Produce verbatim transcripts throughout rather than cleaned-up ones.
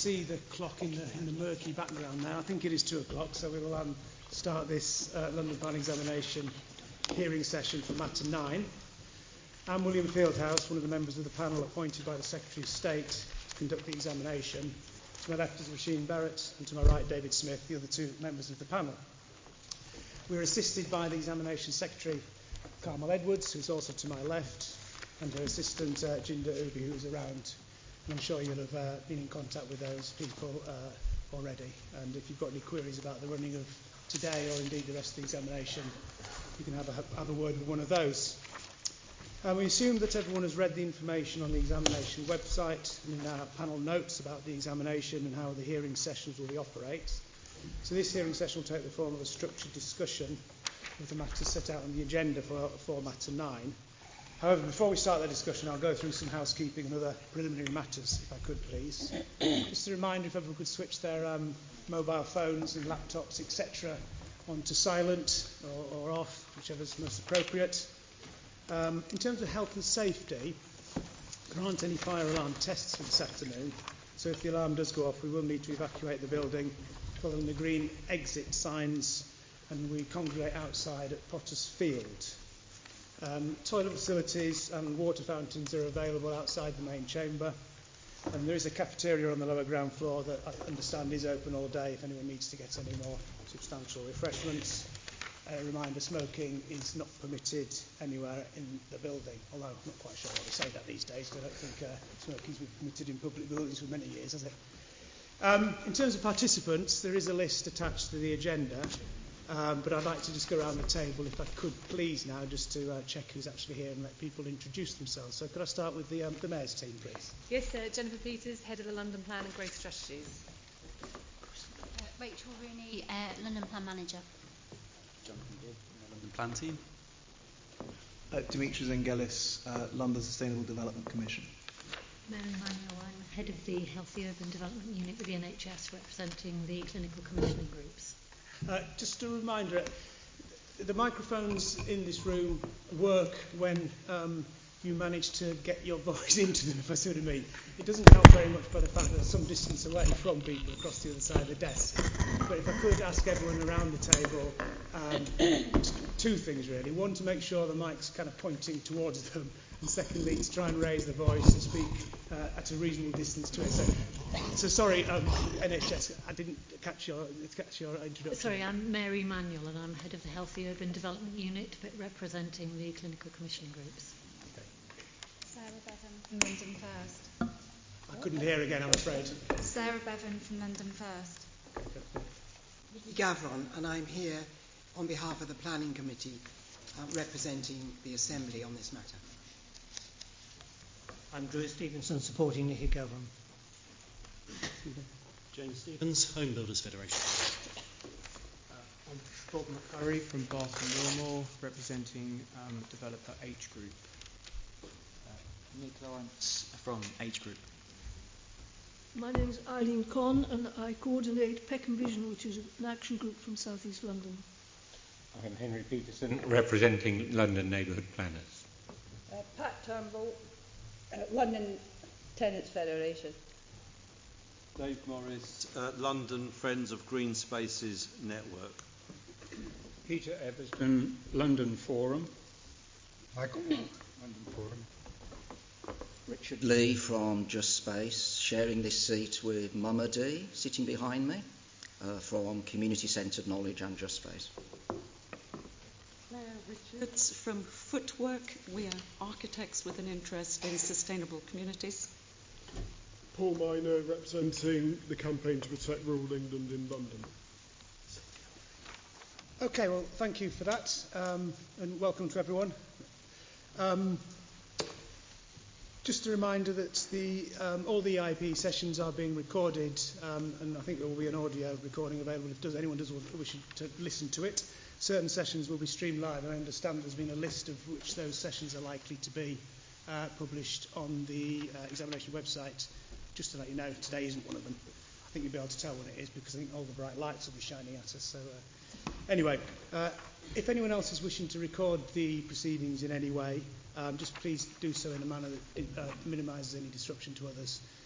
see the clock in the, in the murky background now. I think it is two o'clock, so we will um, start this uh, London Plan Examination hearing session for matter nine. I'm William Fieldhouse, one of the members of the panel appointed by the Secretary of State to conduct the examination. To my left is Roisin Barrett, and to my right, David Smith, the other two members of the panel. We're assisted by the Examination Secretary, Carmel Edwards, who's also to my left, and her assistant, uh, Jinder Ubi, who's around. And I'm sure you'll have uh, been in contact with those people uh, already. And if you've got any queries about the running of today or indeed the rest of the examination, you can have a, have a word with one of those. Uh, we assume that everyone has read the information on the examination website and in our panel notes about the examination and how the hearing sessions will be operate. So this hearing session will take the form of a structured discussion with the matters set out on the agenda for, for matter nine. However, before we start the discussion, I'll go through some housekeeping and other preliminary matters, if I could, please. Just a reminder, if everyone could switch their um, mobile phones and laptops, et cetera, onto silent or, or off, whichever's most appropriate. Um, in terms of health and safety, there aren't any fire alarm tests for this afternoon, so if the alarm does go off, we will need to evacuate the building following the green exit signs, and we congregate outside at Potter's Field. Um, toilet facilities and water fountains are available outside the main chamber, and there is a cafeteria on the lower ground floor that I understand is open all day if anyone needs to get any more substantial refreshments. A reminder, smoking is not permitted anywhere in the building, although I'm not quite sure why they say that these days. I don't think uh, smoking's been permitted in public buildings for many years, has it? Um, in terms of participants, there is a list attached to the agenda, um, but I'd like to just go around the table, if I could please now, just to uh, check who's actually here and let people introduce themselves. So could I start with the, um, the Mayor's team, please? Yes, uh, Jennifer Peters, Head of the London Plan and Growth Strategies. Uh, Rachel Rooney, uh, London Plan Manager. Jonathan Gibb, London Plan Team. Uh, Dimitri Zengelis, uh, London Sustainable Development Commission. Mary Manuel, I'm Head of the Healthy Urban Development Unit with the N H S, representing the clinical commissioning groups. Uh, just a reminder, the microphones in this room work when um, you manage to get your voice into them, if I see what I mean. It doesn't help very much by the fact that there's some distance away from people across the other side of the desk. But if I could ask everyone around the table um, two things really. One, to make sure the mic's kind of pointing towards them, and secondly, to try and raise the voice and speak uh, at a reasonable distance to it. So, so sorry, um, N H S, I didn't catch your, catch your introduction. Sorry, I'm Mary Manuel and I'm Head of the Healthy Urban Development Unit, but representing the clinical commissioning groups. Sarah Bevan from London First. I couldn't hear again, I'm afraid. Sarah Bevan from London First. Vicky Gavron, and I'm here on behalf of the Planning Committee uh, representing the Assembly on this matter. I'm Drew Stevenson, supporting Nicky Gavron. James Stevens, Home Builders Federation. Uh, I'm Bob McCurry from Bath and Millmore, representing um, developer H Group. Uh, Nick Lawrence from H Group. My name is Eileen Conn and I coordinate Peckham Vision, which is an action group from South East London. I'm Henry Peterson, representing London Neighbourhood Planners. Uh, Pat Turnbull, uh, London Tenants Federation. Dave Morris, uh, London Friends of Green Spaces Network. Peter Everston, London Forum. Michael London Forum. Richard Lee from Just Space, sharing this seat with Mama D, sitting behind me, uh, from Community Centred Knowledge and Just Space. Claire Richards from Footwork. We are architects with an interest in sustainable communities. Paul Minor, representing the Campaign to Protect Rural England in London. Okay, well, thank you for that, um, and welcome to everyone. Um, Just a reminder that the, um, all the E I P sessions are being recorded, um, and I think there will be an audio recording available if does, anyone does wish to listen to it. Certain sessions will be streamed live, and I understand there's been a list of which those sessions are likely to be uh, published on the uh, examination website. Just to let you know, today isn't one of them. I think you'll be able to tell when it is because I think all the bright lights will be shining at us. So, uh, anyway, uh, if anyone else is wishing to record the proceedings in any way, Um, just please do so in a manner that uh, minimises any disruption to others.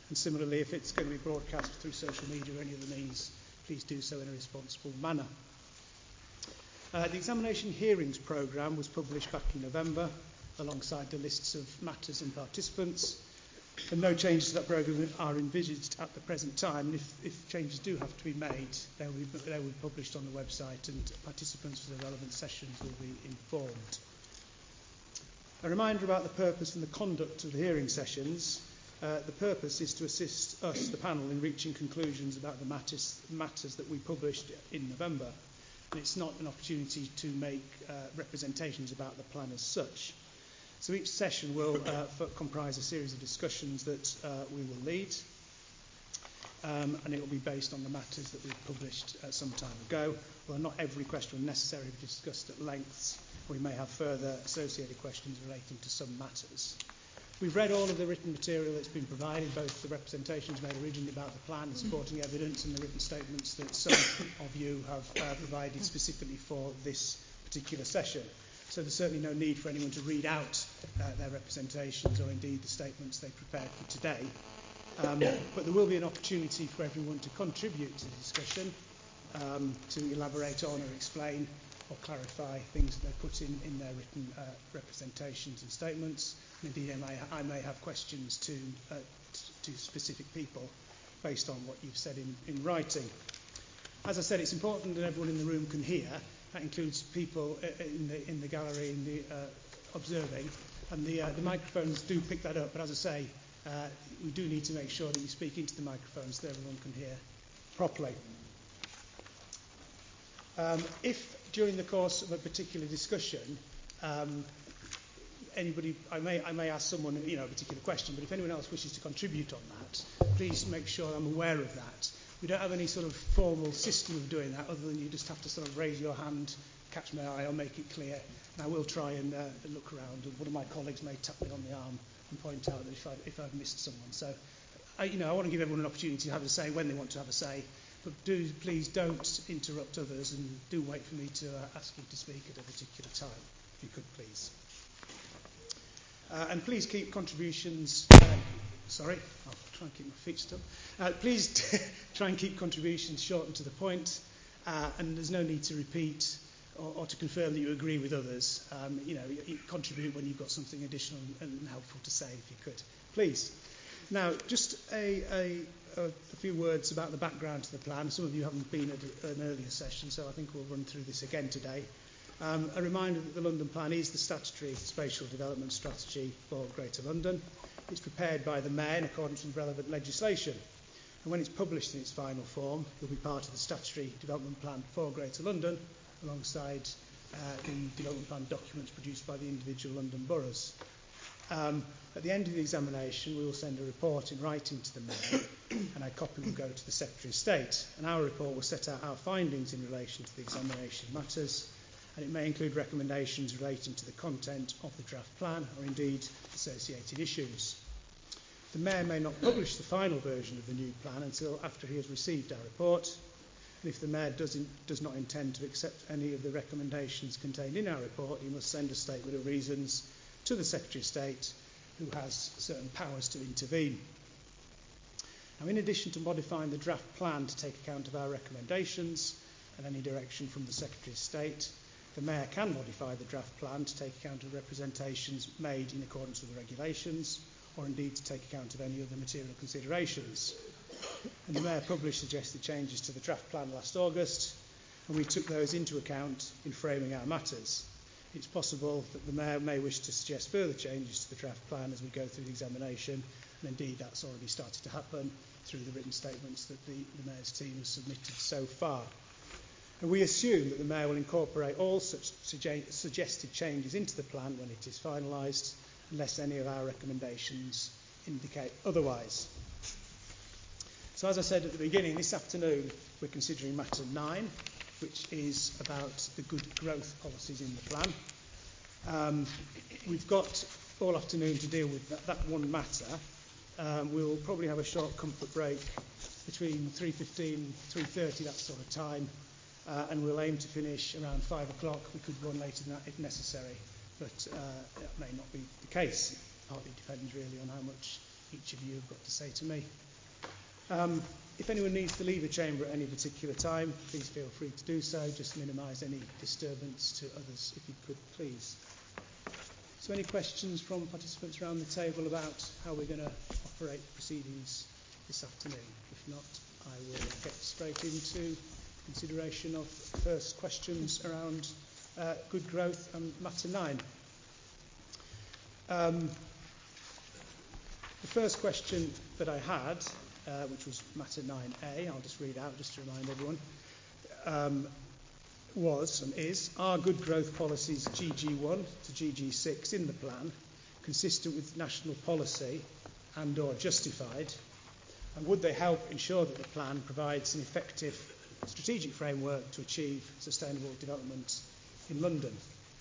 And similarly, if it's going to be broadcast through social media or any other means, please do so in a responsible manner. Uh, the examination hearings programme was published back in November alongside the lists of matters and participants, and no changes to that programme are envisaged at the present time. And if, if changes do have to be made, they will be, they will be published on the website, and participants for the relevant sessions will be informed. A reminder about the purpose and the conduct of the hearing sessions. Uh, the purpose is to assist us, the panel, in reaching conclusions about the matters, matters that we published in November. And it's not an opportunity to make uh, representations about the plan as such. So each session will uh, f- comprise a series of discussions that uh, we will lead, um, and it will be based on the matters that we've published uh, some time ago. Well, not every question will necessarily be discussed at length. We may have further associated questions relating to some matters. We've read all of the written material that's been provided, both the representations made originally about the plan, the supporting evidence, and the written statements that some of you have uh, provided specifically for this particular session. So there's certainly no need for anyone to read out uh, their representations or indeed the statements they prepared for today. Um, but there will be an opportunity for everyone to contribute to the discussion, um, to elaborate on or explain or clarify things that they put in, in their written uh, representations and statements. And indeed, I may, I may have questions to, uh, t- to specific people based on what you've said in, in writing. As I said, it's important that everyone in the room can hear. That includes people in the, in the gallery, in the uh, observing, and the, uh, the microphones do pick that up. But as I say, uh, we do need to make sure that you speak into the microphones so that everyone can hear properly. Um, if during the course of a particular discussion, um, anybody, I may, I may ask someone, you know, a particular question, but if anyone else wishes to contribute on that, please make sure I'm aware of that. We don't have any sort of formal system of doing that, other than you just have to sort of raise your hand, catch my eye, or make it clear. And I will try and uh, look around, and one of my colleagues may tap me on the arm and point out that if, I, if I've missed someone. So, I, you know, I want to give everyone an opportunity to have a say when they want to have a say, but do please don't interrupt others, and do wait for me to uh, ask you to speak at a particular time, if you could please. Uh, and please keep contributions. Uh, sorry, I'll try and keep my feet still. Uh, please t- try and keep contributions short and to the point, uh, and there's no need to repeat or, or to confirm that you agree with others. Um, you know, you, you contribute when you've got something additional and helpful to say, if you could, please. Now, just a, a, a few words about the background to the plan. Some of you haven't been at an earlier session, so I think we'll run through this again today. Um, a reminder that the London Plan is the statutory spatial development strategy for Greater London. It's prepared by the Mayor in accordance with relevant legislation. And when it's published in its final form, it will be part of the statutory development plan for Greater London, alongside uh, the development plan documents produced by the individual London boroughs. Um, at the end of the examination, we will send a report in writing to the Mayor, and a copy will go to the Secretary of State. And our report will set out our findings in relation to the examination matters, and it may include recommendations relating to the content of the draft plan, or indeed associated issues. The Mayor may not publish the final version of the new plan until after he has received our report, and if the Mayor does, in, does not intend to accept any of the recommendations contained in our report, he must send a statement of reasons to the Secretary of State, who has certain powers to intervene. Now, in addition to modifying the draft plan to take account of our recommendations and any direction from the Secretary of State, the Mayor can modify the draft plan to take account of representations made in accordance with the regulations, or indeed to take account of any other material considerations. And the Mayor published suggested changes to the draft plan last August, and we took those into account in framing our matters. It's possible that the Mayor may wish to suggest further changes to the draft plan as we go through the examination, and indeed that's already started to happen through the written statements that the, the Mayor's team has submitted so far. And we assume that the Mayor will incorporate all such suge- suggested changes into the plan when it is finalised, unless any of our recommendations indicate otherwise. So as I said at the beginning, this afternoon we're considering matter nine, which is about the good growth policies in the plan. Um, we've got all afternoon to deal with that, that one matter. Um, we'll probably have a short comfort break between three fifteen, three thirty, that sort of time, uh, and we'll aim to finish around five o'clock. We could run later than that if necessary, but uh, that may not be the case. Partly depends really on how much each of you have got to say to me. Um, if anyone needs to leave the chamber at any particular time, please feel free to do so. Just minimise any disturbance to others, if you could, please. So any questions from participants around the table about how we're going to operate proceedings this afternoon? If not, I will get straight into consideration of first questions around uh, good growth and matter nine. Um, the first question that I had, uh, which was matter nine A, I'll just read out just to remind everyone, um, was and is, are good growth policies G G one to G G six in the plan consistent with national policy and or justified, and would they help ensure that the plan provides an effective strategic framework to achieve sustainable development in London?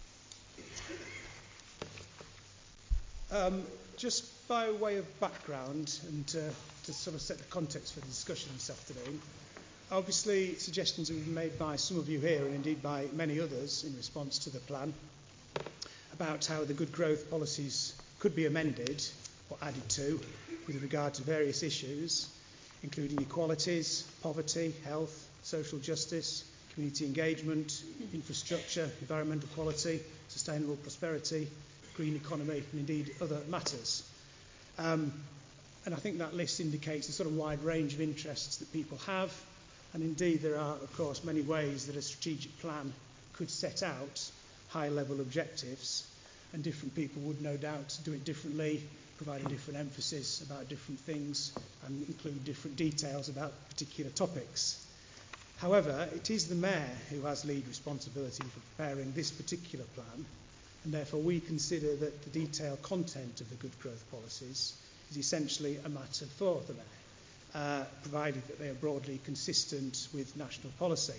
Um, just by way of background and uh, to sort of set the context for the discussion this afternoon, obviously suggestions have been made by some of you here and indeed by many others in response to the plan about how the good growth policies could be amended or added to with regard to various issues, including equalities, poverty, health, social justice, community engagement, infrastructure, environmental quality, sustainable prosperity, green economy, and indeed other matters. Um, and I think that list indicates a sort of wide range of interests that people have, and indeed there are, of course, many ways that a strategic plan could set out high-level objectives, and different people would no doubt do it differently, provide a different emphasis about different things, and include different details about particular topics. However, it is the Mayor who has lead responsibility for preparing this particular plan, and therefore we consider that the detailed content of the good growth policies is essentially a matter for the Mayor, uh, provided that they are broadly consistent with national policy.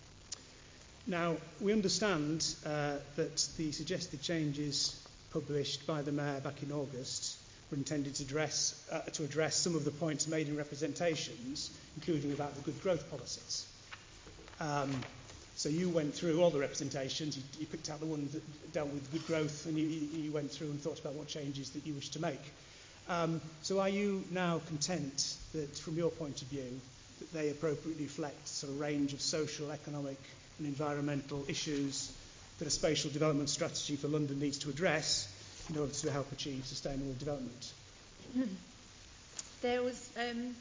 Now, we understand uh, that the suggested changes published by the Mayor back in August were intended to address, uh, to address some of the points made in representations, including about the good growth policies. Um, so you went through all the representations, you, you picked out the ones that dealt with good growth, and you, you went through and thought about what changes that you wish to make. Um, so are you now content that, from your point of view, that they appropriately reflect sort of range of social, economic and environmental issues that a spatial development strategy for London needs to address in order to help achieve sustainable development? There was, um,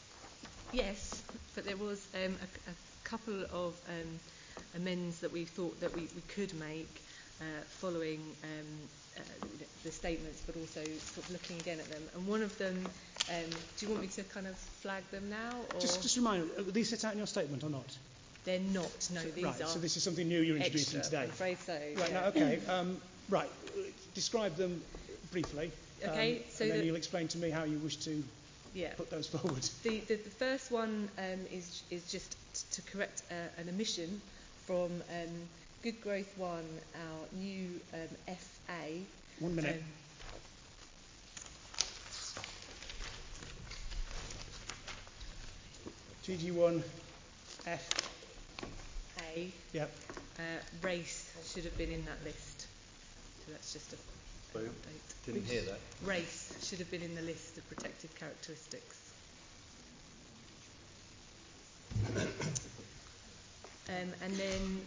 yes, but there was um, a, a couple of um, amends that we thought that we, we could make uh, following um, uh, the statements, but also sort of looking again at them. And one of them, um, do you want me to kind of flag them now? Or? Just, just remind me, are these set out in your statement or not? They're not, no, these right, are. So this is something new you're introducing extra, today? I'm afraid so. Right, yeah. now, okay. Um, right, describe them briefly. Okay, um, so and then the, you'll explain to me how you wish to yeah. put those forward. The, the, the first one um, is, is just to correct uh, an omission from um, Good Growth one, our new um, F A. One minute. Um, G G one, F. A. Yep. Uh, race should have been in that list. So that's just a Sorry, update. Didn't hear that. Race should have been in the list of protected characteristics. um, and then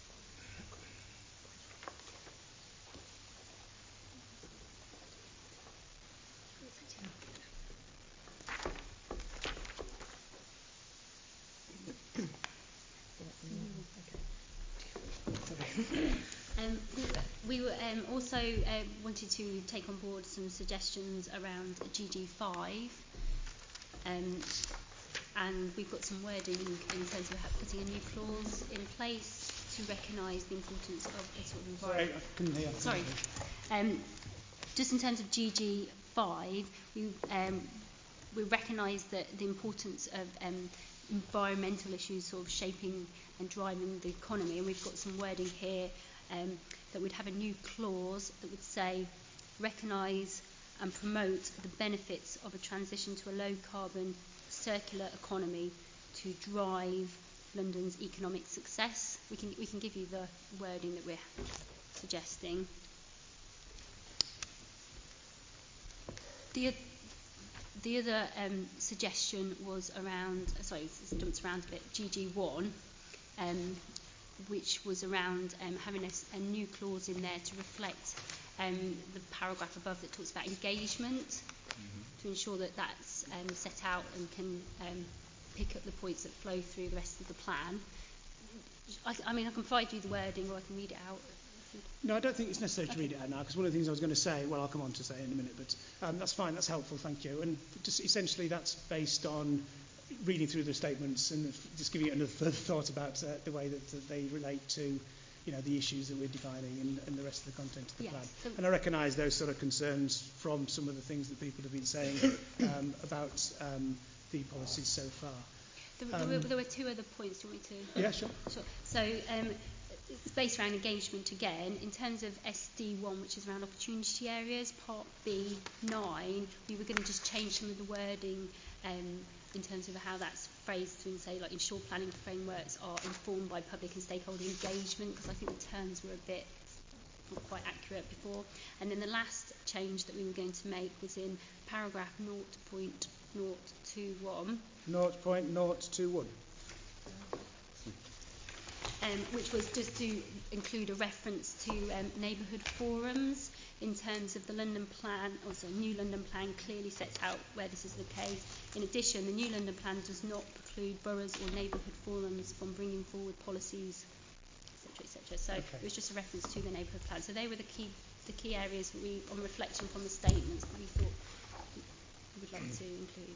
Um, we we were, um, also uh, wanted to take on board some suggestions around G G five, um, and we've got some wording in terms of putting a new clause in place to recognise the importance of a sort of environment. Sorry, I couldn't hear. Sorry. Um, just in terms of G G five, we um, we recognise that the importance of um, environmental issues sort of shaping and driving the economy, and we've got some wording here um, that would have a new clause that would say recognise and promote the benefits of a transition to a low carbon circular economy to drive London's economic success. We can we can give you the wording that we're suggesting. The The other um, suggestion was around, sorry, it's jumped around a bit, G G one, um, which was around um, having a, a new clause in there to reflect um, the paragraph above that talks about engagement, mm-hmm. to ensure that that's um, set out and can um, pick up the points that flow through the rest of the plan. I, I mean, I can provide you the wording or I can read it out. No, I don't think it's necessary to read it out now, because one of the things I was going to say, well, I'll come on to say in a minute, but um, that's fine, that's helpful, thank you. And just essentially that's based on reading through the statements and just giving it another further thought about uh, the way that, that they relate to, you know, the issues that we're defining and, and the rest of the content of the yes, plan. so and I recognise those sort of concerns from some of the things that people have been saying um, about um, the policies so far. There, there, um, were, there were two other points. Do you want me to? Yeah, sure. sure. So um, it's based around engagement again. In terms of S D one, which is around opportunity areas, Part B nine, we were going to just change some of the wording um, in terms of how that's phrased to say, like, ensure planning frameworks are informed by public and stakeholder engagement, because I think the terms were a bit not quite accurate before. And then the last change that we were going to make was in paragraph zero point zero two one. zero point zero two one. Um, which was just to include a reference to um, neighbourhood forums in terms of the London plan. Also, new London plan clearly sets out where this is the case. In addition, the new London plan does not preclude boroughs or neighbourhood forums from bringing forward policies, et cetera, et cetera. So okay. It was just a reference to the neighbourhood plan. So they were the key, the key areas that we, on reflection from the statements, that we thought we would like to include.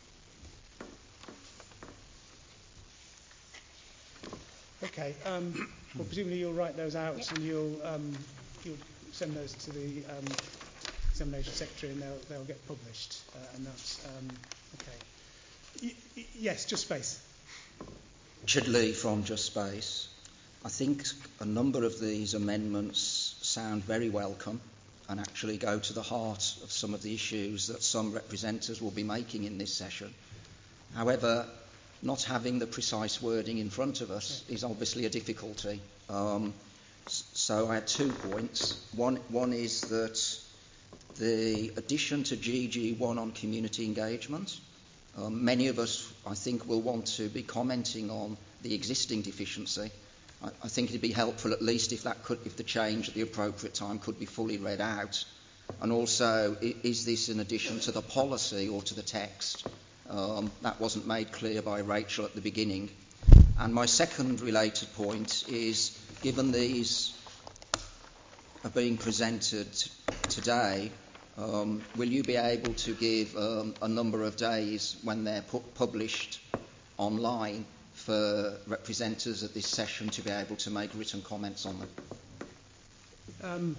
Okay. Um, well, presumably you'll write those out, yep. and you'll um, you'll send those to the um, examination secretary, and they'll they'll get published. Uh, and that's um, okay. Y- y- yes, Just Space. Richard Lee from Just Space. I think a number of these amendments sound very welcome and actually go to the heart of some of the issues that some representatives will be making in this session. However, not having the precise wording in front of us is obviously a difficulty. Um, so I had two points. One, one is that the addition to G G one on community engagement, um, many of us, I think, will want to be commenting on the existing deficiency. I, I think it'd be helpful, at least, if that could, if the change at the appropriate time could be fully read out. And also, is this in addition to the policy or to the text? Um, that wasn't made clear by Rachel at the beginning. And my second related point is, given these are being presented today, um, will you be able to give um, a number of days when they're pu- published online for representatives at this session to be able to make written comments on them? Um,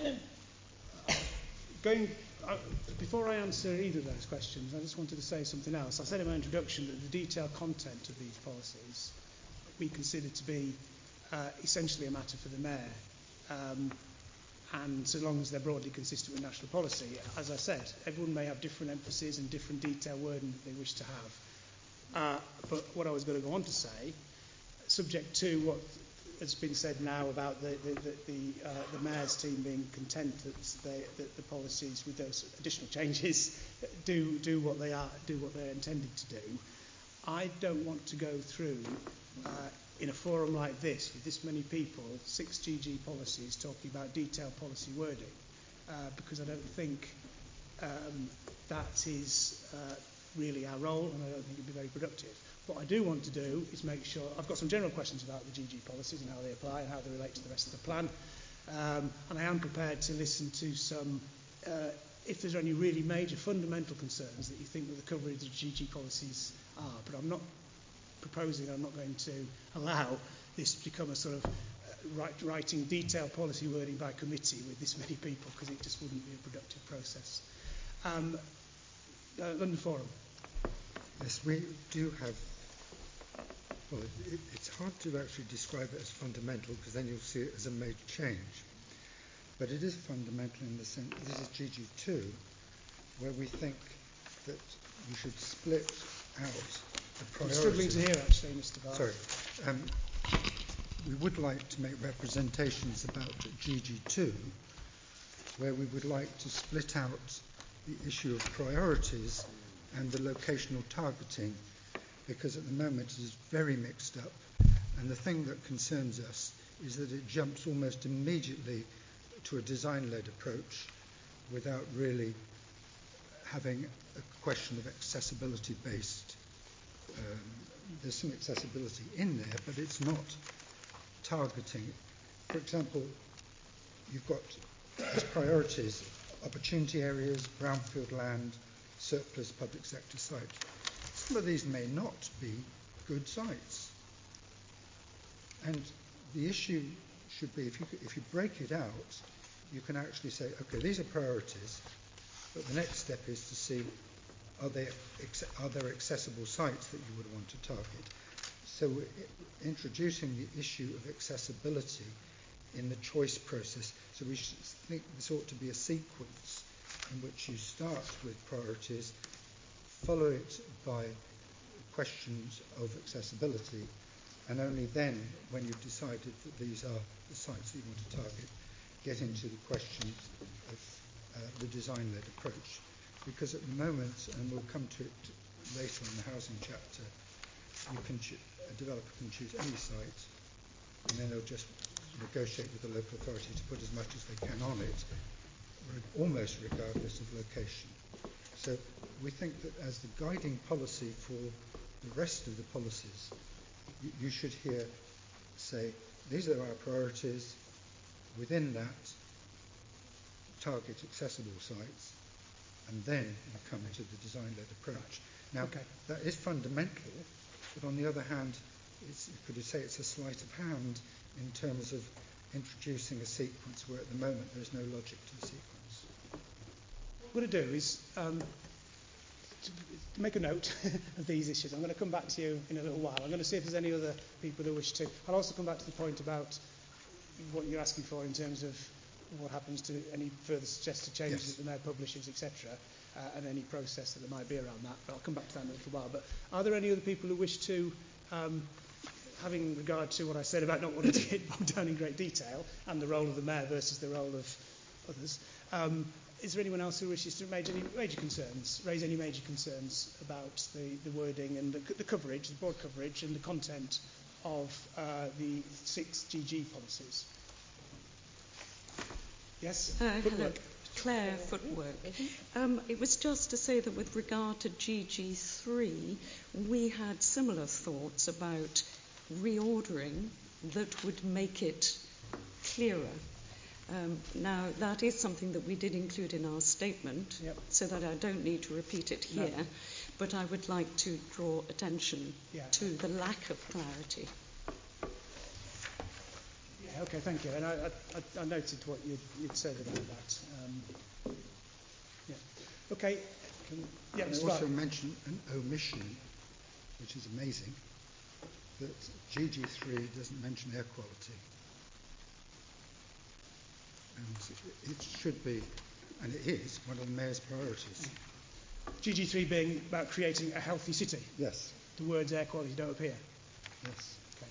going... Uh, before I answer either of those questions, I just wanted to say something else. I said in my introduction that the detailed content of these policies we consider to be uh, essentially a matter for the Mayor, um, and so long as they're broadly consistent with national policy. As I said, everyone may have different emphases and different detailed wording that they wish to have. Uh, but what I was going to go on to say, subject to what has been said now about the the, the, the, uh, the Mayor's team being content that, they, that the policies with those additional changes do do what they are do what they're intended to do. I don't want to go through uh, in a forum like this with this many people six G G policies talking about detailed policy wording uh, because I don't think um, that is uh, really our role, and I don't think it'd be very productive. What I do want to do is make sure, I've got some general questions about the G G policies and how they apply and how they relate to the rest of the plan, um, and I am prepared to listen to some, uh, if there's any really major fundamental concerns that you think that the coverage of G G policies are, but I'm not proposing, I'm not going to allow this to become a sort of uh, write, writing detailed policy wording by committee with this many people, because it just wouldn't be a productive process. Um, uh, London Forum. Yes, we do have, well, it, it's hard to actually describe it as fundamental because then you'll see it as a major change. But it is fundamental in the sense, this is G G two, where we think that you should split out the priorities. I'm struggling to hear, actually, Mister Barr. Sorry. Um, we would like to make representations about G G two, where we would like to split out the issue of priorities and the locational targeting, because at the moment it is very mixed up. And the thing that concerns us is that it jumps almost immediately to a design-led approach without really having a question of accessibility-based. Um, there's some accessibility in there, but it's not targeting. For example, you've got as priorities opportunity areas, brownfield land, surplus public sector sites. Some of these may not be good sites. And the issue should be, if you, if you break it out, you can actually say, okay, these are priorities, but the next step is to see, are, they, are there accessible sites that you would want to target? So we're introducing the issue of accessibility in the choice process. So we should think this ought to be a sequence in which you start with priorities, follow it by questions of accessibility, and only then, when you've decided that these are the sites that you want to target, get into the questions of uh, the design-led approach. Because at the moment, and we'll come to it later in the housing chapter, you can cho- a developer can choose any site, and then they'll just negotiate with the local authority to put as much as they can on it, almost regardless of location. So we think that as the guiding policy for the rest of the policies, you, you should here say, these are our priorities. Within that, target accessible sites, and then you come to the design-led approach. Now, okay. That is fundamental, but on the other hand, it's, could you say it's a sleight of hand in terms of introducing a sequence where at the moment there's no logic to the sequence. What I'm going to do is um, to, to make a note of these issues. I'm going to come back to you in a little while. I'm going to see if there's any other people who wish to. I'll also come back to the point about what you're asking for in terms of what happens to any further suggested changes yes. that the Mayor publishes, et cetera, uh, and any process that there might be around that. But I'll come back to that in a little while. But are there any other people who wish to, um, having regard to what I said about not wanting to get bogged down in great detail and the role of the Mayor versus the role of others, um, is there anyone else who wishes to raise any major concerns, raise any major concerns about the, the wording and the, the coverage, the broad coverage and the content of uh, the six G G policies? Yes? Uh, Footwork. hello. Claire Footwork. Um, it was just to say that with regard to G G three, we had similar thoughts about reordering that would make it clearer. Um, now, that is something that we did include in our statement, yep. so that I don't need to repeat it here, no. But I would like to draw attention yeah. to the lack of clarity. Yeah, okay, thank you. And I, I, I noted what you'd, you'd said about that. Um, yeah. Okay. Can, yeah, I also mentioned an omission, which is amazing, that G G three doesn't mention air quality. And it should be, and it is, one of the Mayor's priorities. G G three being about creating a healthy city? Yes. The words air quality don't appear? Yes. Okay.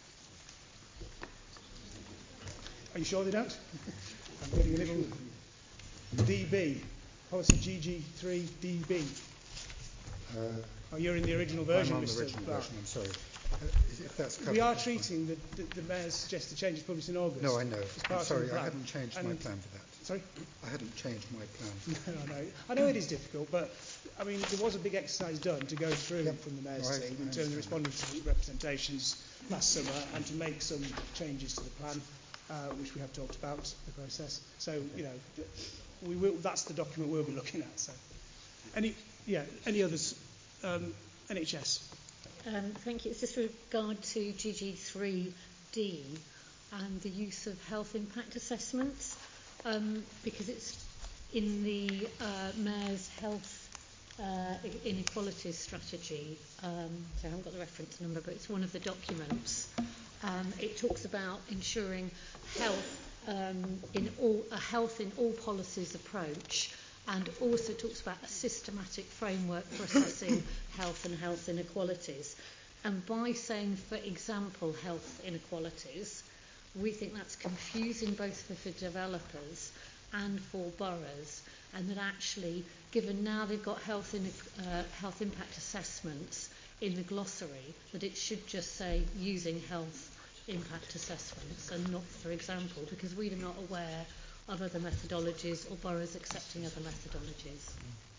Are you sure they don't? I'm getting a little D B, policy G G three D B. Uh, oh, you're in the original version, I'm on Mister the original Clark. version, I'm sorry. Uh, if that's covered, we are treating the, the, the Mayor's suggested changes published in August. No, I know. I'm sorry, I plan. hadn't changed and my plan for that. Sorry? I hadn't changed my plan. no, I know. I know it is difficult, but I mean, there was a big exercise done to go through yep. from the Mayor's right, team in terms of responding to representations last summer and to make some changes to the plan, uh, which we have talked about, the process. So, you know, we will, that's the document we'll be looking at. So, any, yeah, any others? Um, N H S. Um, thank you. It's just with regard to G G three D and the use of health impact assessments, um, because it's in the uh, Mayor's health uh, inequalities strategy. Um, so I haven't got the reference number, but it's one of the documents. Um, it talks about ensuring health um, in all a health in all policies approach. And also talks about a systematic framework for assessing health and health inequalities. And by saying, for example, health inequalities, we think that's confusing both for, for developers and for boroughs. and that actually, given now they've got health, in, uh, health impact assessments in the glossary, that it should just say using health impact assessments and not, for example, because we are not aware of other methodologies or boroughs accepting other methodologies.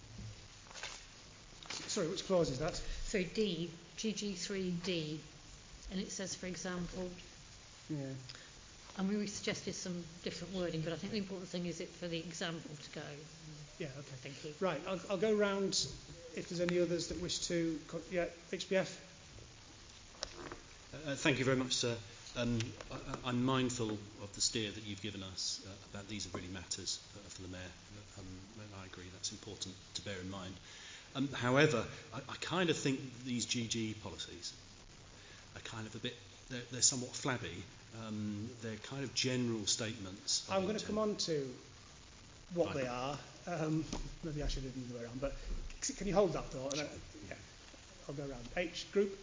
Sorry, which clause is that? So D, G G three D, and it says, for example, yeah. I mean, we suggested some different wording, but I think the important thing is it for the example to go. Yeah, okay. Thank you. Right, I'll, I'll go round if there's any others that wish to. Yeah, H B F. Uh, thank you very much, sir. Um, I, I'm mindful of the steer that you've given us uh, about these are really matters uh, for the Mayor, um, and I agree that's important to bear in mind. Um, however, I, I kind of think these G G policies are kind of a bit, they're, they're somewhat flabby. Um, they're kind of general statements. I'm going to come on to what Fine. they are. Um, maybe I should have done the other way around, but can you hold that thought? Sure. Yeah, I'll go around. H group.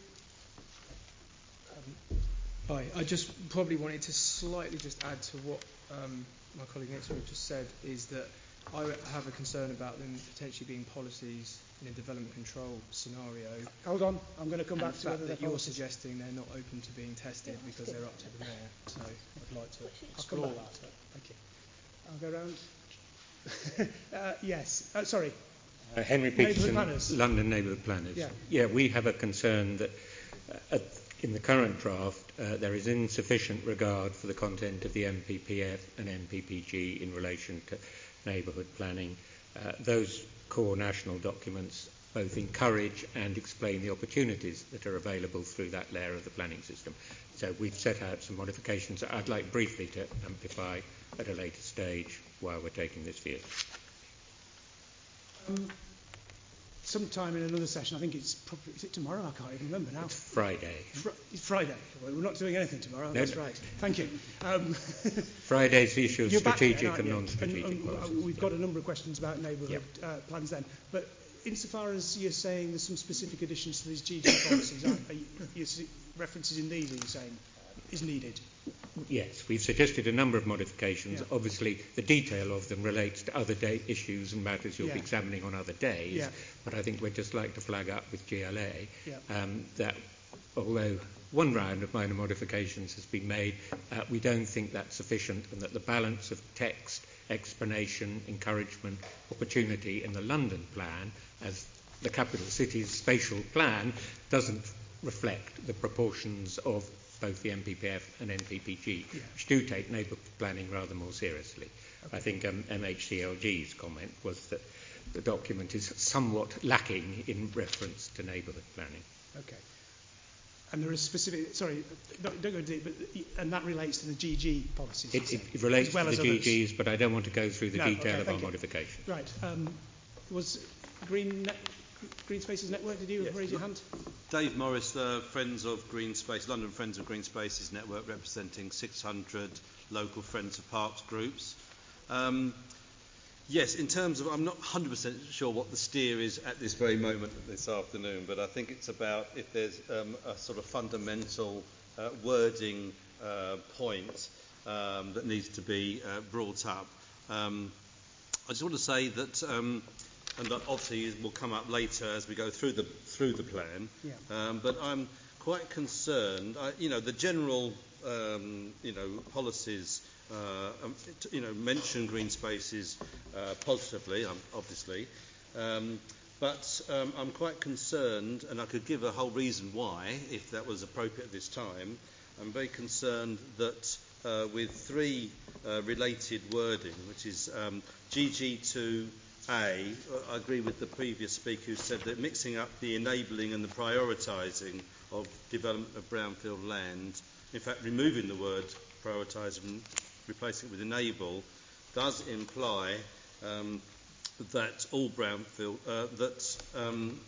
Um, Hi, I just probably wanted to slightly just add to what um, my colleague next to me just said, is that I have a concern about them potentially being policies in a development control scenario. Hold on, I'm going to come and back the to fact whether that they're you're policies. suggesting they're not open to being tested because they're up to the Mayor. So I'd like to explore I'll come back that. to it. Thank you. I'll go round. uh, yes, uh, sorry. Uh, Henry Peterson, London Neighbourhood Planners. Yeah. yeah, we have a concern that uh, at, in the current draft uh, there is insufficient regard for the content of the M P P F and N P P G in relation to neighbourhood planning. Uh, those core national documents both encourage and explain the opportunities that are available through that layer of the planning system. So we've set out some modifications that I'd like briefly to amplify at a later stage while we're taking this view. Um, sometime in another session, I think it's probably, is it tomorrow? I can't even remember now. It's Friday. Fr- it's Friday. Well, we're not doing anything tomorrow. No, That's no. right. Thank you. Um, Friday's the issue of You're back strategic then, aren't and you? non-strategic and, and, policies. uh, We've got a number of questions about neighbourhood Yep. uh, plans then. But insofar as you're saying there's some specific additions to these G G policies, are, are you, you see references in these, are you saying, is needed? Yes, we've suggested a number of modifications. Yeah. Obviously, the detail of them relates to other day issues and matters you'll Yeah. be examining on other days. Yeah. But I think we'd just like to flag up with G L A Yeah. um, that although one round of minor modifications has been made, uh, we don't think that's sufficient, and that the balance of text, explanation, encouragement, opportunity in the London plan, as the capital city's spatial plan, doesn't reflect the proportions of both the M P P F and N P P G, Yeah. which do take neighbourhood planning rather more seriously. Okay. I think um, M H C L G's comment was that the document is somewhat lacking in reference to neighbourhood planning. Okay. And there is specific, sorry, don't, don't go deep, but and that relates to the G G policies. It, you it, say, it relates as well to the as G Gs, others. but I don't want to go through the No, detail okay, of our thank you. modification. Right. Um, was Green Net, Green Spaces Network? Did you Yes. raise your hand? Dave Morris, uh, Friends of Green Space, London Friends of Green Spaces Network, representing six hundred local Friends of Parks groups. Um, yes, in terms of, I'm not one hundred percent sure what the steer is at this very moment this afternoon, but I think it's about if there's um, a sort of fundamental uh, wording uh, point um, that needs to be uh, brought up. Um, I just want to say that. Um, And that obviously will come up later as we go through the through the plan. Yeah. Um, but I'm quite concerned. I, you know, the general um, you know policies uh, um, t- you know mention green spaces uh, positively, um, obviously. Um, but um, I'm quite concerned, and I could give a whole reason why, if that was appropriate at this time. I'm very concerned that uh, with three uh, related wording, which is um, G G two. A, I agree with the previous speaker who said that mixing up the enabling and the prioritising of development of brownfield land, in fact removing the word prioritise and replacing it with enable, does imply um, that all brownfield, uh, that um,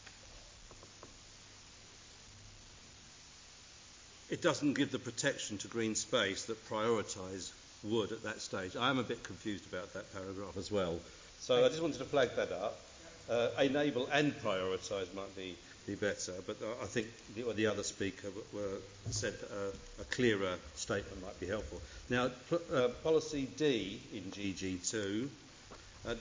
it doesn't give the protection to green space that prioritise would at that stage. I am a bit confused about that paragraph as well. So I just wanted to flag that up. Uh, enable and prioritise might be, be better, but uh, I think the, the other speaker w- were, said uh, a clearer statement might be helpful. Now, p- uh, policy D in G G two, uh,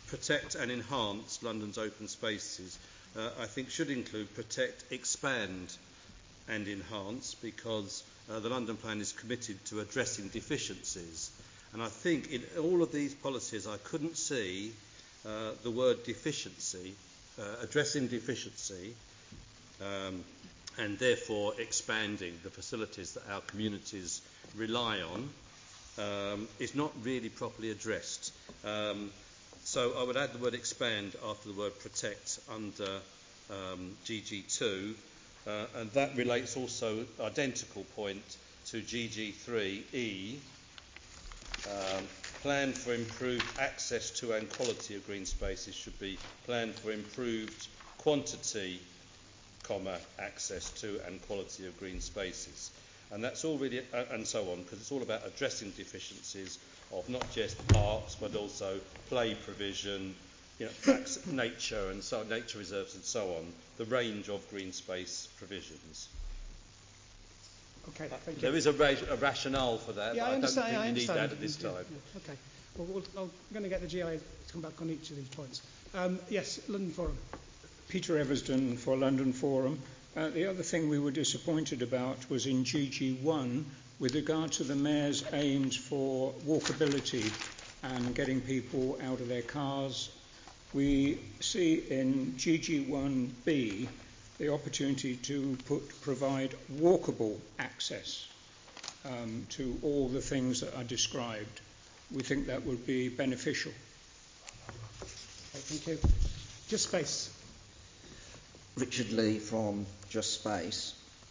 protect and enhance London's open spaces, uh, I think should include protect, expand and enhance, because uh, the London Plan is committed to addressing deficiencies. And I think in all of these policies I couldn't see uh, the word deficiency, uh, addressing deficiency, um, and therefore expanding the facilities that our communities rely on, um, is not really properly addressed. Um, so I would add the word expand after the word protect under um, G G two, uh, and that relates also, identical point, to G G three E, um, plan for improved access to and quality of green spaces should be plan for improved quantity, comma, access to and quality of green spaces. And that's all really, uh, and so on, because it's all about addressing deficiencies of not just parks, but also play provision, you know, tracks, nature and so nature reserves and so on, the range of green space provisions. Okay, thank you. There is a, ra- a rationale for that, yeah, but I, I, I don't think I you need understand. that at this time. Yeah, yeah. Okay, well, we'll I'm going to get the G I to come back on each of these points. Um, yes, London Forum. Peter Eversden for London Forum. Uh, the other thing we were disappointed about was in G G one with regard to the Mayor's aims for walkability and getting people out of their cars. We see in G G one B the opportunity to put, provide walkable access um, to all the things that are described. We think that would be beneficial. Okay, thank you. Just Space. Richard Lee from Just Space.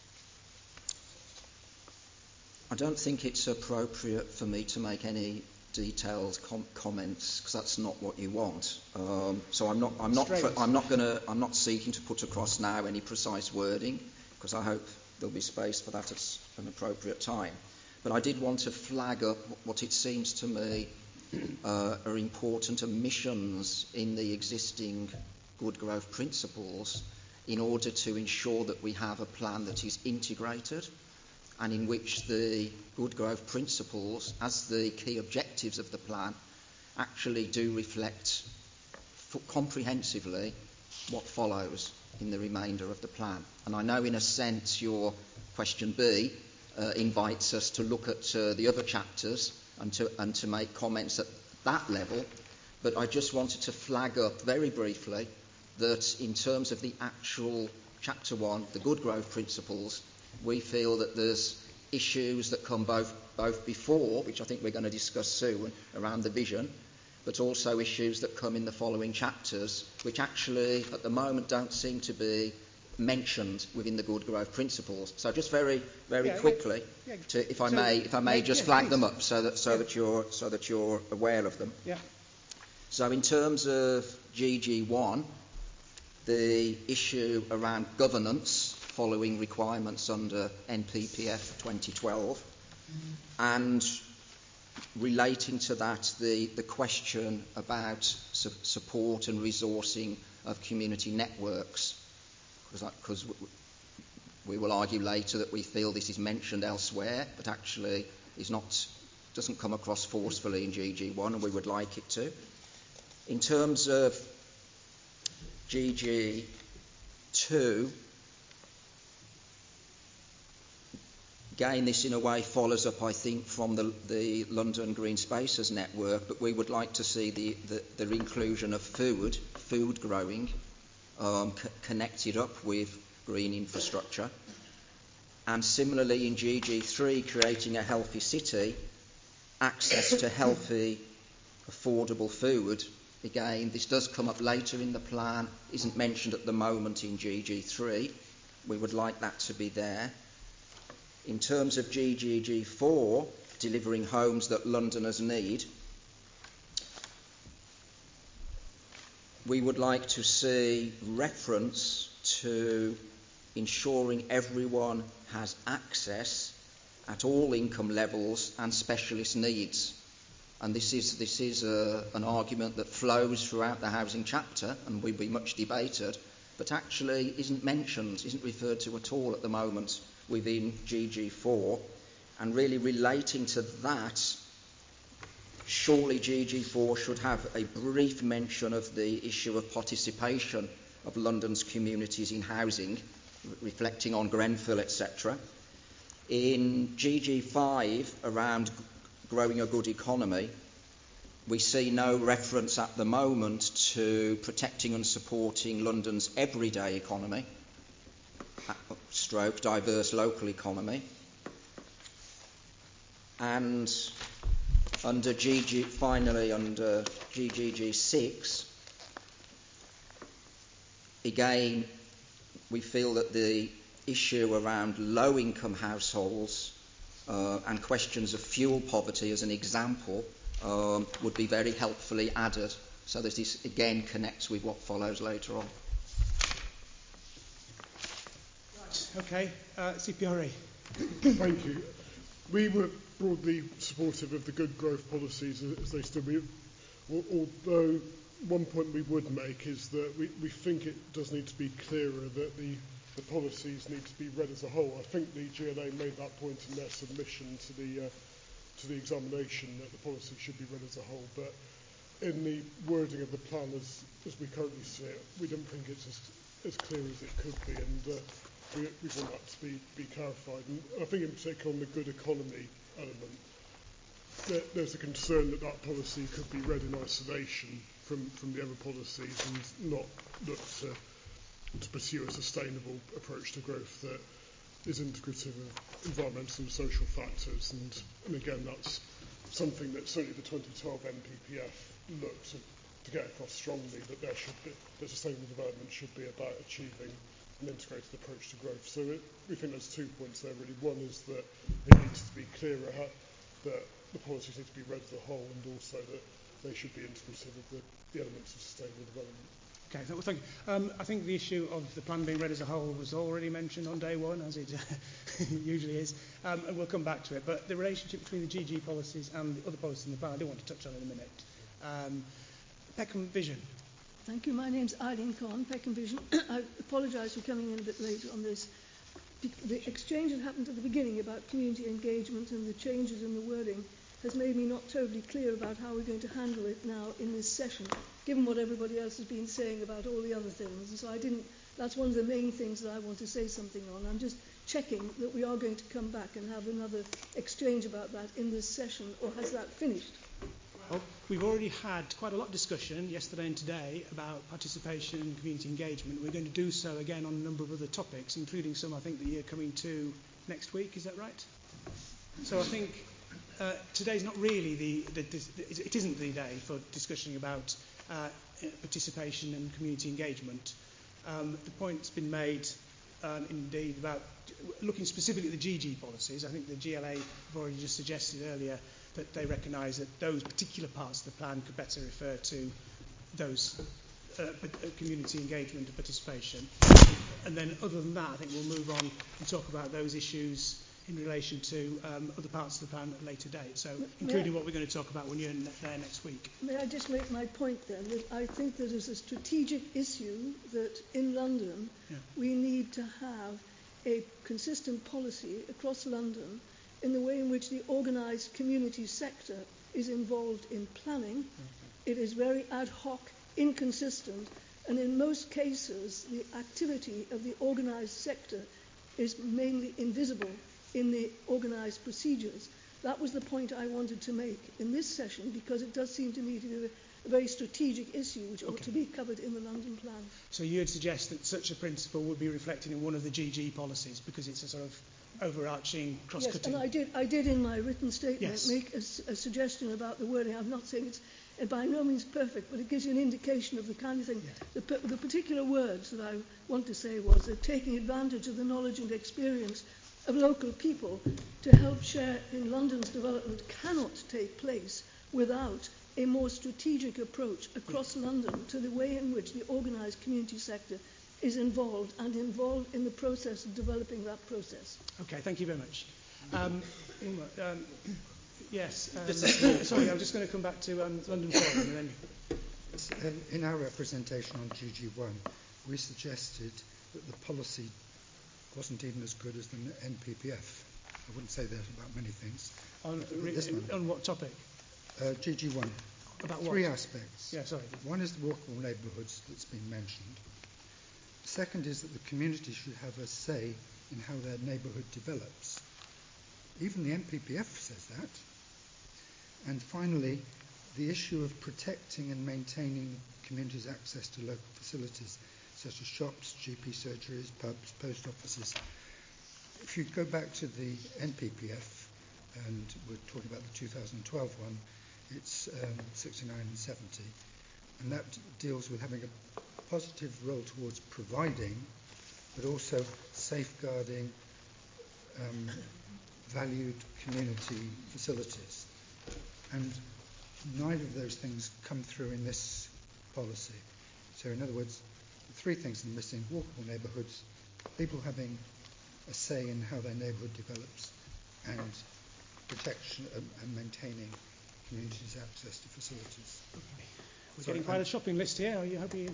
I don't think it's appropriate for me to make any detailed com- comments because that's not what you want. Um, so I'm not. I'm not. Pr- I'm not going to. I'm not seeking to put across now any precise wording because I hope there'll be space for that at an appropriate time. But I did want to flag up what it seems to me uh, are important omissions in the existing good growth principles in order to ensure that we have a plan that is integrated and in which the good growth principles, as the key objectives of the plan, actually do reflect f- comprehensively what follows in the remainder of the plan. And I know in a sense your question B uh, invites us to look at uh, the other chapters and to, and to make comments at that level, but I just wanted to flag up very briefly that in terms of the actual chapter one, the good growth principles, we feel that there's issues that come both both before, which I think we're going to discuss soon, around the vision, but also issues that come in the following chapters, which actually at the moment don't seem to be mentioned within the good growth principles. So just very, very yeah, quickly, yeah, yeah. to, if I so, may, if I may, yeah, just yeah, flag please. them up so that so yeah. that you're so that you're aware of them. Yeah. So in terms of G G one, the issue around governance following requirements under N P P F twenty twelve, and relating to that the, the question about su- support and resourcing of community networks, because we will argue later that we feel this is mentioned elsewhere but actually is not, doesn't come across forcefully in G G one, and we would like it to. In terms of G G two, again, this in a way follows up, I think, from the, the London Green Spaces Network, but we would like to see the, the, the inclusion of food, food growing, um, c- connected up with green infrastructure. And similarly in G G three, creating a healthy city, access to healthy, affordable food. Again, this does come up later in the plan, isn't mentioned at the moment in G G three. We would like that to be there. In terms of G G G four, delivering homes that Londoners need, we would like to see reference to ensuring everyone has access at all income levels and specialist needs. And this is this is a, an argument that flows throughout the housing chapter and will be much debated, but actually isn't mentioned, isn't referred to at all at the moment within G G four. And really relating to that, surely G G four should have a brief mention of the issue of participation of London's communities in housing, reflecting on Grenfell, et cetera. In G G five, around growing a good economy, we see no reference at the moment to protecting and supporting London's everyday economy, stroke diverse local economy. And under G G, finally under G G G six, again, we feel that the issue around low-income households uh, and questions of fuel poverty, as an example, um, would be very helpfully added, so that this again connects with what follows later on. Right. Okay. Uh, C P R A. Thank you. We were broadly supportive of the good growth policies as they stood. We, although one point we would make is that we, we think it does need to be clearer that the, the policies need to be read as a whole. I think the G L A made that point in their submission to the uh, to the examination, that the policy should be read as a whole. But in the wording of the plan as, as we currently see it, we don't think it's as, as clear as it could be, and uh, we, we want that to be, be clarified. And I think in particular on the good economy element, there, there's a concern that that policy could be read in isolation from, from the other policies and not look to, to pursue a sustainable approach to growth that is integrative of environmental and social factors. And, and again, that's something that certainly the twenty twelve N P P F looked to, to get across strongly, that there should be, that sustainable development should be about achieving an integrated approach to growth. So it, we think there's two points there really. One is that it needs to be clearer how, that the policies need to be read as a whole, and also that they should be integrative of the, the elements of sustainable development. Okay, so, well, thank you. Um, I think the issue of the plan being read as a whole was already mentioned on day one, as it usually is, um, and we'll come back to it. But the relationship between the G G policies and the other policies in the plan, I do want to touch on in a minute. Um, Peckham Vision. Thank you. My name's Eileen Conn, Peckham Vision. I apologise for coming in a bit late on this. The exchange that happened at the beginning about community engagement and the changes in the wording has made me not totally clear about how we're going to handle it now in this session, given what everybody else has been saying about all the other things. And so I didn't, that's one of the main things that I want to say something on. I'm just checking that we are going to come back and have another exchange about that in this session, or has that finished? Well, we've already had quite a lot of discussion yesterday and today about participation and community engagement. We're going to do so again on a number of other topics, including some I think that you're coming to next week. Is that right? So I think uh, today's not really the, the, the, it isn't the day for discussing about uh, participation and community engagement. Um, the point's been made um, indeed about looking specifically at the G G policies. I think the G L A have already just suggested earlier that they recognise that those particular parts of the plan could better refer to those uh, community engagement and participation. And then other than that, I think we'll move on and talk about those issues in relation to um, other parts of the plan at a later date, so including what we're going to talk about when you're in there next week. May I just make my point then, that I think that it's a strategic issue that in London yeah. we need to have a consistent policy across London in the way in which the organised community sector is involved in planning. Okay. It is very ad hoc, inconsistent, and in most cases the activity of the organised sector is mainly invisible in the organised procedures. That was the point I wanted to make in this session, because it does seem to me to be a very strategic issue which ought okay. to be covered in the London plan. So you'd suggest that such a principle would be reflected in one of the G G policies, because it's a sort of overarching, cross-cutting. Yes, and I did, I did in my written statement yes. make a, a suggestion about the wording. I'm not saying it's by no means perfect, but it gives you an indication of the kind of thing. Yeah. The, the particular words that I want to say was that taking advantage of the knowledge and experience of local people to help share in London's development cannot take place without a more strategic approach across yeah. London to the way in which the organised community sector is involved and involved in the process of developing that process. Okay, thank you very much. Um, um, yes, um, sorry, I'm just going to come back to um, London Forum and then... In our representation on G G one, we suggested that the policy wasn't even as good as the N P P F. I wouldn't say that about many things. On, re- on what topic? Uh, G G one. About what? Three aspects. Yeah, sorry. One is the walkable neighbourhoods that's been mentioned. The second is that the community should have a say in how their neighbourhood develops. Even the N P P F says that. And finally, the issue of protecting and maintaining the community's access to local facilities, such as shops, G P surgeries, pubs, post offices. If you go back to the N P P F, and we're talking about the two thousand twelve one, it's um, sixty-nine and seventy, and that deals with having a positive role towards providing, but also safeguarding um, valued community facilities. And neither of those things come through in this policy. So in other words, three things are missing: walkable neighbourhoods, people having a say in how their neighbourhood develops, and protection and, and maintaining communities' access to facilities. We're Sorry, getting quite I'm, a shopping list here. Are you happy?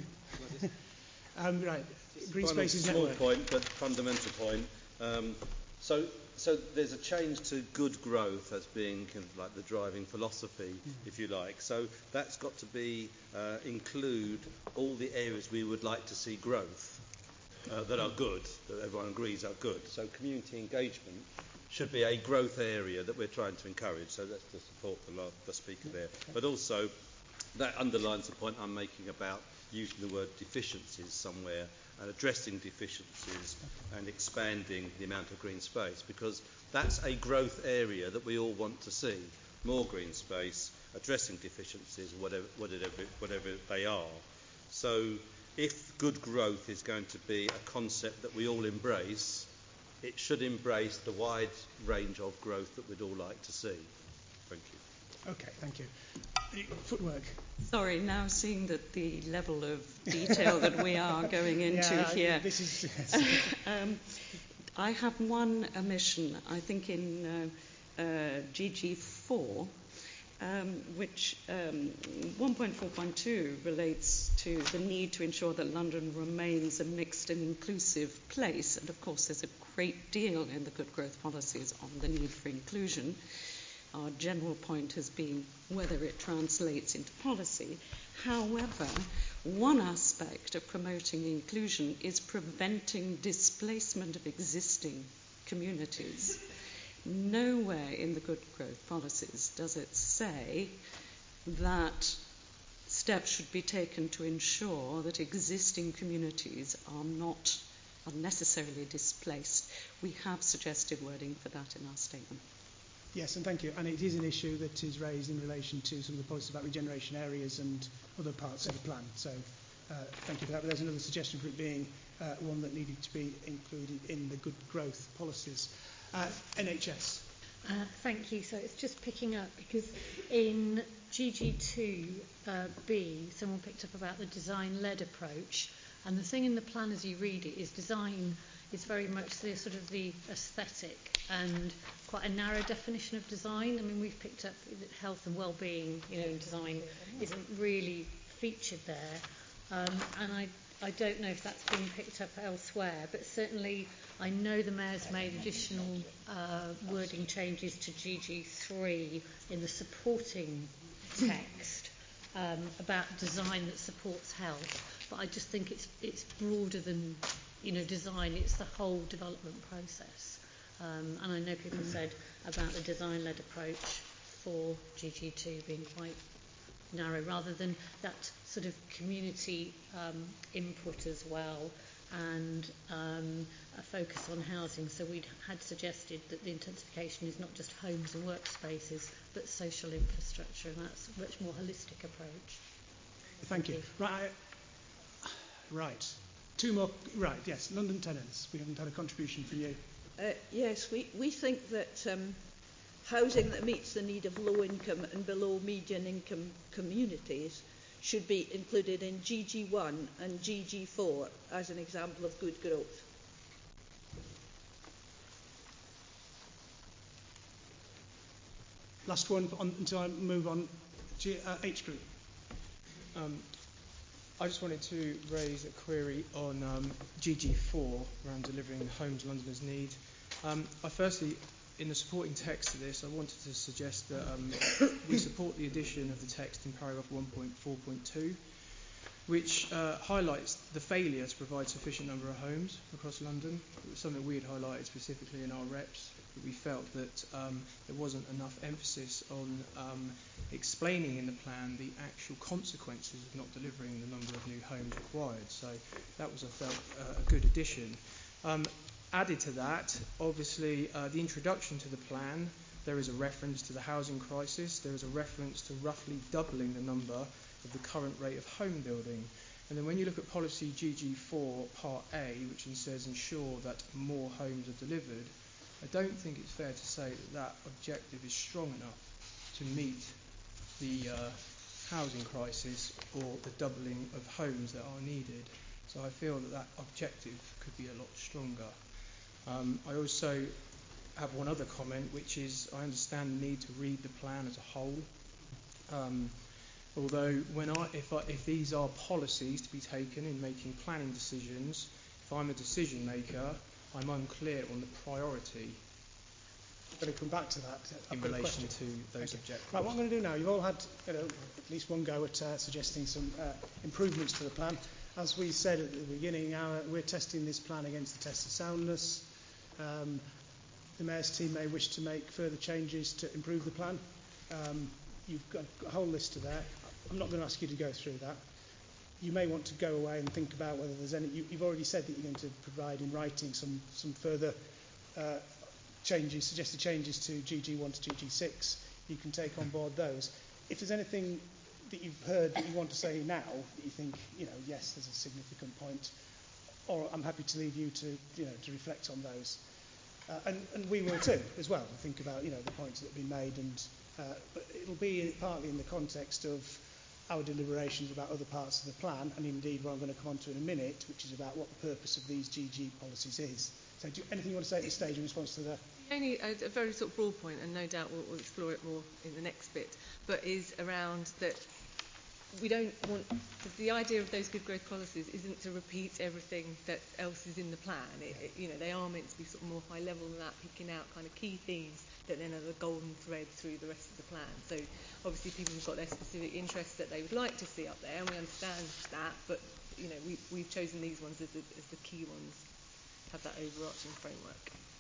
um, right. Green Final Spaces small Network. point, but fundamental point. Um, so, so there's a change to good growth as being kind of like the driving philosophy, mm. if you like. So that's got to be uh, include all the areas we would like to see growth uh, that are good, that everyone agrees are good. So community engagement should be a growth area that we're trying to encourage. So that's to support the, the speaker there. But also, that underlines the point I'm making about using the word deficiencies somewhere and addressing deficiencies and expanding the amount of green space, because that's a growth area that we all want to see. More green space, addressing deficiencies, whatever, whatever, whatever they are. So if good growth is going to be a concept that we all embrace, it should embrace the wide range of growth that we'd all like to see. Thank you. Okay, thank you. Footwork. Sorry, now seeing that the level of detail that we are going into yeah, here. This is, yes. um, I have one omission, I think in uh, uh, G G four, um, which um, one point four point two relates to the need to ensure that London remains a mixed and inclusive place. And of course, there's a great deal in the good growth policies on the need for inclusion. Our general point has been whether it translates into policy. However, one aspect of promoting inclusion is preventing displacement of existing communities. Nowhere in the good growth policies does it say that steps should be taken to ensure that existing communities are not unnecessarily displaced. We have suggested wording for that in our statement. Yes, and thank you. And it is an issue that is raised in relation to some of the policies about regeneration areas and other parts of the plan. So uh, thank you for that. But there's another suggestion for it being uh, one that needed to be included in the good growth policies. Uh, N H S. Uh, thank you. So it's just picking up because in G G two uh, B, someone picked up about the design-led approach. And the thing in the plan as you read it is design is very much the sort of the aesthetic and quite a narrow definition of design. I mean, we've picked up that health and well-being, you know, in design isn't really featured there. Um, and I, I don't know if that's been picked up elsewhere, but certainly I know the Mayor's made additional uh, wording changes to G G three in the supporting text um, about design that supports health. But I just think it's it's broader than, you know, design. It's the whole development process. Um, and I know people said about the design-led approach for G G two being quite narrow, rather than that sort of community um, input as well, and um, a focus on housing. So we had suggested that the intensification is not just homes and workspaces, but social infrastructure, and that's a much more holistic approach. Thank, Thank you. you. Right. Right. Two more. Right, yes. London tenants. We haven't had a contribution from you. Uh, yes, we, we think that um, housing that meets the need of low income and below median income communities should be included in G G one and G G four as an example of good growth. Last one on, until I move on. G, uh, H group. Um, I just wanted to raise a query on um, G G four around delivering the homes Londoners need. Um, I firstly in the supporting text of this, I wanted to suggest that um, we support the addition of the text in paragraph one point four point two, which uh, highlights the failure to provide sufficient number of homes across London. It was something we had highlighted specifically in our reps, but we felt that um, there wasn't enough emphasis on um, explaining in the plan the actual consequences of not delivering the number of new homes required. So that was, I felt, uh, a good addition. Um, added to that, obviously, uh, the introduction to the plan, there is a reference to the housing crisis, there is a reference to roughly doubling the number of the current rate of home building. And then when you look at policy G G four Part A, which says ensure that more homes are delivered, I don't think it's fair to say that that objective is strong enough to meet the uh, housing crisis or the doubling of homes that are needed. So I feel that that objective could be a lot stronger. Um, I also have one other comment, which is I understand the need to read the plan as a whole. Um, although when I, if, I, if these are policies to be taken in making planning decisions, if I'm a decision maker, I'm unclear on the priority. I'm going to come back to that in relation to those okay. objectives. Right, what I'm going to do now, you've all had you know, at least one go at uh, suggesting some uh, improvements to the plan. As we said at the beginning, our, we're testing this plan against the test of soundness. Um, the Mayor's team may wish to make further changes to improve the plan. Um, you've got a whole list of there. I'm not going to ask you to go through that. You may want to go away and think about whether there's any. You, you've already said that you're going to provide in writing some some further uh, changes, suggested changes to G G one to G G six. You can take on board those. If there's anything that you've heard that you want to say now that you think, you know, yes, there's a significant point, or I'm happy to leave you to, you know, to reflect on those. Uh, and, and we will too, as well, think about, you know, the points that have been made, and uh, but it'll be in, partly in the context of our deliberations about other parts of the plan, and indeed what I'm going to come on to in a minute, which is about what the purpose of these G G policies is. So do you, anything you want to say at this stage in response to the... Only a, a very sort of broad point, and no doubt we'll, we'll explore it more in the next bit, but is around that we don't want, the idea of those good growth policies isn't to repeat everything that else is in the plan. It, it, you know, they are meant to be sort of more high level than that, picking out kind of key themes that then are the golden thread through the rest of the plan. So obviously people have got their specific interests that they would like to see up there, and we understand that, but you know, we, we've chosen these ones as the, as the key ones, have that overarching framework.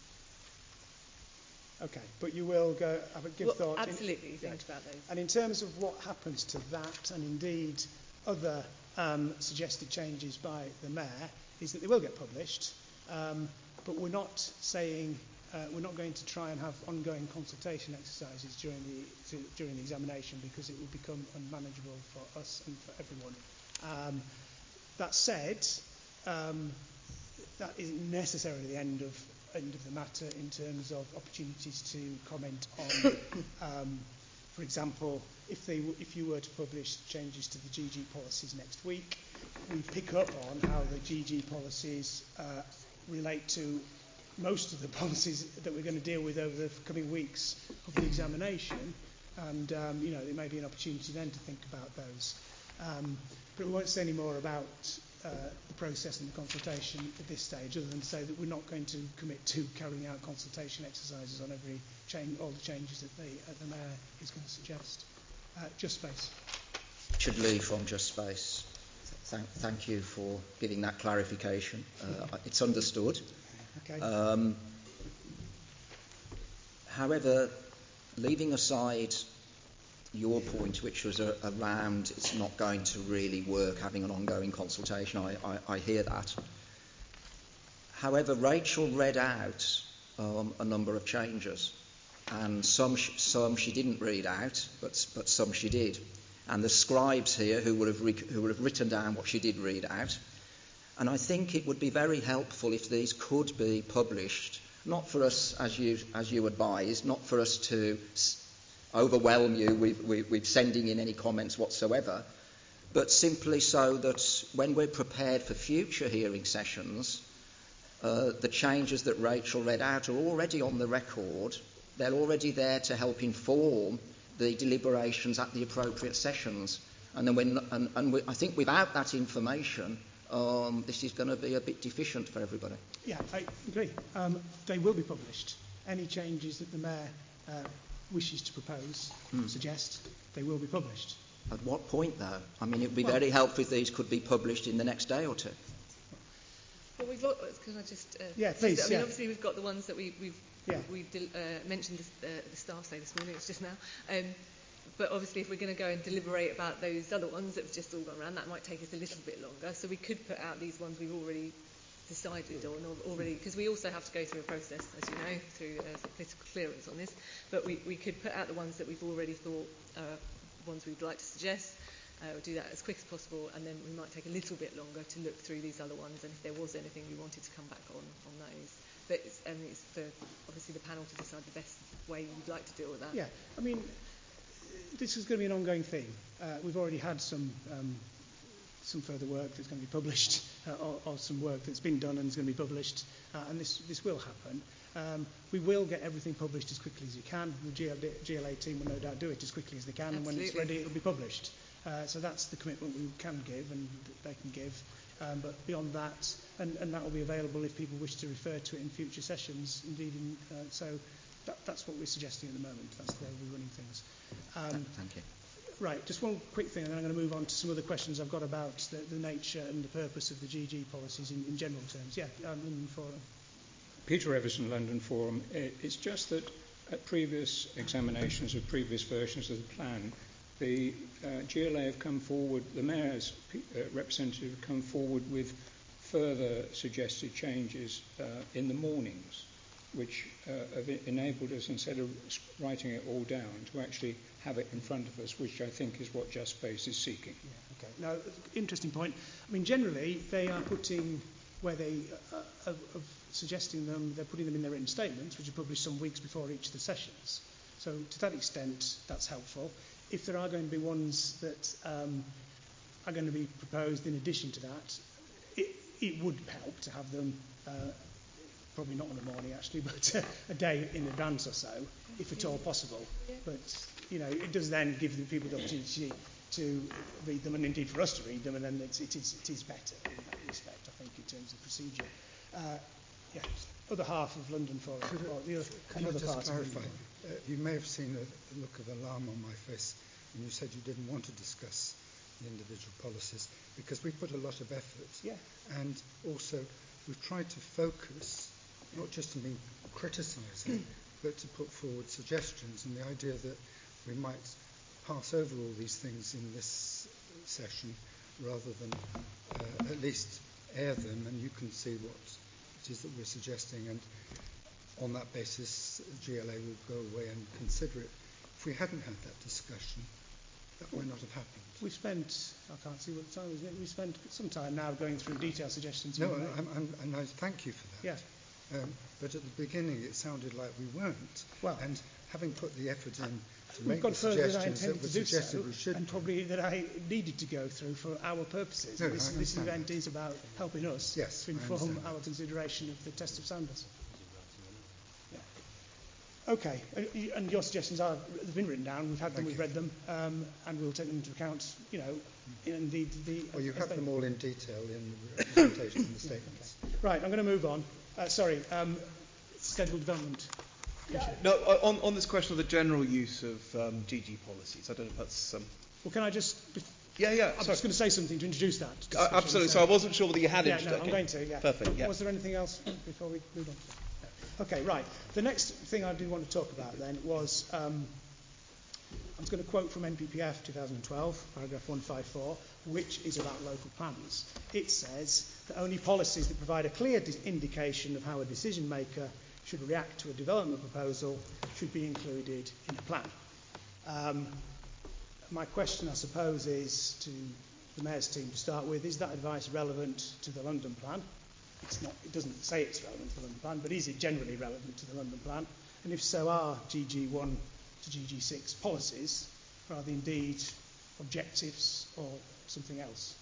Okay, but you will go have a give well, thought. Absolutely, in, think yeah. about those. And in terms of what happens to that, and indeed other um, suggested changes by the Mayor, is that they will get published, um, but we're not saying, uh, we're not going to try and have ongoing consultation exercises during the, to, during the examination, because it will become unmanageable for us and for everyone. Um, that said, um, that isn't necessarily the end of end of the matter in terms of opportunities to comment on, um, for example, if they w- if you were to publish changes to the G G policies next week, we pick up on how the G G policies uh, relate to most of the policies that we're going to deal with over the coming weeks of the examination, and um, you know, there may be an opportunity then to think about those. Um, but we won't say any more about Uh, the process and the consultation at this stage, other than to say that we're not going to commit to carrying out consultation exercises on every change, all the changes that the, uh, the Mayor is going to suggest. Uh, Just Space. Richard Lee from Just Space. Thank, thank you for giving that clarification. Uh, it's understood. Okay. Um, however, leaving aside your point, which was a, around it's not going to really work having an ongoing consultation, I, I, I hear that. However, Rachel read out um, a number of changes, and some sh- some she didn't read out, but but some she did. And the scribes here who would have re- who would have written down what she did read out. And I think it would be very helpful if these could be published, not for us, as you as you advised, not for us to overwhelm you with, with, with sending in any comments whatsoever, but simply so that when we're prepared for future hearing sessions, uh, the changes that Rachel read out are already on the record. They're already there to help inform the deliberations at the appropriate sessions. And then when, and, and we, I think without that information, um, this is going to be a bit deficient for everybody. Yeah, I agree. Um, they will be published. any changes that the Mayor uh, wishes to propose, Mm. suggest, they will be published. At what point, though? I mean, it would be Well- very helpful if these could be published in the next day or two. Well, we've got, can I just... Uh, Yeah, please, I mean, yeah. obviously we've got the ones that we, we've, Yeah. we've uh, mentioned this, uh, the staff say this morning, it's just now. Um, but obviously if we're going to go and deliberate about those other ones that have just all gone around, that might take us a little bit longer. So we could put out these ones we've already decided on, or already, because we also have to go through a process, as you know, through uh, sort of political clearance on this. But we, we could put out the ones that we've already thought are ones we'd like to suggest. Uh, we'll do that as quick as possible, and then we might take a little bit longer to look through these other ones, and if there was anything we wanted to come back on on those. But it's, um, it's for obviously the panel to decide the best way you'd like to deal with that. Yeah, I mean, this is going to be an ongoing thing. Uh, we've already had some um, some further work that's going to be published, uh, or, or some work that's been done and is going to be published, uh, and this this will happen. Um, we will get everything published as quickly as you can. The G L D, G L A team will no doubt do it as quickly as they can, Absolutely. and when it's ready, it will be published. Uh, so that's the commitment we can give and that they can give. Um, but beyond that, and, and that will be available if people wish to refer to it in future sessions. Indeed, in, uh, so that, that's what we're suggesting at the moment. That's the way we're running things. Um, Thank you. Right, just one quick thing, and then I'm going to move on to some other questions I've got about the, the nature and the purpose of the G G policies in, in general terms. Yeah, um, London Forum. Peter Everson, London Forum. It's just that at previous examinations of previous versions of the plan, the uh, G L A have come forward, the Mayor's uh, representative have come forward with further suggested changes uh, in the mornings, which uh, have enabled us, instead of writing it all down, to actually have it in front of us, which I think is what Just Space is seeking. Yeah, okay. Now, interesting point. I mean, generally, they are putting, where they uh, of, of suggesting them, they're putting them in their written statements, which are published some weeks before each of the sessions. So to that extent, that's helpful. If there are going to be ones that um, are going to be proposed in addition to that, it, it would help to have them, uh, probably not in the morning actually, but uh, a day in advance or so, if at all possible. But, you know, it does then give the people the opportunity to read them, and indeed for us to read them, and then it's, it, is, it is better in that respect, I think, in terms of procedure. Uh, yeah, other half of London Forum. Could, or the other, can I another just part clarify? Of uh, you may have seen a, a look of alarm on my face when you said you didn't want to discuss the individual policies, because we put a lot of effort. Yeah. And also, we've tried to focus, not just on being criticising, but to put forward suggestions, and the idea that we might pass over all these things in this session rather than uh, at least air them, and you can see what it is that we're suggesting, and on that basis G L A would go away and consider it. If we hadn't had that discussion, that might not have happened. We spent, I can't see what time is it, we spent some time now going through detailed suggestions. No, I'm, I'm, and I thank you for that. Yes. Um, but at the beginning it sounded like we weren't. Well, and having put the effort in to we've make gone the further than I suggestions that intended were to do suggested so, we should and do. probably that I needed to go through for our purposes. No, this, I this understand event that. is about helping us Yes, to I inform understand our that. consideration of the test of soundness. Yeah. Okay, uh, y- and your suggestions are have been written down. We've had them, Thank we've you. read them, um, and we'll take them into account. You know, indeed the. Well, you as have they- them all in detail in the representation in the statements. Right, I'm going to move on. Uh, sorry, um, scheduled development. No, on, on this question of the general use of um, G G policies, I don't know if that's... Um, Well, can I just... Yeah, yeah. I'm sorry. just going to say something to introduce that. Uh, discussion, absolutely. So I wasn't sure whether you had Yeah, it. no, Okay. I'm going to, yeah. Perfect, yeah. Was there anything else before we move on? No. Okay, right. The next thing I did want to talk about then was... Um, I'm going to quote from N P P F twenty twelve, paragraph one fifty-four, which is about local plans. It says that only policies that provide a clear di- indication of how a decision maker should react to a development proposal should be included in a plan. Um, my question, I suppose, is to the Mayor's team to start with, is that advice relevant to the London plan? It's not, it doesn't say it's relevant to the London plan, but is it generally relevant to the London plan? And if so, are G G one to G G six policies, are they indeed objectives or something else?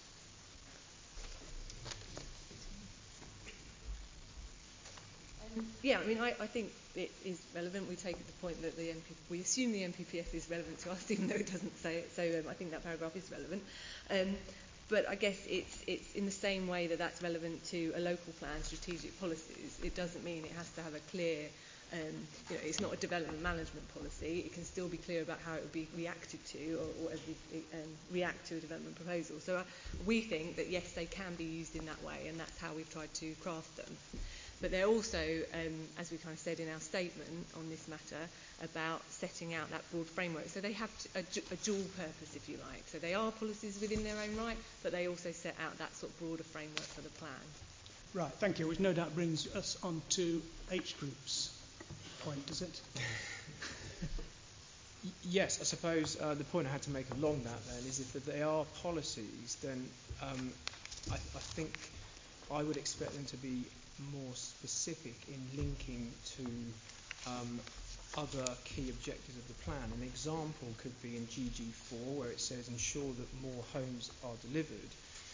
Um, yeah, I mean, I, I think it is relevant. We take the point that the M P, we assume the N P P F is relevant to us, even though it doesn't say it. So um, I think that paragraph is relevant. Um, but I guess it's it's in the same way that that's relevant to a local plan, strategic policies. It doesn't mean it has to have a clear um, you know, it's not a development management policy. It can still be clear about how it will be reacted to, or, or as we um, react to a development proposal. So uh, we think that yes, they can be used in that way, and that's how we've tried to craft them. But they're also, um, as we kind of said in our statement on this matter, about setting out that broad framework. So they have a, a dual purpose, if you like. So they are policies within their own right, but they also set out that sort of broader framework for the plan. Right, thank you, which no doubt brings us on to H Group's point, does it? Yes, I suppose uh, the point I had to make along that then is if they are policies, then um, I, I think I would expect them to be more specific in linking to um, other key objectives of the plan. An example could be in G G four, where it says ensure that more homes are delivered.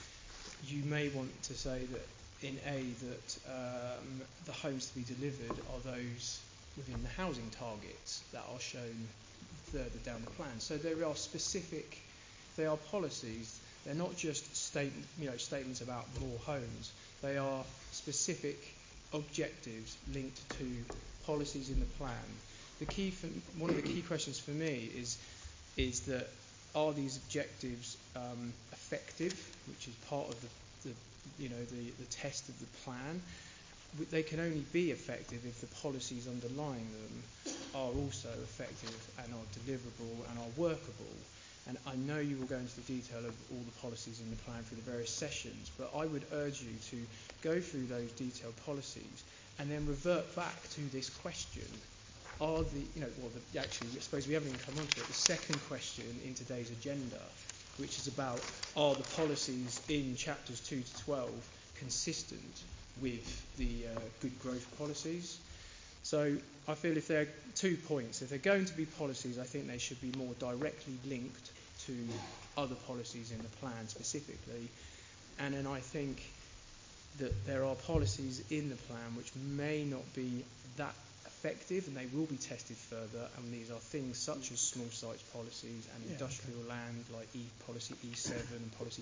You may want to say that in A that um, the homes to be delivered are those within the housing targets that are shown further down the plan. So there are specific, they are policies. They're not just statement, you know, statements about more homes. They are specific objectives linked to policies in the plan. The key, for, one of the key questions for me is, is that are these objectives um, effective, which is part of the, the you know, the, the test of the plan. They can only be effective if the policies underlying them are also effective and are deliverable and are workable. And I know you will go into the detail of all the policies in the plan through the various sessions, but I would urge you to go through those detailed policies and then revert back to this question. Are the, you know, well, the, actually, I suppose we haven't even come on to it. The second question in today's agenda, which is about are the policies in chapters two to twelve consistent with the uh, good growth policies? So I feel if there are two points, if they're going to be policies, I think they should be more directly linked to other policies in the plan specifically. And then I think that there are policies in the plan which may not be that effective, and they will be tested further, and these are things such as small sites policies and yeah, industrial okay. land like E policy E seven and policy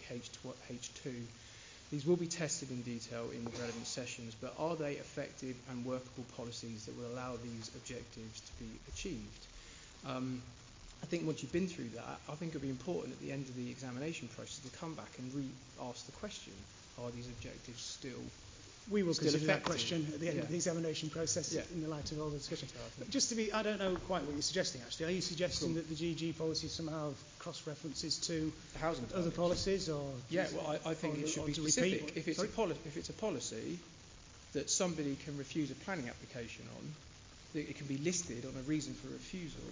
H two. These will be tested in detail in the relevant sessions, but are they effective and workable policies that will allow these objectives to be achieved? Um, I think once you've been through that, I think it would be important at the end of the examination process to come back and re-ask the question, are these objectives still We will still consider effective? that question at the end yeah. of the examination process yeah. in the light of all the discussion. But just to be, I don't know quite what you're suggesting actually. Are you suggesting cool. that the G G policy somehow cross-references to housing other targets. policies, or yeah? Well, I, I think or, it should or be specific. Repeat? If it's Sorry? a poli- if it's a policy that somebody can refuse a planning application on, that it can be listed on a reason for refusal.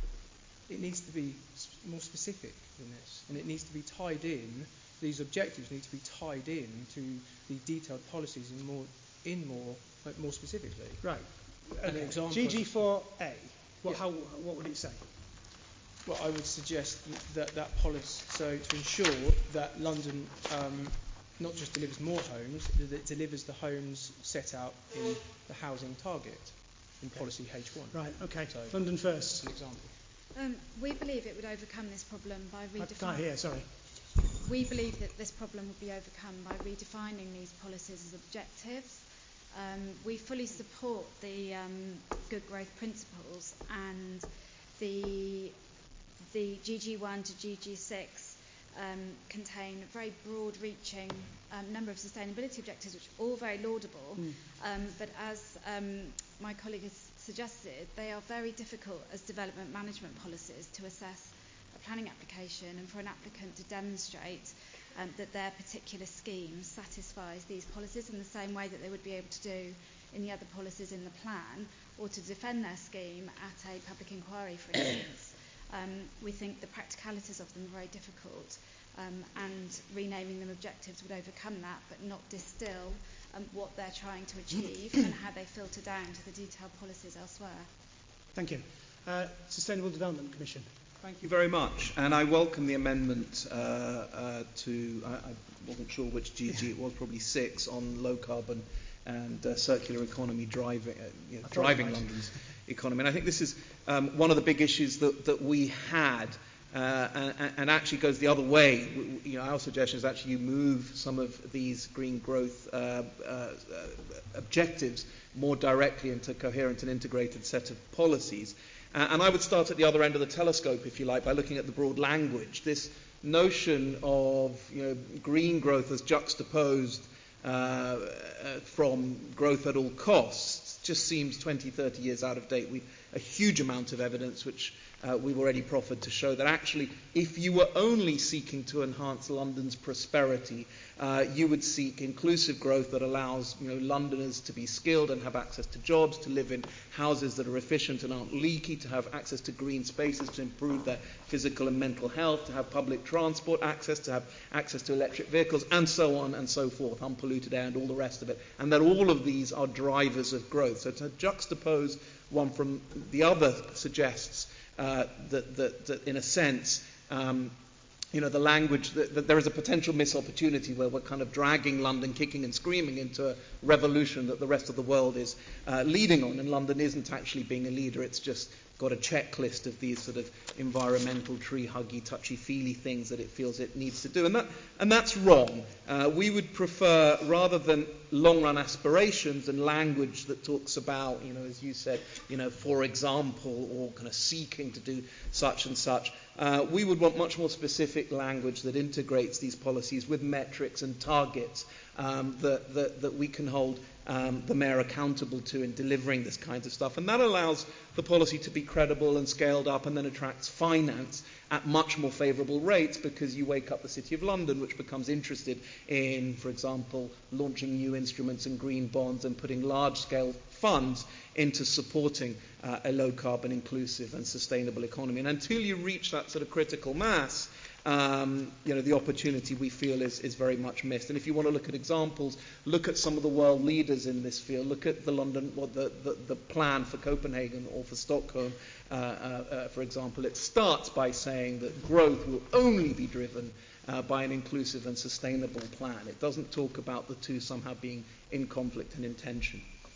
It needs to be more specific than this, and it needs to be tied in. These objectives need to be tied in to the detailed policies in more, in more, like more specifically. Right. An Okay. example. G G four A. What, yeah. how, what would it say? Well, I would suggest that that policy, so to ensure that London um, not just delivers more homes, that it delivers the homes set out in the housing target in policy H one. Right. Okay. So, London first. An example. Um, we believe it would overcome this problem by redefining. I can't hear, sorry. We believe that this problem would be overcome by redefining these policies as objectives. Um, we fully support the um, good growth principles, and the the G G one to G G six um, contain a very broad-reaching um, number of sustainability objectives, which are all very laudable. Mm. Um, but as um, my colleague has suggested, they are very difficult as development management policies to assess a planning application, and for an applicant to demonstrate um, that their particular scheme satisfies these policies in the same way that they would be able to do in the other policies in the plan, or to defend their scheme at a public inquiry, for instance. Um, we think the practicalities of them are very difficult, um, and renaming them objectives would overcome that, but not distill um, what they're trying to achieve and how they filter down to the detailed policies elsewhere. Thank you. Uh, Sustainable Development Commission. Thank you very much, and I welcome the amendment uh, uh, to, I, I wasn't sure which G G it was, probably six, on low carbon and uh, circular economy driving, uh, you know, driving London's economy. And I think this is um, one of the big issues that, that we had uh, and, and actually goes the other way. You know, our suggestion is actually you move some of these green growth uh, uh, uh, objectives more directly into a coherent and integrated set of policies. Uh, and I would start at the other end of the telescope, if you like, by looking at the broad language. This notion of, you know, green growth as juxtaposed uh, uh, from growth at all costs just seems twenty, thirty years out of date. We've a huge amount of evidence which uh, we've already proffered to show that actually if you were only seeking to enhance London's prosperity, uh, you would seek inclusive growth that allows, you know, Londoners to be skilled and have access to jobs, to live in houses that are efficient and aren't leaky, to have access to green spaces to improve their physical and mental health, to have public transport access, to have access to electric vehicles, and so on and so forth, unpolluted air and all the rest of it, and that all of these are drivers of growth. So to juxtapose one from the other suggests uh, that, that, that, in a sense, um, you know, the language, that, that there is a potential missed opportunity where we're kind of dragging London kicking and screaming into a revolution that the rest of the world is uh, leading on, and London isn't actually being a leader. It's just got a checklist of these sort of environmental, tree-huggy, touchy-feely things that it feels it needs to do. And that and that's wrong. Uh, we would prefer, rather than long-run aspirations and language that talks about, you know, as you said, you know, for example, or kind of seeking to do such and such, uh, we would want much more specific language that integrates these policies with metrics and targets um, that, that, that we can hold Um, the mayor accountable to in delivering this kind of stuff. And that allows the policy to be credible and scaled up, and then attracts finance at much more favourable rates, because you wake up the City of London, which becomes interested in, for example, launching new instruments and green bonds and putting large-scale funds into supporting uh, a low-carbon, inclusive and sustainable economy. And until you reach that sort of critical mass, Um, you know, the opportunity we feel is, is very much missed. And if you want to look at examples, look at some of the world leaders in this field. Look at the London, well, the, the, the plan for Copenhagen or for Stockholm, uh, uh, uh, for example. It starts by saying that growth will only be driven uh, by an inclusive and sustainable plan. It doesn't talk about the two somehow being in conflict and in tension.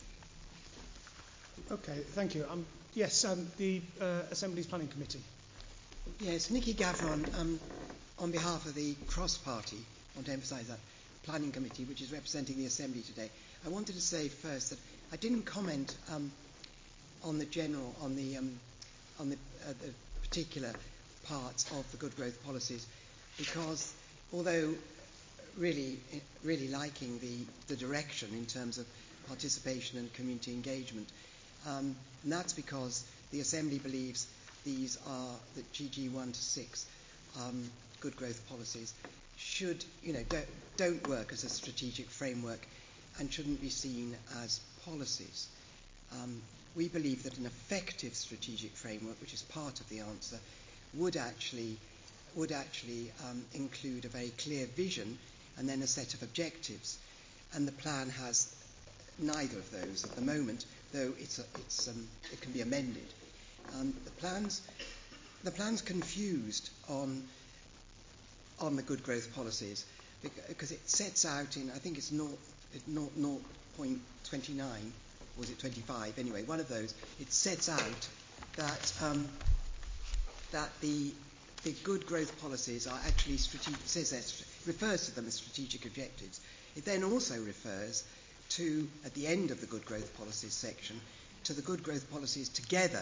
Okay, thank you. Um, yes, um, the uh, Assembly's Planning Committee. Yes, Nicky Gavron, um, on behalf of the Cross Party, I want to emphasise that, Planning Committee, which is representing the Assembly today. I wanted to say first that I didn't comment um, on the general, on the, um, on the, uh, the particular parts of the good growth policies, because although really, really liking the, the direction in terms of participation and community engagement, um, and that's because the Assembly believes these are the G G one to six um, good growth policies should, you know, don't, don't work as a strategic framework and shouldn't be seen as policies. Um, we believe that an effective strategic framework, which is part of the answer, would actually would actually um, include a very clear vision and then a set of objectives. And the plan has neither of those at the moment, though it's a, it's um, it can be amended. Um, the plans, the plan's confused on on the good growth policies because it sets out in, I think it's zero point two nine, or was it twenty-five? Anyway, one of those. It sets out that um, that the the good growth policies are actually strategic. Says that refers to them as strategic objectives. It then also refers to, at the end of the good growth policies section, to the good growth policies together.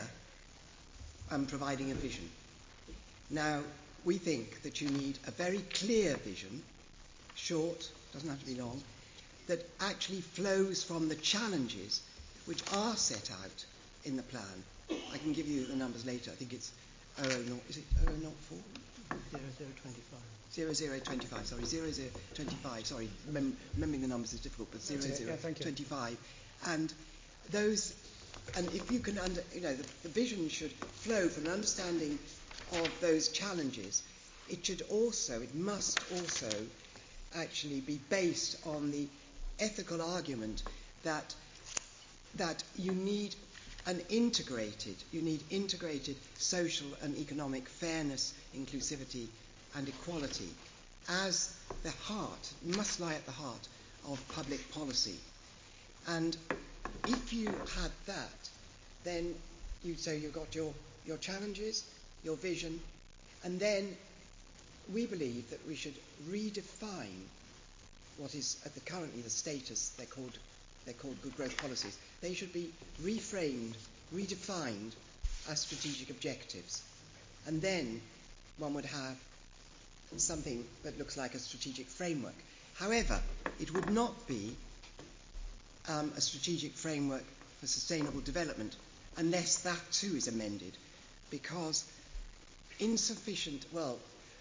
Um, providing a vision. Now, we think that you need a very clear vision, short, doesn't have to be long, that actually flows from the challenges which are set out in the plan. I can give you the numbers later. I think it's zero zero zero, is it zero zero zero four? zero zero twenty-five. zero zero twenty-five, sorry, zero zero twenty-five, sorry, Remem- remembering the numbers is difficult, but zero zero twenty-five. And those... And if you can, under, you know, the, the vision should flow from an understanding of those challenges. It should also, it must also actually be based on the ethical argument that that you need an integrated, you need integrated social and economic fairness, inclusivity, and equality as the heart, must lie at the heart of public policy. And if you had that, then you'd say you've got your, your challenges, your vision, And then we believe that we should redefine what is at the currently the status. They're called they're called good growth policies. They should be reframed, redefined as strategic objectives, and then one would have something that looks like a strategic framework. However, it would not be um, a strategic framework for sustainable development unless that too is amended, because insufficient, well,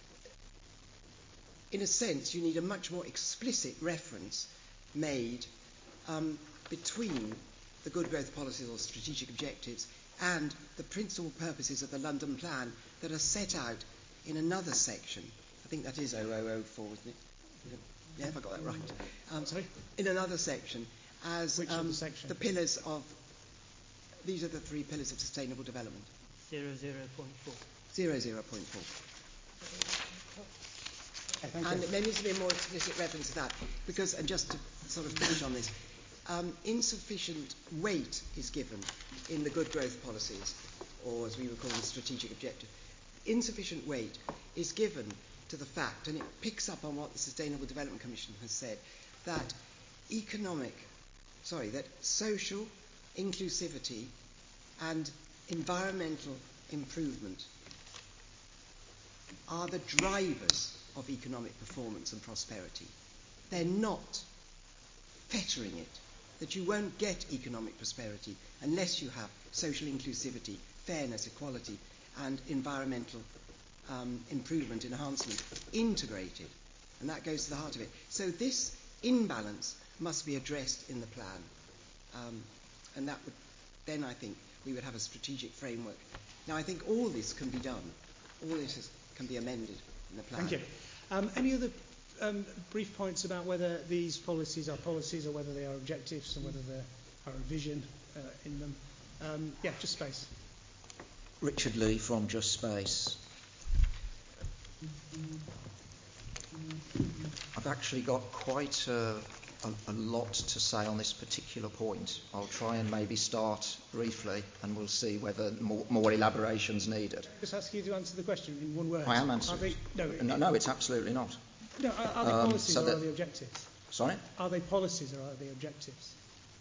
in a sense, you need a much more explicit reference made um, between the good growth policies or strategic objectives and the principal purposes of the London Plan that are set out in another section. I think that is zero zero zero four, isn't it? Yeah, if I got that right. Um, Sorry? In another section, as Which um, the, section? the pillars of, these are the three pillars of sustainable development. Zero zero point four. Zero zero point four. Okay, and there needs to be a more explicit reference to that, because, and just to sort of finish on this, um, insufficient weight is given in the good growth policies, or as we would call them, strategic objective. Insufficient weight is given to the fact, and it picks up on what the Sustainable Development Commission has said, that economic, sorry, that social inclusivity and environmental improvement are the drivers of economic performance and prosperity. They're not fettering it, that you won't get economic prosperity unless you have social inclusivity, fairness, equality, and environmental um, improvement, enhancement integrated. And that goes to the heart of it. So this imbalance must be addressed in the plan. Um, and that would, then I think we would have a strategic framework. Now, I think all this can be done. All this is, can be amended in the plan. Thank you. Um, any other um, brief points about whether these policies are policies or whether they are objectives or whether there are a vision uh, in them? Um, yeah, just space. Richard Lee from Just Space. I've actually got quite a, a, a lot to say on this particular point. I'll try and maybe start briefly and we'll see whether more, more elaboration's needed. Just ask you to answer the question in one word. I am answering. They, no, no, no, it's absolutely not. No, are, are they um, policies so or that, are they objectives? Sorry? Are they policies or are they objectives?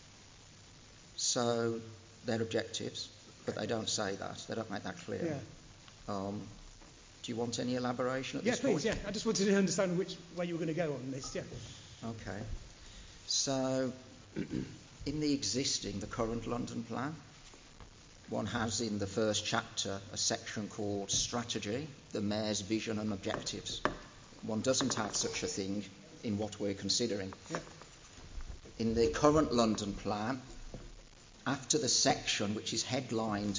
So they're objectives, but they don't say that. They don't make that clear. Yeah. Um, do you want any elaboration at yeah, this please, point? Yeah, I just wanted to understand which way you were going to go on this. Yeah. Okay. So, in the existing, the current London Plan, one has in the first chapter a section called Strategy, the Mayor's Vision and Objectives. One doesn't have such a thing in what we're considering. Yeah. In the current London Plan, after the section which is headlined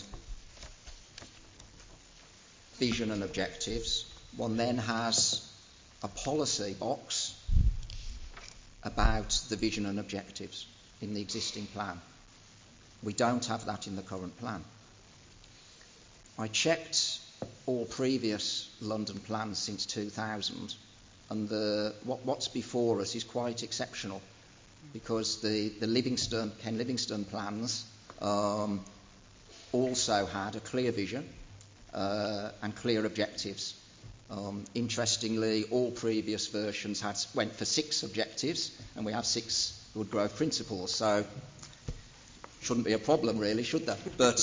Vision and Objectives, one then has a policy box about the vision and objectives in the existing plan. We don't have that in the current plan. I checked all previous London plans since two thousand, and the, what, what's before us is quite exceptional, because the, the Livingston, Ken Livingstone plans um, also had a clear vision uh, and clear objectives. Um, interestingly, all previous versions had went for six objectives, and we have six good growth principles, so shouldn't be a problem really, should there? But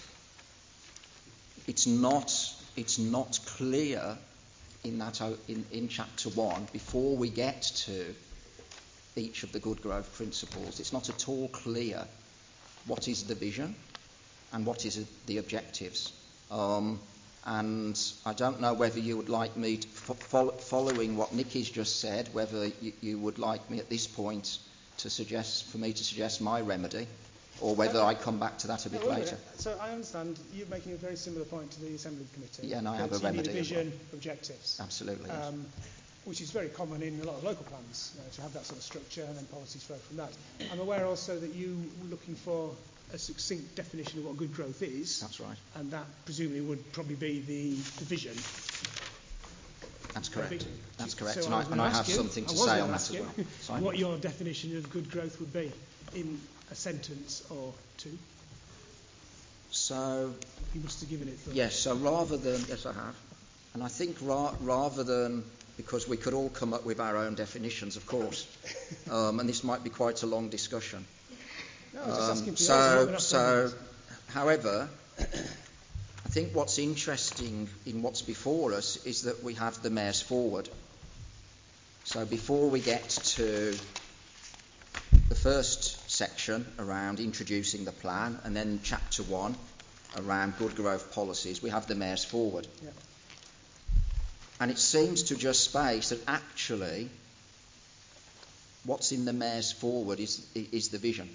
it's not it's not clear in that in, in chapter one, before we get to each of the good growth principles, it's not at all clear what is the vision and what is the objectives. Um, And I don't know whether you would like me, to, fo- following what Nicky's just said, whether you, you would like me at this point to suggest, for me to suggest my remedy, or whether uh, I come back to that a bit no, later. So I understand you're making a very similar point to the Assembly Committee. Yeah, and I have a you remedy. Need a vision, well. objectives. Absolutely. Yes. Um, which is very common in a lot of local plans, uh, to have that sort of structure and then policies flow from that. I'm aware also that you were looking for a succinct definition of what good growth is. That's right. And that presumably would probably be the, the vision. That's correct. That's correct. So and I, I, and I have you, something to I say on that as you, well. What your definition of good growth would be in a sentence or two. So you must have given it thought. Yes, so rather than yes I have. And I think ra- rather than, because we could all come up with our own definitions, of course, um, and this might be quite a long discussion. No, I was just asking Um, for so, yours, so, however, I think what's interesting in what's before us is that we have the Mayor's Forward. So before we get to the first section around introducing the plan, and then chapter one around good growth policies, we have the Mayor's Forward. Yeah. And it seems to Just Space that actually what's in the Mayor's Forward is, is the vision.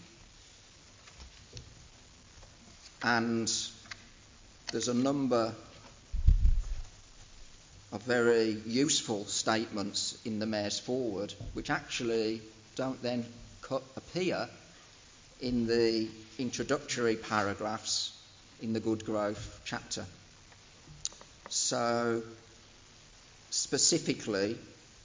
And there's a number of very useful statements in the Mayor's Forward which actually don't then co- appear in the introductory paragraphs in the Good Growth chapter. So, specifically,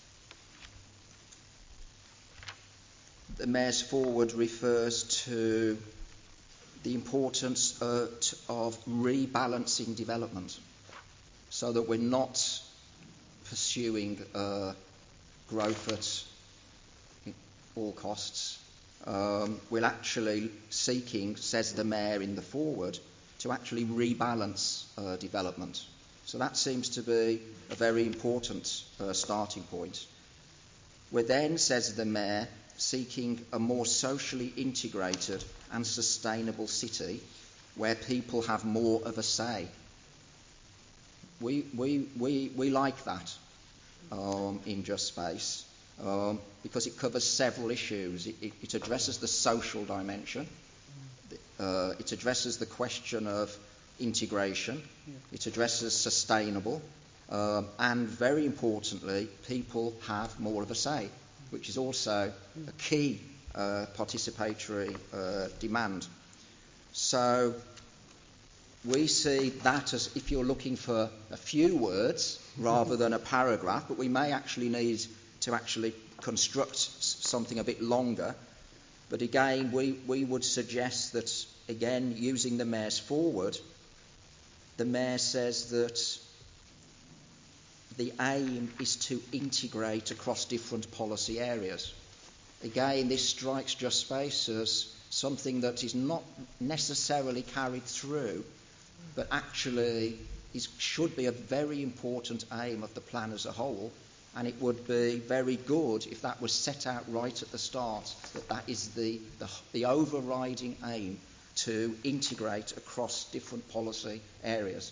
the Mayor's Forward refers to the importance uh, t- of rebalancing development so that we're not pursuing uh, growth at all costs. Um, we're actually seeking, says the Mayor in the forward, to actually rebalance uh, development. So that seems to be a very important uh, starting point. We're then, says the Mayor, seeking a more socially integrated and sustainable city where people have more of a say. We, we, we, we like that um, in Just Space um, because it covers several issues. It, it, it addresses the social dimension. Uh, it addresses the question of integration. It addresses sustainable. Um, and very importantly, people have more of a say, which is also a key uh, participatory uh, demand. So we see that as, if you're looking for a few words rather than a paragraph, but we may actually need to actually construct something a bit longer. But again, we, we would suggest that, again, using the Mayor's Forward, the Mayor says that the aim is to integrate across different policy areas. Again, this strikes Just Space as something that is not necessarily carried through, but actually is, should be a very important aim of the plan as a whole, and it would be very good if that was set out right at the start, that that is the, the, the overriding aim, to integrate across different policy areas.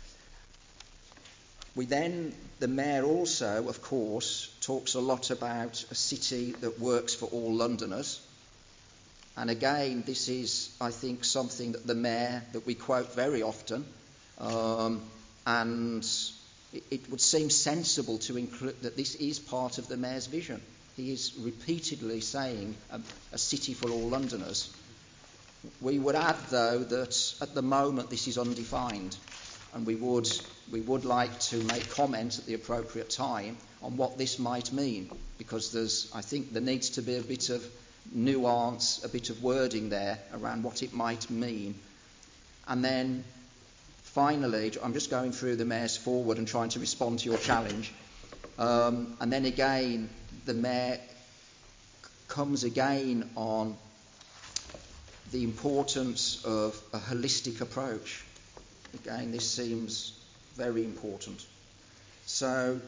We then, the Mayor also, of course, talks a lot about a city that works for all Londoners. And again, this is, I think, something that the Mayor, that we quote very often, um, and it, it would seem sensible to include that this is part of the Mayor's vision. He is repeatedly saying a, a city for all Londoners. We would add, though, that at the moment this is undefined, and we would we would like to make comment at the appropriate time on what this might mean, because there's, I think there needs to be a bit of nuance, a bit of wording there around what it might mean. And then finally, I'm just going through the Mayor's Forward and trying to respond to your challenge. Um, and then again, the Mayor comes again on the importance of a holistic approach. Again, this seems very important. So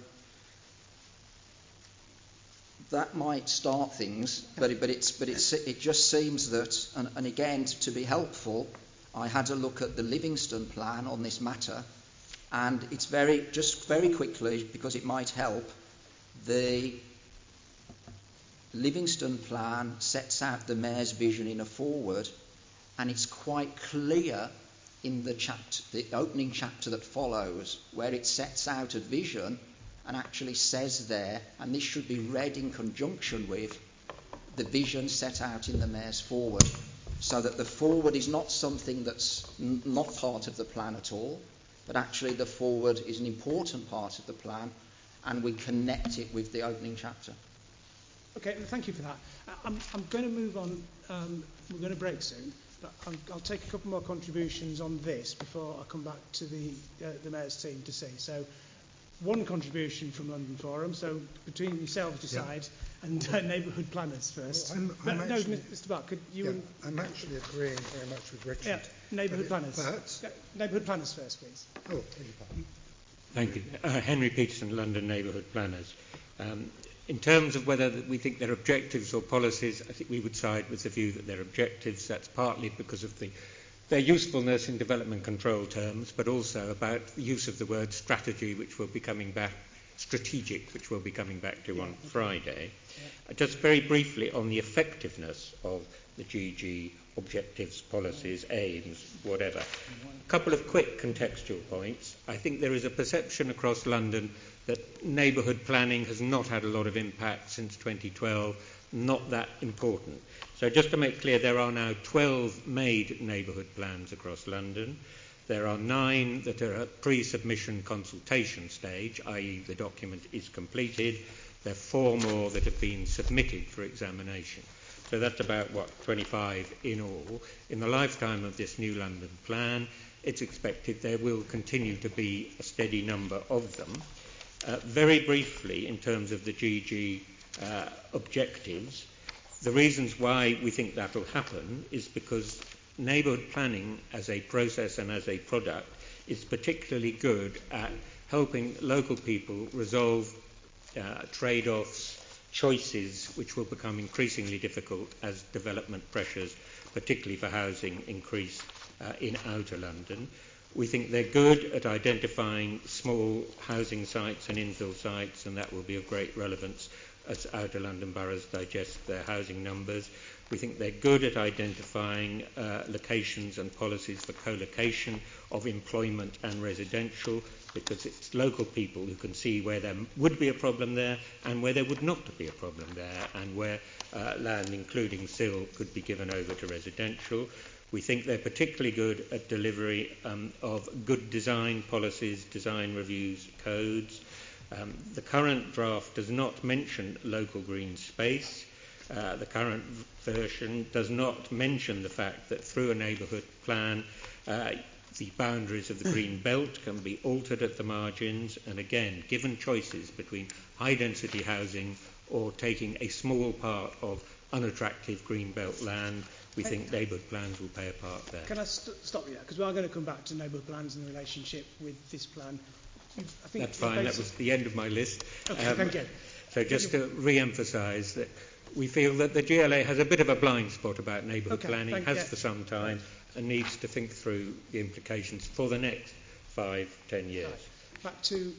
that might start things, but it, but it's but it's it just seems that, and, and again, to be helpful, I had a look at the Livingston plan on this matter, and it's very just very quickly, because it might help. The Livingston plan sets out the Mayor's vision in a forward, and it's quite clear in the chapter, the opening chapter that follows, where it sets out a vision and actually says there, and this should be read in conjunction with the vision set out in the Mayor's Forward, so that the forward is not something that's n- not part of the plan at all, but actually the forward is an important part of the plan, and we connect it with the opening chapter. Okay, well, thank you for that. I'm, I'm going to move on. Um, we're going to break soon, but I'm, I'll take a couple more contributions on this before I come back to the uh, the Mayor's team to see. So one contribution from London Forum, so between yourselves decide, yeah. and uh, neighbourhood planners first. Well, I'm, I'm no, actually, no, Mister Buck, could you... Yeah, and, I'm actually agreeing very much with Richard. Yeah, neighbourhood planners. But... Yeah, neighbourhood planners first, please. Oh, beg your pardon. Thank you. Uh, Henry Peterson, London Neighbourhood Planners. Um, in terms of whether we think they're objectives or policies, I think we would side with the view that they're objectives. That's partly because of the their usefulness in development control terms, but also about the use of the word strategy, which we'll be coming back, strategic, which we'll be coming back to yeah, on okay. Friday. Yeah. Uh, just very briefly on the effectiveness of the G G objectives, policies, aims, whatever. A couple of quick contextual points. I think there is a perception across London that neighbourhood planning has not had a lot of impact since twenty twelve, not that important. So just to make clear, there are now twelve made neighbourhood plans across London. There are nine that are at pre-submission consultation stage, that is the document is completed. There are four more that have been submitted for examination. So that's about, what, twenty-five in all. In the lifetime of this new London plan, it's expected there will continue to be a steady number of them. Uh, very briefly, in terms of the G G uh, objectives, the reasons why we think that will happen is because neighbourhood planning as a process and as a product is particularly good at helping local people resolve uh, trade-offs, choices which will become increasingly difficult as development pressures, particularly for housing, increase uh, in outer London. We think they're good at identifying small housing sites and infill sites, and that will be of great relevance as outer London boroughs digest their housing numbers. We think they're good at identifying uh, locations and policies for co-location of employment and residential, because it's local people who can see where there would be a problem there and where there would not be a problem there, and where uh, land, including S I L, could be given over to residential. We think they're particularly good at delivery um, of good design policies, design reviews, codes. Um, the current draft does not mention local green space. Uh, the current version does not mention the fact that through a neighbourhood plan, uh, the boundaries of the green belt can be altered at the margins, and again, given choices between high-density housing or taking a small part of unattractive green belt land, we think neighbourhood plans will play a part there. Can I st- stop you there? Because we are going to come back to neighbourhood plans and the relationship with this plan. I think That's fine. That was the end of my list. Okay, um, thank you. So just to re-emphasise that we feel that the G L A has a bit of a blind spot about neighbourhood okay, planning, thank, has yeah. for some time, and needs to think through the implications for the next five, ten years. Right. Back to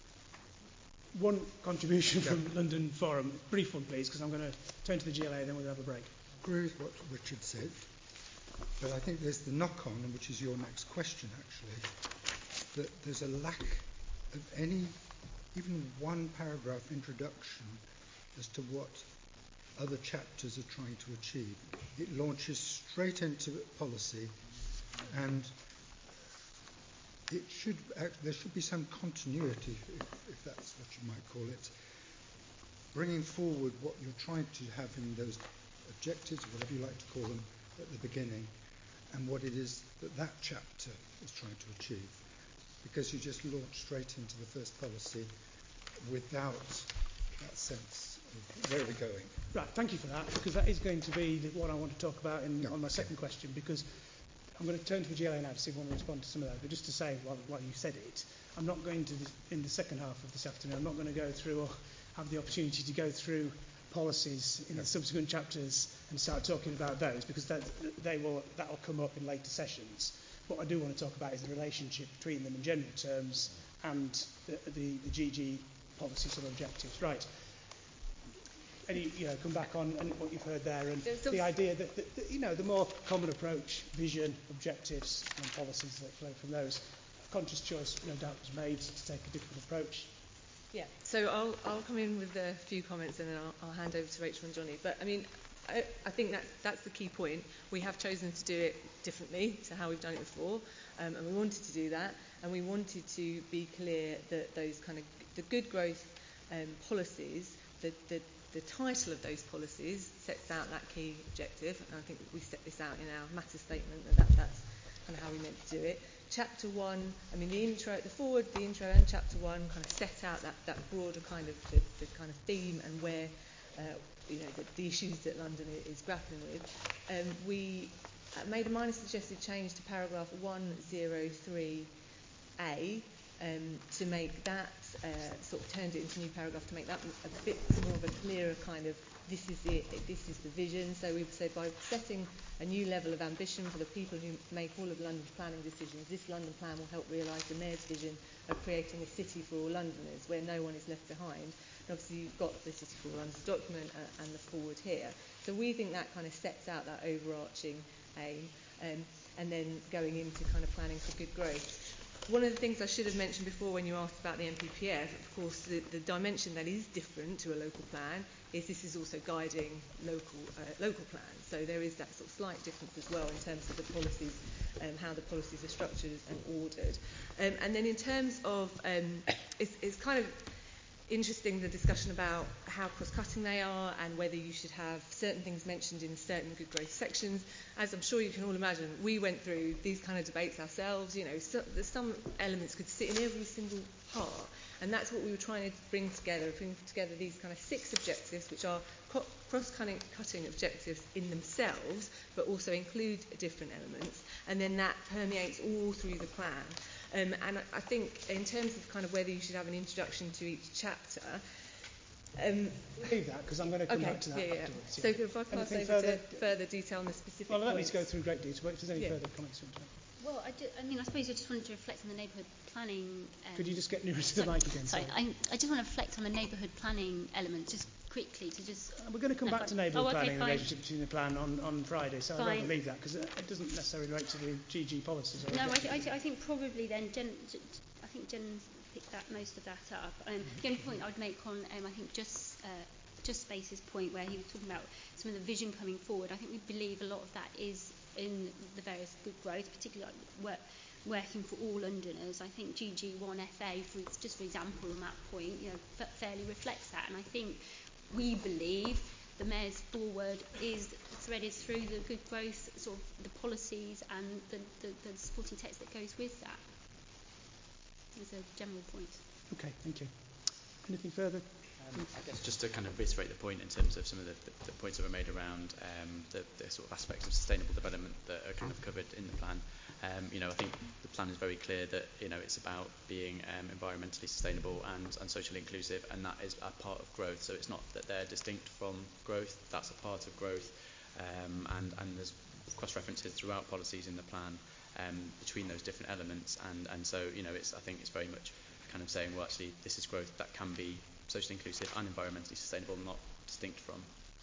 one contribution from yeah. London Forum. Brief one, please, because I'm going to turn to the G L A, then we'll have a break. I agree with what Richard said, but I think there's the knock-on, which is your next question, actually, that there's a lack of any, even one paragraph introduction as to what other chapters are trying to achieve. It launches straight into policy, and it should act, there should be some continuity, if, if that's what you might call it, bringing forward what you're trying to have in those objectives, whatever you like to call them, at the beginning, and what it is that that chapter is trying to achieve. Because you just launch straight into the first policy without that sense of where we're going. Right, thank you for that, because that is going to be the, what I want to talk about in, no, on my second okay. question, because I'm going to turn to the G L A now to see if I want to respond to some of those. But just to say, while, while you said it, I'm not going to, in the second half of this afternoon, I'm not going to go through or have the opportunity to go through policies in the subsequent chapters and start talking about those, because that, they will, that will come up in later sessions. What I do want to talk about is the relationship between them in general terms and the, the, the G G policies and objectives. Right. Any, you know, come back on and what you've heard there, and the, the idea that, that, that, you know, the more common approach, vision, objectives, and policies that flow from those. A conscious choice, no doubt, was made to take a different approach. Yeah. So I'll I'll come in with a few comments, and then I'll, I'll hand over to Rachel and Johnny. But I mean, I, I think that that's the key point. We have chosen to do it differently to how we've done it before, um, and we wanted to do that, and we wanted to be clear that those kind of the good growth um, policies, the, the the title of those policies sets out that key objective, and I think we set this out in our matter statement that, that that's kind of how we meant to do it. chapter one, I mean the intro, the forward, the intro and chapter one kind of set out that, that broader kind of the, the kind of theme and where uh, you know the, the issues that London is grappling with. Um, we made a minor suggested change to paragraph one oh three A um, to make that uh, sort of turned it into a new paragraph to make that a bit more of a clearer kind of this is it, this is the vision. So we would say by setting a new level of ambition for the people who make all of London's planning decisions, this London plan will help realise the Mayor's vision of creating a city for all Londoners where no one is left behind. And obviously you've got the City for All London's document uh, and the forward here. So we think that kind of sets out that overarching aim, um, and then going into kind of planning for good growth. One of the things I should have mentioned before when you asked about the M P P F, of course, the, the dimension that is different to a local plan is this is also guiding local uh, local plans. So there is that sort of slight difference as well in terms of the policies and um, how the policies are structured and ordered. Um, and then in terms of, um, it's, it's kind of interesting the discussion about how cross-cutting they are and whether you should have certain things mentioned in certain good growth sections. As I'm sure you can all imagine, we went through these kind of debates ourselves. You know, so, some elements could sit in every single part, and that's what we were trying to bring together, bring together these kind of six objectives, which are co- cross-cutting objectives in themselves, but also include different elements, and then that permeates all through the plan. Um, and I, I think in terms of kind of whether you should have an introduction to each chapter, um, leave that because I'm going to come okay, back to that yeah, yeah. afterwards. Yeah. So if I pass over further? to further detail on the specific well, I don't points. need to go through great detail, but if there's any yeah. further comments you want to make. Well, I, do, I mean, I suppose I just wanted to reflect on the neighbourhood planning. Um, Could you just get nearer to the mic again? Sorry, I, I just want to reflect on the neighbourhood planning element just quickly to just... Uh, we're going to come no, back fine. to neighbourhood oh, okay, planning and the fine. relationship between the plan on, on Friday, so fine. I'd rather leave that because it, it doesn't necessarily relate to the G G policies. Or no, I, th- I, th- I think probably then, Jen, I think Jen picked that, most of that up. Um, mm-hmm. The only point I'd make on, um, I think, just... Uh, Just Space's point where he was talking about some of the vision coming forward, I think we believe a lot of that is in the various good growth, particularly like work, working for all Londoners. I think G G one F A, for, just for example, on that point, you know, fairly reflects that. And I think we believe the Mayor's forward is threaded through the good growth, sort of the policies and the, the, the supporting text that goes with that. As a general point. Okay, thank you. Anything further? Um, I guess just to kind of reiterate the point in terms of some of the, the, the points that were made around um, the, the sort of aspects of sustainable development that are kind of covered in the plan. Um, you know, I think the plan is very clear that, you know, it's about being um, environmentally sustainable and, and socially inclusive, and that is a part of growth. So it's not that they're distinct from growth, that's a part of growth. Um, and, and there's cross-references throughout policies in the plan um, between those different elements. And, and so, you know, it's I think it's very much kind of saying, well, actually, this is growth that can be socially inclusive and environmentally sustainable, not distinct from.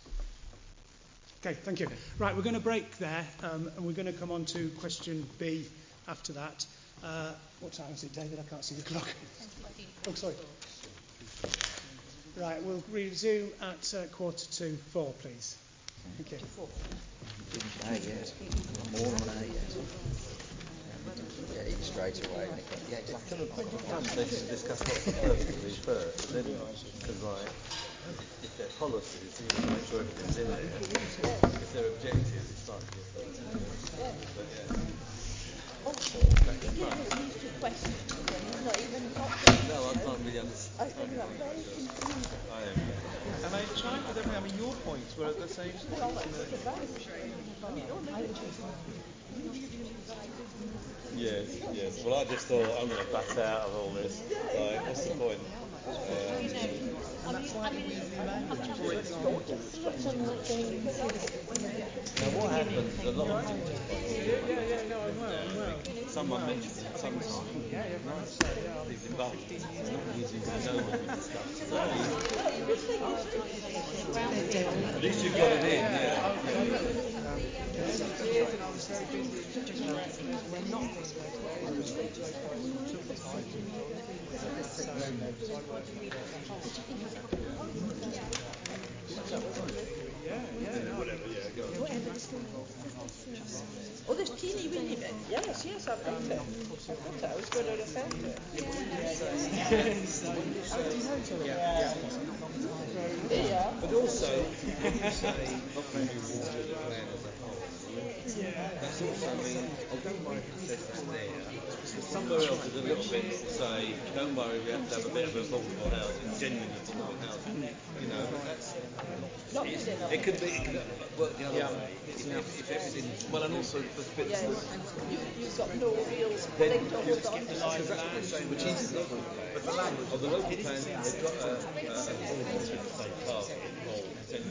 Okay, thank you. Right, we're going to break there, um, and we're going to come on to question B after that. Uh, what time is it, David? I can't see the clock. Oh, sorry. Right, we'll resume at uh, quarter to four, please. Thank you. Ah, yes. More than that, yes. Yeah, even straight away. Yeah, exactly. They should discuss what the purpose will be first, then, because like, if they're policies, you want to make sure everything's in there. If they're objectives, it's like, but yeah. No, I can't really understand. I am. And I tried with everything. I mean, your points were at the same point. Yes, yes. Well, I just thought I'm going to back out of all this. Like, what's the point? Um, and that's why we use new language, for example. Now, what happens is a lot of things. Yeah, yeah, yeah, no, I'm well, I'm well. Someone well. mentions it sometimes. Yeah, yeah, right. So, yeah, these debates, not using to know what we discussed. At least you've got it in, yeah. We're not yeah, yeah, no. Whatever, yeah, go Oh, this teeny weeny bit. Yes, yes, I've got it. I've got it. I was going to refer to it. Yeah. Yeah. But also, when you say not going to water the plan as a whole, that's also mean, I don't mind if it says it's there, somewhere else there's a little bit that will say, don't worry, we have to have a bit of affordable housing, genuine affordable housing. You know, that's, it's, it could be, it could work the other yeah. way. If, if, if everything, well, and also the bits yes. that you, you've got no real then thing to hold on to. Because that's what they're saying, which is the local plan. But the language of the local plan, they've got a, a, a say, target involved.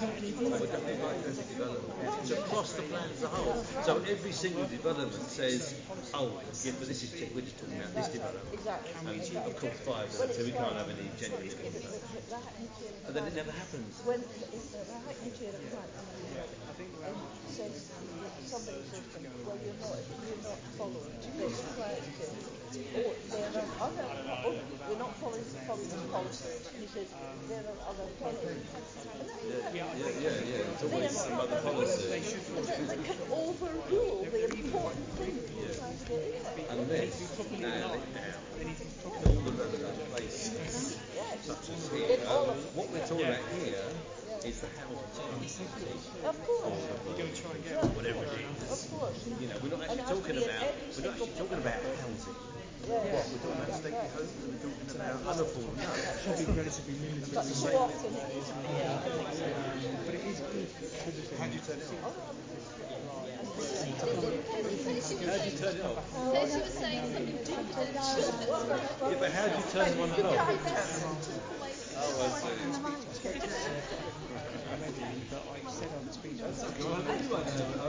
It's across the plan as a whole. So every single development says, oh, yeah, but this is we're just talking about this development. Exactly. And of course, five will say we can't have any genuine impact. And then it never happens. When if they're right into a plan, and says somebody says to them, well, you're not you're not following this plan, or there are other, oh, you're not following following this policy. He says there are other policies. Yeah, yeah, yeah, yeah. It's always some other policy. They can overrule the important thing you're trying to get in. Unless nail it down in all the relevant places, such as here. What we're talking about here is the housing. Of course. Whatever it is. Of course. You know, we're not actually talking about we're not actually talking about housing. Yeah. What we're talking about stately homes, we're talking about unaffordable. No, probably relatively limited. But so often it is. But it is good. How do you turn it off? How do you turn it off? As you were saying, something different. Yeah, but how do you turn one off? Oh, I see. But I said on speech That's how, okay. Well, anyway,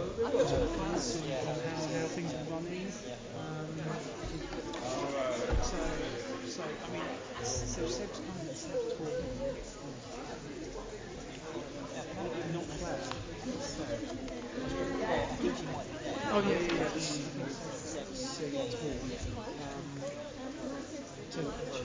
how things are running. Um, so, so I mean, so Seb's kind of Seb's talking, not flat. Oh yeah, yeah, yeah. So yeah, it's all. Um, so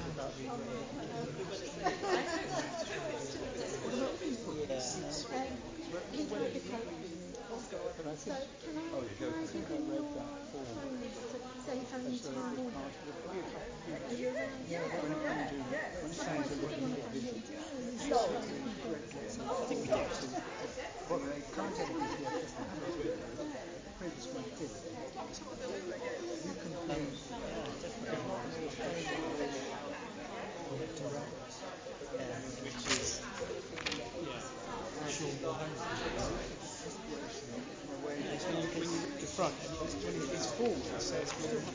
the front, when it's forward, it says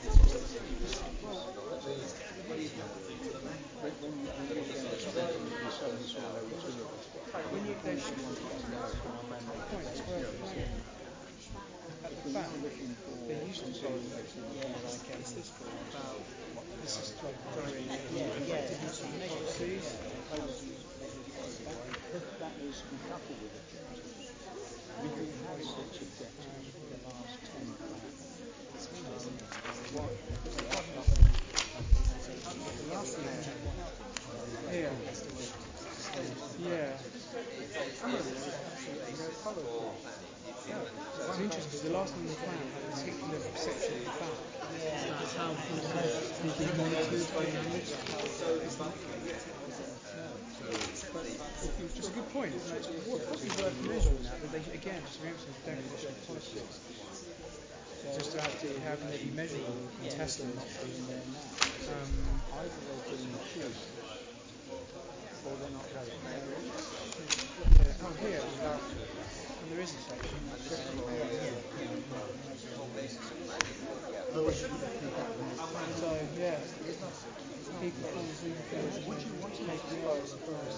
when you go at the back, they used to say like um, about this is like very effectiveness of policies. That needs to be coupled with it. We do have such objectives for the last ten The last thing here. Yeah. It's interesting because the last one in the plan had a particular section at the back. That's how it's been monitored by animals. It's a good point. Like, what probably worth measuring that, but they, again, just re-emphasize, don't question policies. Just to have to, how can they be measurable and tested? Um, either they've been accused or they're not relevant. Yeah. Oh, here, without, and there is a section. So, yeah, people falls in what do you want to make the homes,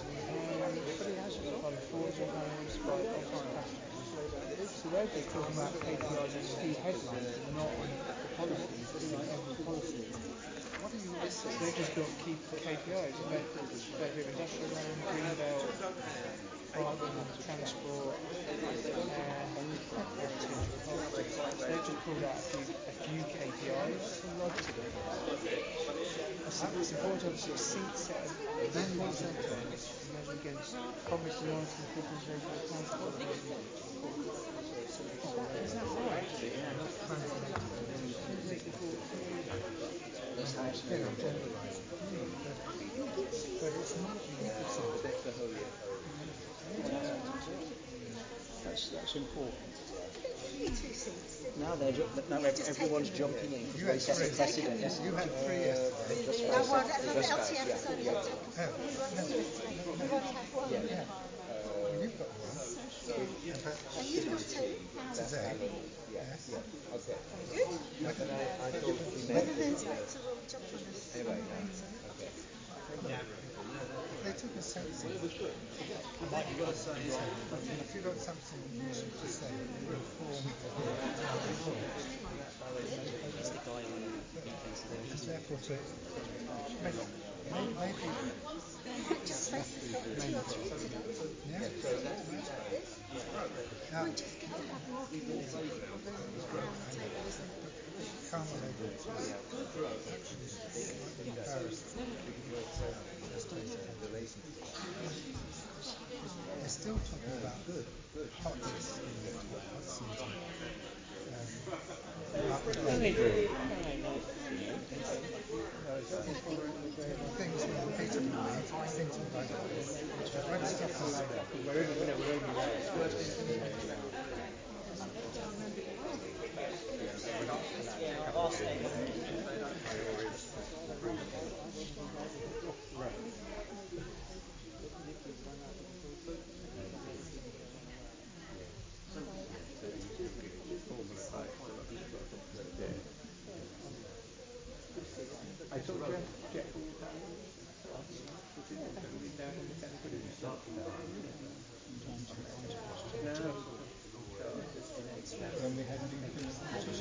affordable homes, by so they're just talking about K P Is as key headlines and not on the policies, but in every policy. They've just got key K P Is, they've got industrial land, green belt, carbon, transport, air, they've just pulled out a few, a few K P Is. It's important to have a succinct set of measure against public reliance and frequency of transport. Is that right? But it's not that's the whole year. That's, that's important. Now they're ju- now everyone's jumping in because we set a precedent. Yes, you had three yesterday. Just No, well, just the just L T F yeah. has only got to, we won't see yesterday. We won't have one. Yeah. Well, you've got one. And you've got two. Today. Yeah, yeah. Okay. Good. Whether there's lots of old jobs on us. Anyway, Okay. yeah. They took a census. If you've got something to say, inform He's the guy on weekends today. it's therefore to maybe, maybe Just basically got two or three today. yeah. Yeah. We're just going to have more community people than around the table, isn't it? Can't relate it to comparison. We're still talking about hotness in the things we repeatedly read, things we like. When stuff is I told Jeff, Jeff all the time. When we had anything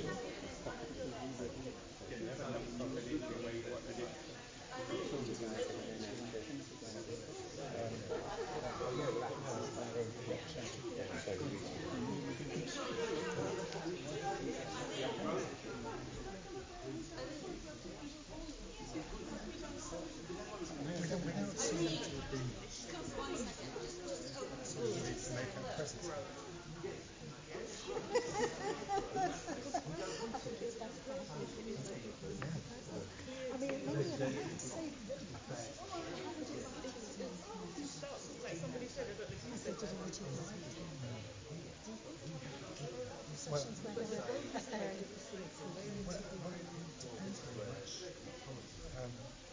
without seeming to have been to make our presence. I mean, many of them have to say Well, well, well, it depends very much um,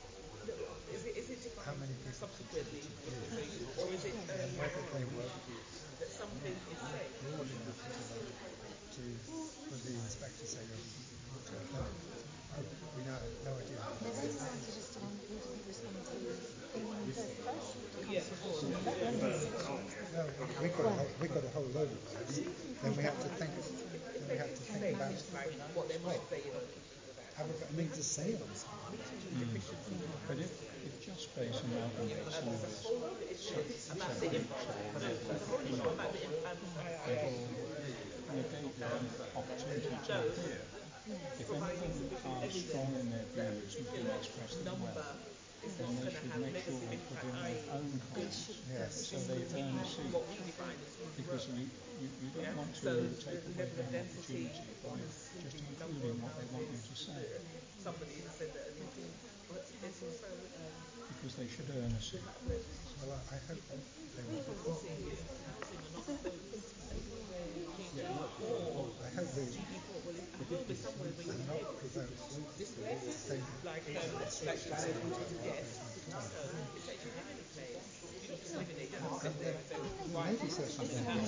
how many people contributed or is it and whether they were broad enough to, for the inspector to say, oh, we know, no idea. They raised the answer just on who didn't respond to being the first person to consultation. That one No, we got, a whole, we got a whole load of those. Then we have to think, then we have to think about what they might be. Have we got anything to say on something? Mm. But if, if just based on our service, about the impact, negate their opportunity to appear. If anything are strong in their views and can express them well, then they should make sure they put in their own comments, yes. so they earn a seat. Because you, you, you don't want to take away their opportunity by just including what they want you to say. Because they should earn a seat. Well, I hope they will. I hope they will not provoke the same maybe certain things.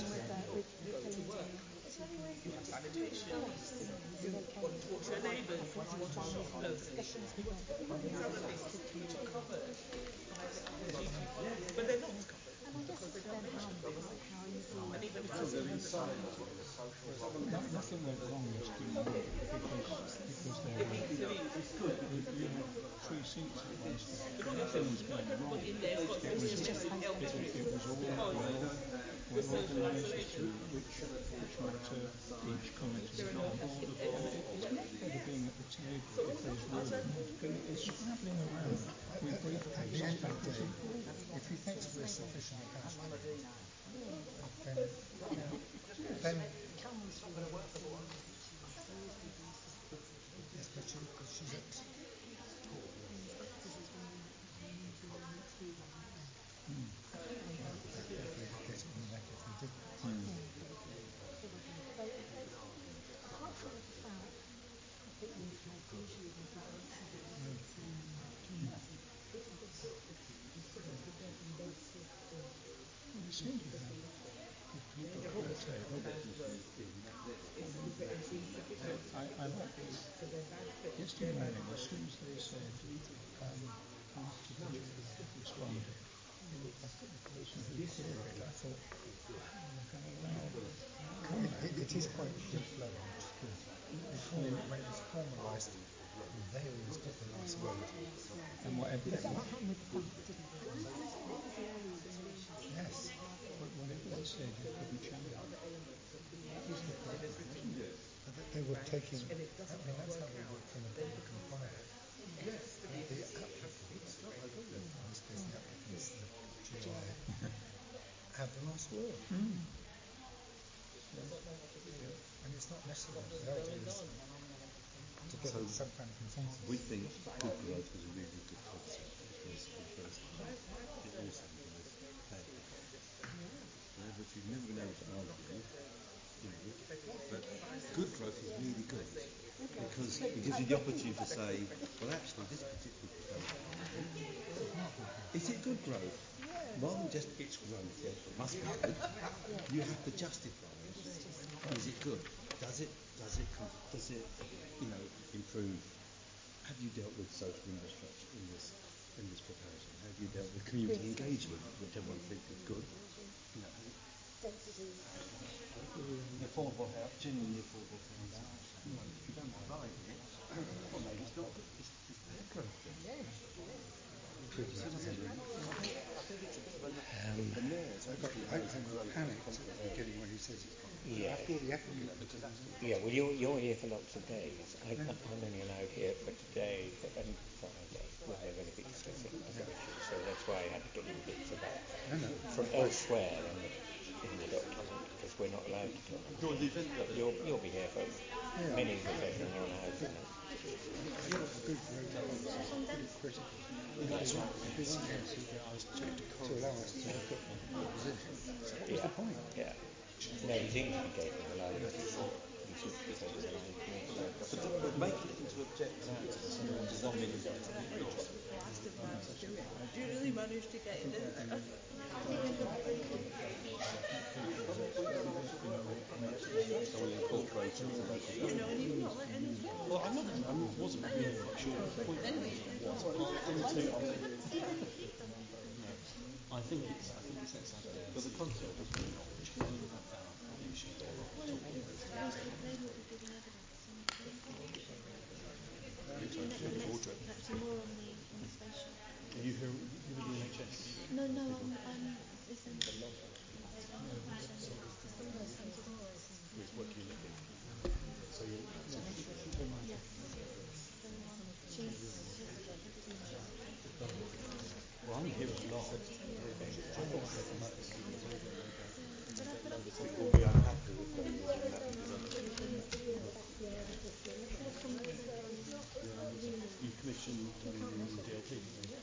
But they're not covered. And I guess it's then how easy Nothing went wrong this time because, because there were you had three seats at one stage. Nothing was going wrong. It was, it, it, it was all well, well organised to which, which matter each committee had. And it, it's much better being at the table if there's room. But it's scrabbling around with briefcases backwards and forwards. If he thinks we're sufficiently passionate, then, then yes, but she, she's at mm. They get it in the neck if we did. Mm. Apart from I, I like yesterday morning, as soon as they said, um, please respond, I put the person who queried, I thought, oh, it, it, it is quite free-flowing, which is good. Before, when it was formalised, they always got the last word. And whatever they want. Yes. But whatever they said, you couldn't change. They were taking, I mean, that's how we work from a public inquiry. The applicants, in this case the applicants, the G I, have the last word. Mm. And it's not necessary. The idea is to get So some kind of consensus. we think good growth was a really good concept because for the first time it also implies bad growth. However, if you've never been able to argue, you know, but good growth is really good because it gives you the opportunity to say, well, actually, this particular proposal, is it good growth? Rather than just it's growth, therefore it must be good. You have to justify it. Is it good? Does it? Does it? Does it? You know, improve? Have you dealt with social infrastructure in this in this proposal? Have you dealt with community engagement, which everyone thinks is good? You know, affordable house, genuinely affordable house. You know, if you don't provide it, well, maybe it's not good. It's, it's bad growth. Um, I got, I, I got panicked at the beginning when he said yeah. after all the effort. Yeah, well, you're, you're here for lots of days. I, I'm only allowed here for today and Friday when they're going to be discussing other issues, so that's why I had to get in bits of that from elsewhere in the, in the document, because we're not allowed to talk. You'll, you'll be here for yeah. many of the sessions on housing. Good critical. That's right. To allow us to look at the position. What was yeah. the point? Yeah. No, he's indicating a lot of it. But making it into objectives does not mean it's going to be good. Do you really manage to get it in there? You know, and you've not let any. Well, I'm not. I wasn't really quite sure what the point was. I think it's. I think it's sensible. But the concept was really not about the issue there. They will be giving evidence on the perhaps more on the on the spatial. Are you who? You with the N H S? No, no, I'm. I'm listen. What do you look at? So you. Yes. She's. Well, I'm here a lot. People will be unhappy with those you commissioned um, D L P.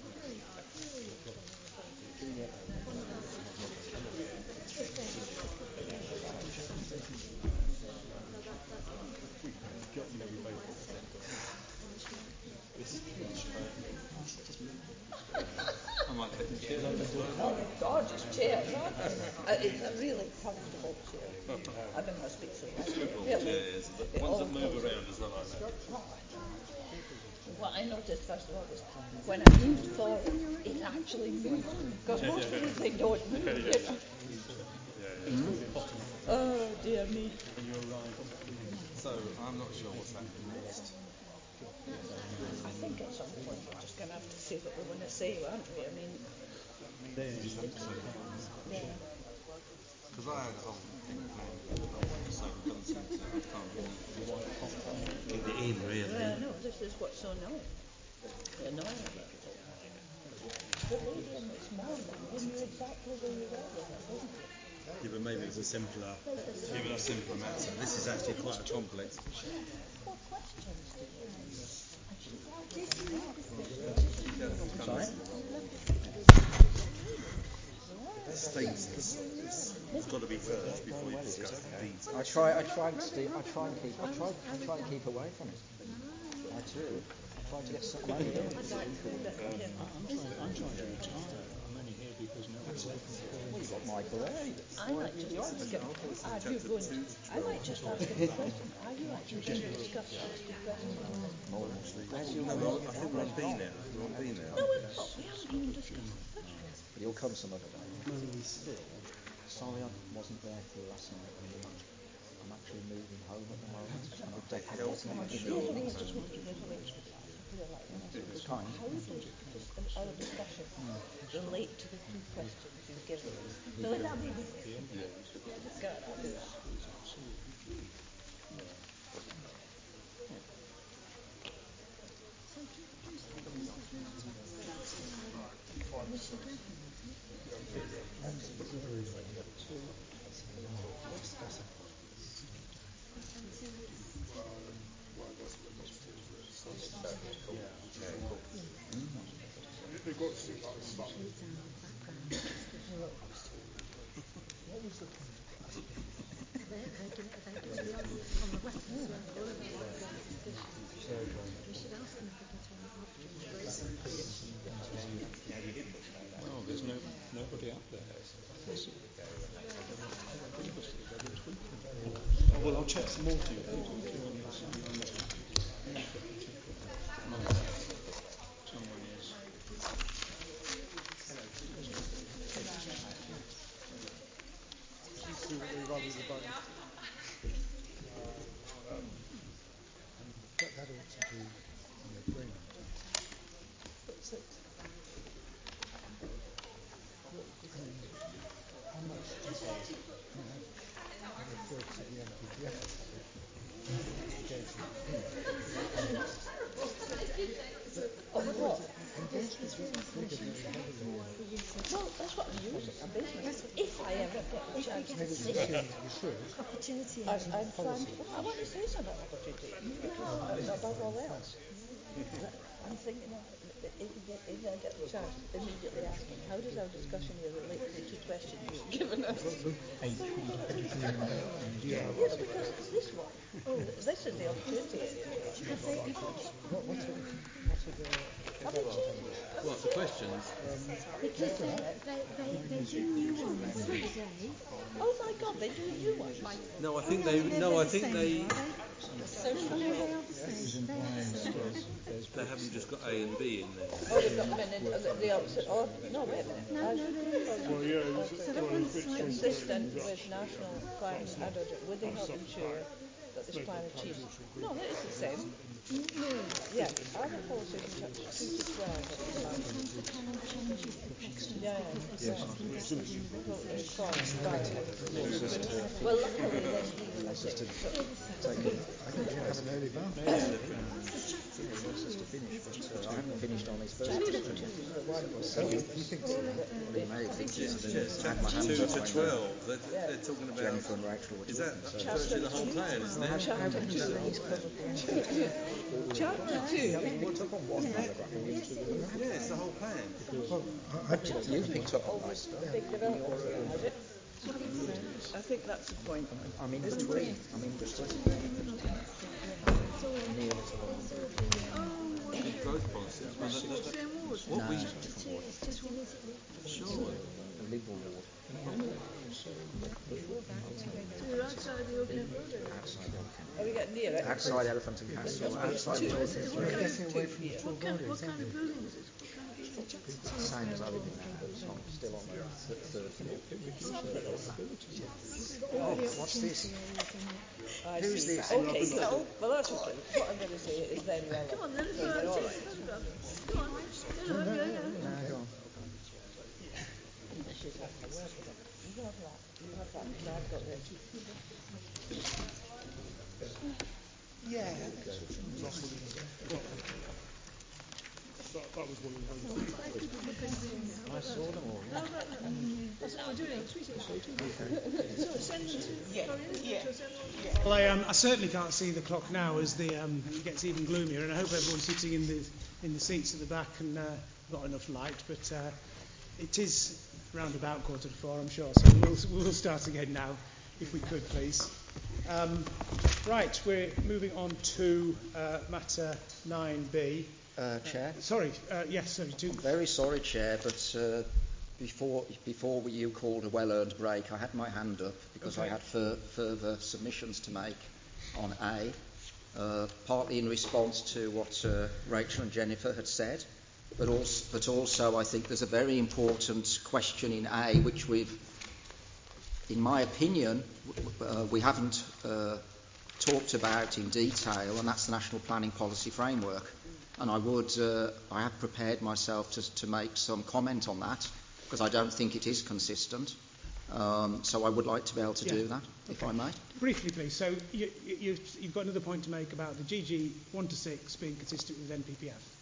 Oh, gorgeous chairs, aren't they? Uh, it's a really comfortable chair. I think I speak so much. Swivel Really. chairs, the ones that move around as well, I like that. What I noticed first of all was when I moved forward, it actually moved. Because Yeah, most yeah. of them they don't move. Yeah, yeah. You know? Yeah, yeah. Mm-hmm. Oh dear me. When you arrive. So I'm not sure what's happening next. I think at some point we're just going to have to say what we want to say, aren't we? I mean, yeah, you just have to say yeah. Because I had a whole thing planned, so it doesn't seem to, I can't really get it in, really. Well, no, this is what's so annoying. The annoying about it. The lady in the small one, you knew exactly where you were with it, didn't you? Yeah, but maybe it's a simpler, even a simpler matter. This is actually quite a complex issue. What questions did you have? Sorry? The states it's got to be first before you discuss the details. I try, I try, Steve, I try and keep, I try, I try and keep away from it. I do. I try to get something out of it. I'm trying, I'm trying to retire. I'm only here because no one's looking for me. Well, you've got Michael A. I might just ask him, are you going to, I might just ask him a question. Are you actually going to discuss those two questions? No, I think we're on B now. We're on B now. No, we're not. We haven't even discussed the first one. But he'll come some other day. Sorry, I wasn't there till last night. I'm actually moving home at the moment. I'm decorating in the evening. It's kind. How does just our discussion relate to the two questions you've given us? So would that be God, I'll do that. They've got to see that stuff. What was the point? They're, they're doing it on the west as well. We should ask them if they can turn it off during the break. Well, there's no, nobody up there. Oh, well, I'll check some more for you. See what they value the bank. Um, that, that ought to be on the brain. How much do you have referred to the M P P F? What? Engagements is bigger than Well, that's what I'm using, a business. If I ever get the chance to see it. Opportunity. I, I'm trying to, I want to say something about opportunity. No, above all else. I'm thinking of, if, you get, if I get the chance, immediately asking, how does our discussion here relate to the two questions you've given us? Yeah. Yes, because it's this one. Oh, this is the opportunity. What, what's it, what's it, uh, Have they changed? What, the questions? Because they, they, they, they do new ones every day. Oh my God, they do new ones. No, I think they. No, I think they. Social They are the same. They are the same. They haven't just got A and B in there. Oh, they've got them in the, the opposite. Oh, no, wait a minute. No, no, they're the same. Well, yeah, it's, So that well, one's it's slightly Consistent with national climate adulthood, would they help ensure that this climate change? No, that is the same. Yeah, other policies in chapter two to twelve. Sometimes the panel changes the questions Yeah, because yeah. the person is invested in Well, the it's fine, fine. Well, luckily then we will say. I think you have an early bath. He wants us to finish, but uh, I haven't finished on his first question. So he thinks he may think it's Chapter two to twelve. They're, they're talking about. Jennifer and Rachel were Is that talking, virtually the whole plan, isn't it? Chapter two. Chapter two. What's up on one paragraph? Yeah, it's the whole plan. well, I, I picked You picked up on my stuff. Big development, has it? I think that's the point. I'm in between. I'm in between. Near to Big growth policies. Well, that, that, that, what no, we different ward. sure. A liberal ward. outside the opening road. Outside Elephant. Are we getting near it? Outside Elephant and Castle. Outside Two. Elephant. We're getting away from the tall What kind, bodies, what kind aren't of we? building is it? What kind of building? Same as I live in now. It's on, still on the th- third floor. Oh, what's this? I Who's see. this? Okay, so, well, that's okay. What I'm going to say is then, well, Come on, then it's then all we're all right. right. Come on. No, no, yeah, yeah. No, go on. She's happy. Where's that? You have that. You have that. So I've got this. Yeah. That, that was one of the ones. I saw them all. No, no, no. That's what we're doing. Tweeting. So send them to Yeah, yeah, yeah. Well, I, um, I certainly can't see the clock now as the um, it gets even gloomier, and I hope everyone's sitting in the in the seats at the back and uh, got enough light. But uh, it is round about quarter to four, I'm sure. So we'll we'll start again now, if we could, please. Um, right, we're moving on to uh, matter nine B. Uh, Chair? Sorry, uh, yes, sorry. Two. Very sorry, Chair, but uh, before before you called a well-earned break, I had my hand up because okay. I had fur- further submissions to make on A, uh, partly in response to what uh, Rachel and Jennifer had said, but also, but also I think there's a very important question in A which we've, in my opinion, uh, we haven't uh, talked about in detail, and that's the National Planning Policy Framework. And I would, uh, I have prepared myself to, to make some comment on that, because I don't think it is consistent. Um, so I would like to be able to yeah. do that, okay. if I may. Briefly, please. So you, you, you've got another point to make about the G G one to six being consistent with N P P F.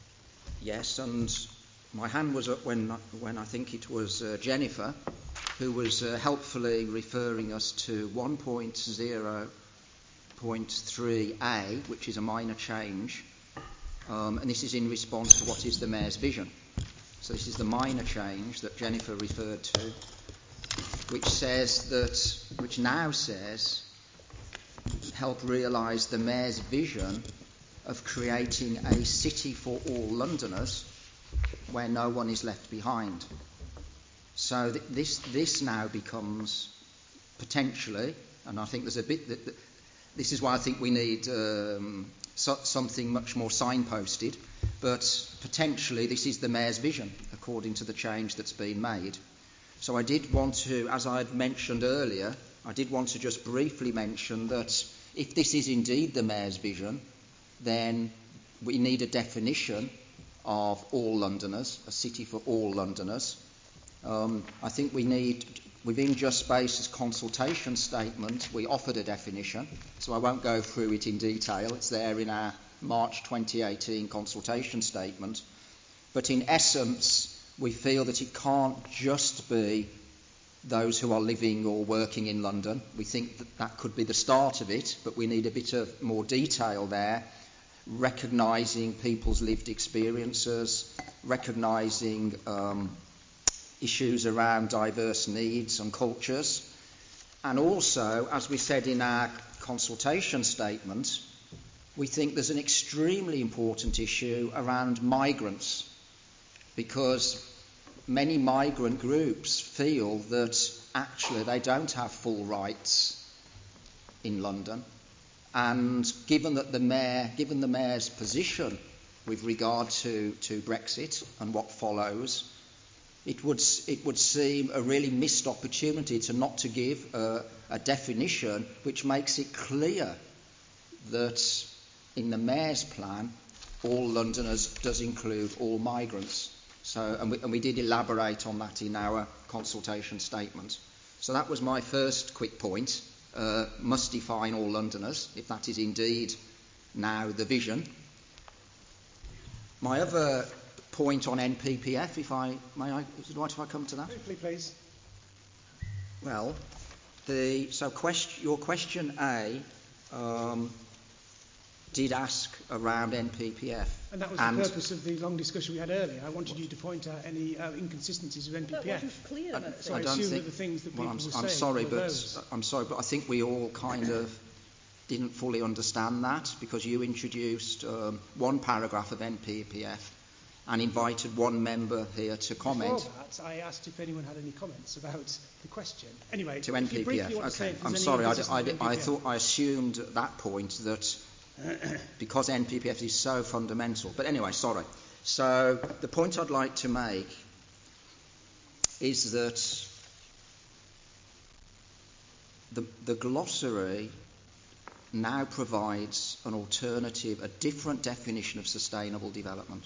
Yes, and my hand was up when, when I think it was uh, Jennifer, who was uh, helpfully referring us to one point oh point three A, which is a minor change. Um, and this is in response to what is the Mayor's vision. So this is the minor change that Jennifer referred to, which says that, which now says, help realise the Mayor's vision of creating a city for all Londoners where no one is left behind. So th- this this now becomes potentially, and I think there's a bit that, that this is why I think we need um, so, something much more signposted, but potentially this is the Mayor's vision according to the change that's been made. So I did want to, as I had mentioned earlier, I did want to just briefly mention that if this is indeed the Mayor's vision, then we need a definition of all Londoners, a city for all Londoners. Um, I think we need, within Just Space's consultation statement, we offered a definition, so I won't go through it in detail. It's there in our March twenty eighteen consultation statement. But in essence, we feel that it can't just be those who are living or working in London. We think that that could be the start of it, but we need a bit of more detail there, recognising people's lived experiences, recognising um, issues around diverse needs and cultures. And also, as we said in our consultation statement, we think there's an extremely important issue around migrants, because many migrant groups feel that actually they don't have full rights in London. And given that the mayor, given the mayor's position with regard to, to Brexit and what follows, it would it would seem a really missed opportunity to not to give a, a definition which makes it clear that in the mayor's plan, all Londoners does include all migrants. So, and we, and we did elaborate on that in our consultation statement. So that was my first quick point. Uh, must define all Londoners, if that is indeed now the vision. My other point on N P P F, if I may, I, is it right if I come to that? Briefly, please. Well, the so question, your question A um, did ask around N P P F. And that was and the purpose of the long discussion we had earlier. I wanted you to point out any uh, inconsistencies with N P P F. That wasn't clear. I, that so I, I don't assume think, that the things that well, people I'm, were I'm saying sorry, were but those. I'm sorry, but I think we all kind of didn't fully understand that, because you introduced um, one paragraph of N P P F and invited one member here to comment. Before that, I asked if anyone had any comments about the question. Anyway, to N P P F. Okay, I'm sorry. I, I, I thought I assumed at that point that because N P P F is so fundamental. But anyway, sorry. So the point I'd like to make is that the, the glossary now provides an alternative, a different definition of sustainable development.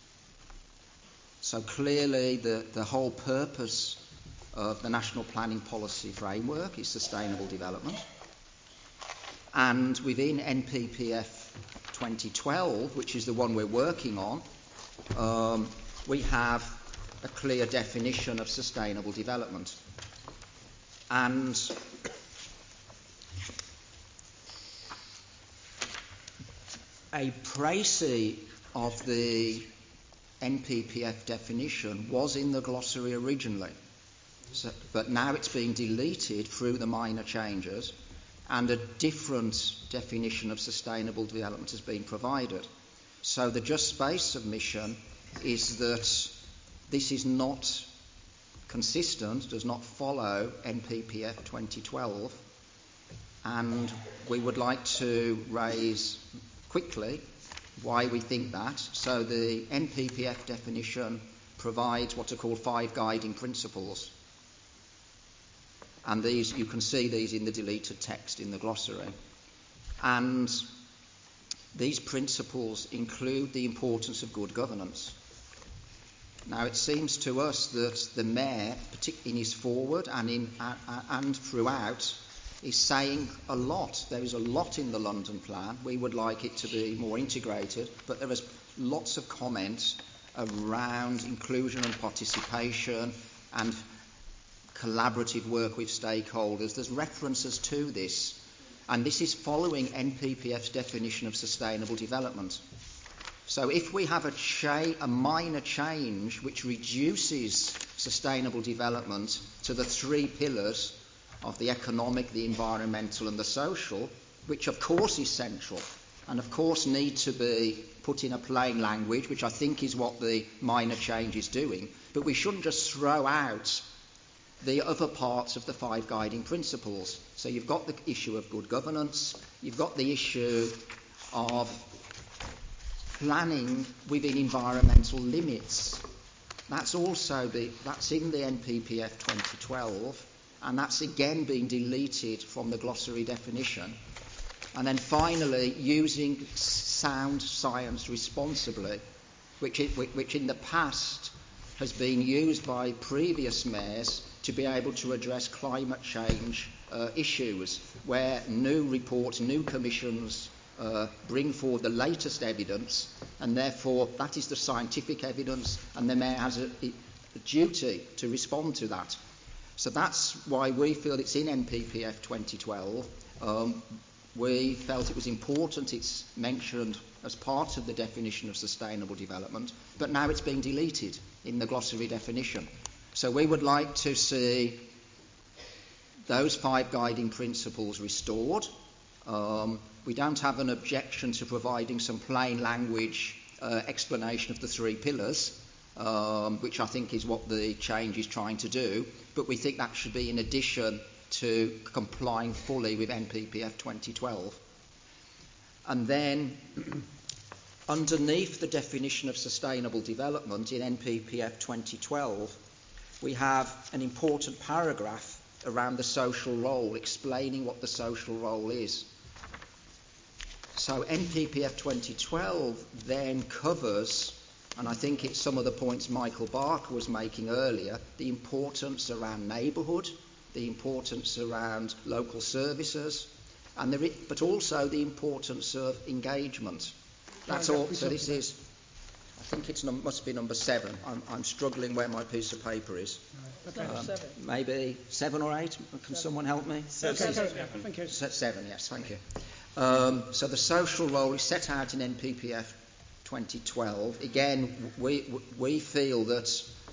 So clearly the, the whole purpose of the National Planning Policy Framework is sustainable development. And within N P P F twenty twelve, which is the one we're working on, um, we have a clear definition of sustainable development. And a précis of the N P P F definition was in the glossary originally, so, but now it's being deleted through the minor changes, and a different definition of sustainable development has been provided. So the Just Space submission is that this is not consistent, does not follow N P P F twenty twelve, and we would like to raise quickly why we think that. So the N P P F definition provides what are called five guiding principles, and these, you can see these in the deleted text in the glossary, and these principles include the importance of good governance. Now, it seems to us that the Mayor, particularly in his foreword and, in, uh, uh, and throughout, is saying a lot. There is a lot in the London plan. We would like it to be more integrated, but there is lots of comments around inclusion and participation and collaborative work with stakeholders. There's references to this, and this is following N P P F's definition of sustainable development. So if we have a, cha- a minor change which reduces sustainable development to the three pillars of the economic, the environmental and the social, which of course is central and of course need to be put in a plain language, which I think is what the minor change is doing, but we shouldn't just throw out the other parts of the five guiding principles. So you've got the issue of good governance, you've got the issue of planning within environmental limits. That's also the, that's in the N P P F twenty twelve, and that's again been deleted from the glossary definition. And then finally, using sound science responsibly, which, it, which in the past has been used by previous mayors to be able to address climate change uh, issues, where new reports, new commissions Uh, bring forward the latest evidence, and therefore that is the scientific evidence, and the Mayor has a, a duty to respond to that. So that's why we feel it's in N P P F twenty twelve. Um, we felt it was important it's mentioned as part of the definition of sustainable development, but now it's being deleted in the glossary definition. So we would like to see those five guiding principles restored. Um, we don't have an objection to providing some plain language uh, explanation of the three pillars, um, which I think is what the change is trying to do, but we think that should be in addition to complying fully with N P P F twenty twelve. And then underneath the definition of sustainable development in N P P F twenty twelve, we have an important paragraph around the social role, explaining what the social role is. So N P P F twenty twelve then covers, and I think it's some of the points Michael Barker was making earlier, the importance around neighbourhood, the importance around local services, and the, but also the importance of engagement. That's all. So this is, I think it num- must be number seven. I'm, I'm struggling where my piece of paper is. Okay. Um, seven. Maybe seven or eight. Can seven. Someone help me? Seven. Seven. Seven. Thank you. Seven. Yes. Thank you. Um, so the social role is set out in N P P F twenty twelve. Again, we we feel that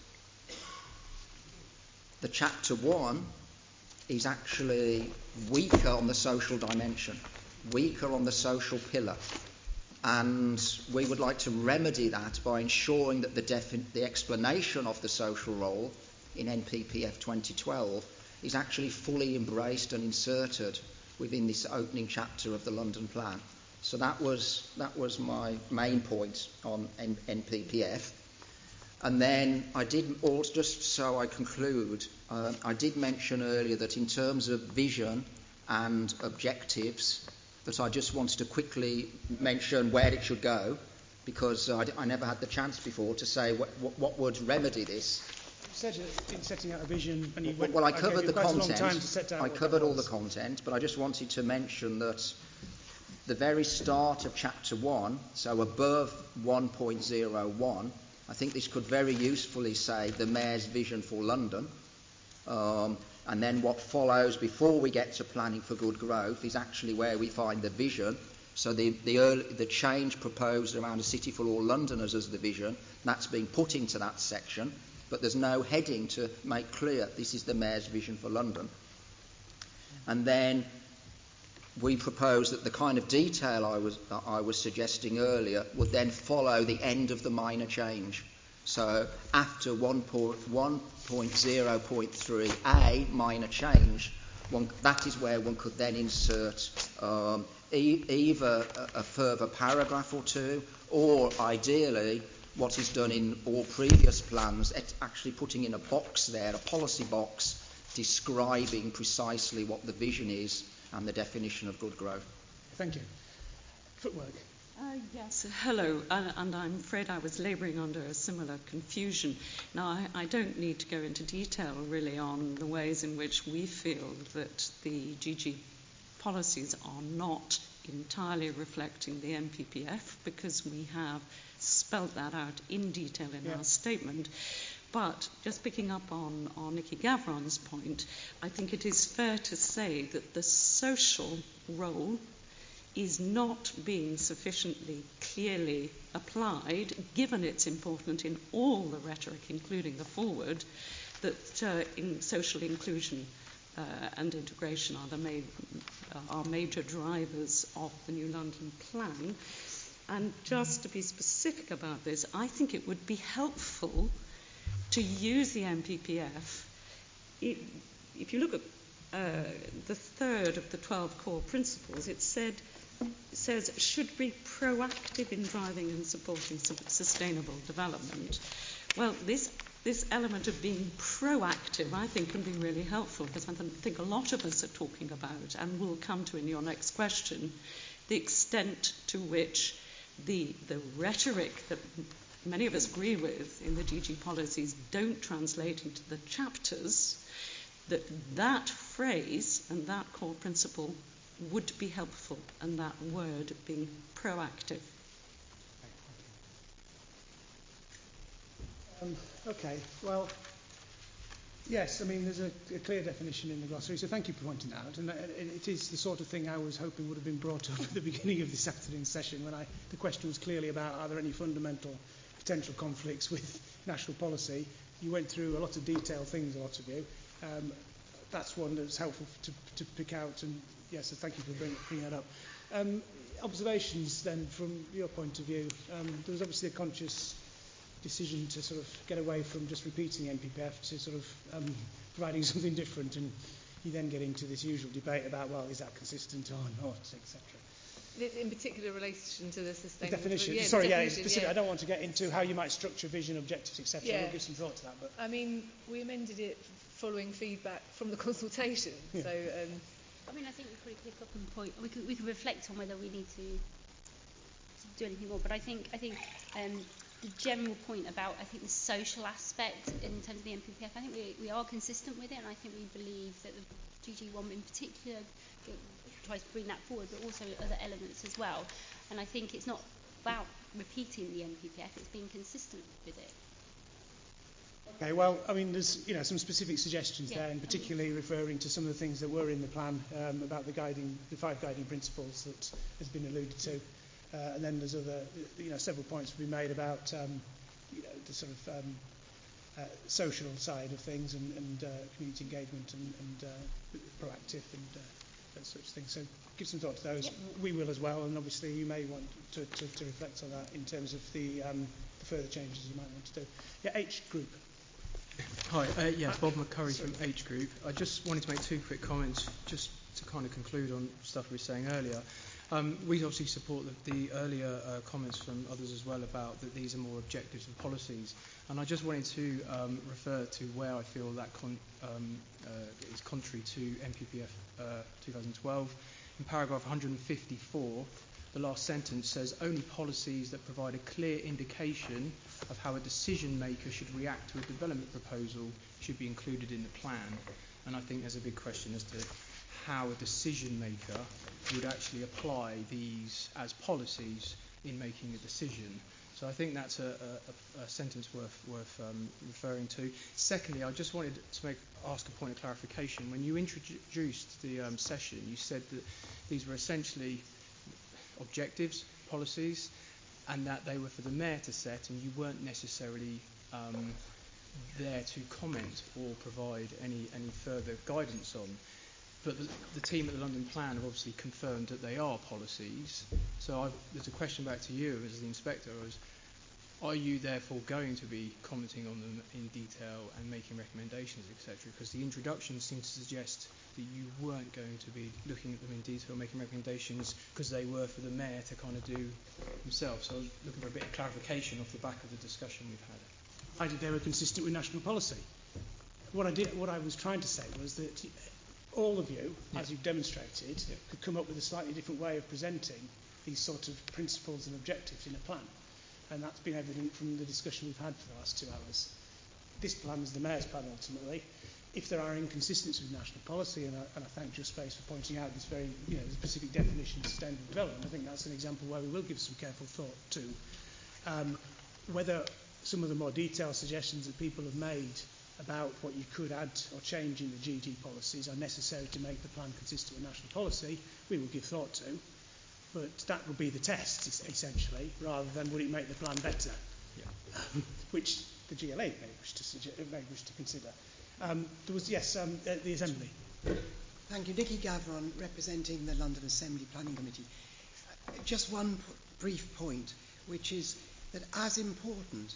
the chapter one is actually weaker on the social dimension, weaker on the social pillar. And we would like to remedy that by ensuring that the, defi- the explanation of the social role in N P P F twenty twelve is actually fully embraced and inserted within this opening chapter of the London Plan. So that was that was my main point on N- NPPF. And then I did also, just so I conclude, uh, I did mention earlier that in terms of vision and objectives, that I just wanted to quickly mention where it should go, because I, I never had the chance before to say what, what, what would remedy this. You said in setting out a vision, and you went, well, I covered okay, the quite content. A long time to set out I what covered all the was. content, but I just wanted to mention that the very start of chapter one, so above one point oh one, I think this could very usefully say the Mayor's vision for London. Um, and then what follows before we get to planning for good growth is actually where we find the vision. So the the, early, the change proposed around a city for all Londoners as the vision, that's being put into that section, but there's no heading to make clear this is the Mayor's vision for London. And then we propose that the kind of detail I was, that I was suggesting earlier would then follow the end of the minor change. So after one point zero point three A, minor change, one, that is where one could then insert um, e- either a, a further paragraph or two, or ideally what is done in all previous plans, actually putting in a box there, a policy box, describing precisely what the vision is and the definition of good growth. Thank you. Footwork. Uh, yes, hello, uh, and I'm afraid I was labouring under a similar confusion. Now, I, I don't need to go into detail really on the ways in which we feel that the G G policies are not entirely reflecting the M P P F, because we have spelt that out in detail in yeah. our statement. But just picking up on, on Nicky Gavron's point, I think it is fair to say that the social role is not being sufficiently clearly applied, given it's important in all the rhetoric, including the forward, that uh, in social inclusion uh, and integration are the main, uh, are major drivers of the New London Plan. And just to be specific about this, I think it would be helpful to use the M P P F. It, if you look at uh, the third of the twelve core principles, it said says should be proactive in driving and supporting sustainable development. Well, this this element of being proactive, I think, can be really helpful, because I think a lot of us are talking about, and we'll come to in your next question, the extent to which the the rhetoric that many of us agree with in the G G policies don't translate into the chapters, that that phrase and that core principle would be helpful, and that word being proactive. Um, okay, well, yes, I mean, there's a, a clear definition in the glossary, so thank you for pointing that out. And it, it is the sort of thing I was hoping would have been brought up at the beginning of this afternoon's session, when I, the question was clearly about are there any fundamental potential conflicts with national policy. You went through a lot of detailed things, a lot of you. Um, that's one that's helpful to, to pick out, and yes, so thank you for bringing, bringing that up. Um, observations then from your point of view. Um, there was obviously a conscious decision to sort of get away from just repeating the M P P F to sort of um, providing something different, and you then get into this usual debate about, well, is that consistent or not, et cetera. In particular relation to the sustainable... The definition. Yeah, Sorry, definition, yeah, specific. Yeah. I don't want to get into how you might structure vision, objectives, et cetera. Yeah. We'll give some thought to that. But I mean, we amended it following feedback from the consultation. Yeah. So, um, I mean, I think we probably pick up on the point. We could we could reflect on whether we need to, to do anything more. But I think I think um, the general point about I think the social aspect in terms of the M P P F, I think we we are consistent with it, and I think we believe that the G G one in particular tries to bring that forward, but also other elements as well. And I think it's not about repeating the M P P F; it's being consistent with it. Okay, well, I mean, there's you know some specific suggestions yeah. there, and particularly referring to some of the things that were in the plan um, about the guiding, the five guiding principles that has been alluded to, uh, and then there's other, you know, several points to be made about um, you know the sort of um, uh, social side of things and, and uh, community engagement and, and uh, proactive and uh, those sorts of things. So give some thought to those. Yep. We will as well, and obviously you may want to, to, to reflect on that in terms of the, um, the further changes you might want to do. Yeah, H group. Hi, uh, yeah, Bob McCurry from H Group. I just wanted to make two quick comments just to kind of conclude on stuff we were saying earlier. Um, we obviously support the, the earlier uh, comments from others as well about that these are more objectives and policies. And I just wanted to um, refer to where I feel that con- um, uh, is contrary to M P P F uh, twenty twelve. In paragraph one hundred fifty-four, the last sentence says only policies that provide a clear indication of how a decision maker should react to a development proposal should be included in the plan. And I think there's a big question as to how a decision maker would actually apply these as policies in making a decision. So I think that's a, a, a sentence worth, worth um, referring to. Secondly, I just wanted to make, ask a point of clarification. When you introduced the um, session, you said that these were essentially objectives, policies, and that they were for the mayor to set, and you weren't necessarily um, there to comment or provide any, any further guidance on. But the, the team at the London Plan have obviously confirmed that they are policies. So I've, there's a question back to you as the inspector. Was, are you therefore going to be commenting on them in detail and making recommendations, et cetera? Because the introduction seemed to suggest that you weren't going to be looking at them in detail, making recommendations, because they were for the mayor to kind of do himself. So I was looking for a bit of clarification off the back of the discussion we've had. I did they were consistent with national policy. What I did, what I was trying to say was that all of you, yeah. as you've demonstrated, yeah. could come up with a slightly different way of presenting these sort of principles and objectives in a plan. And that's been evident from the discussion we've had for the last two hours. This plan is the Mayor's plan ultimately. If there are inconsistencies with national policy, and I, and I thank Just Space for pointing out this very you know, specific definition of sustainable development, I think that's an example where we will give some careful thought to um, whether some of the more detailed suggestions that people have made about what you could add or change in the G G policies are necessary to make the plan consistent with national policy, we will give thought to. But that would be the test, essentially, rather than would it make the plan better, yeah. um, which the G L A may wish to, suggest, may wish to consider. Um, there was, yes, um, uh, the Assembly. Thank you. Nicky Gavron, representing the London Assembly Planning Committee. Uh, just one p- brief point, which is that as important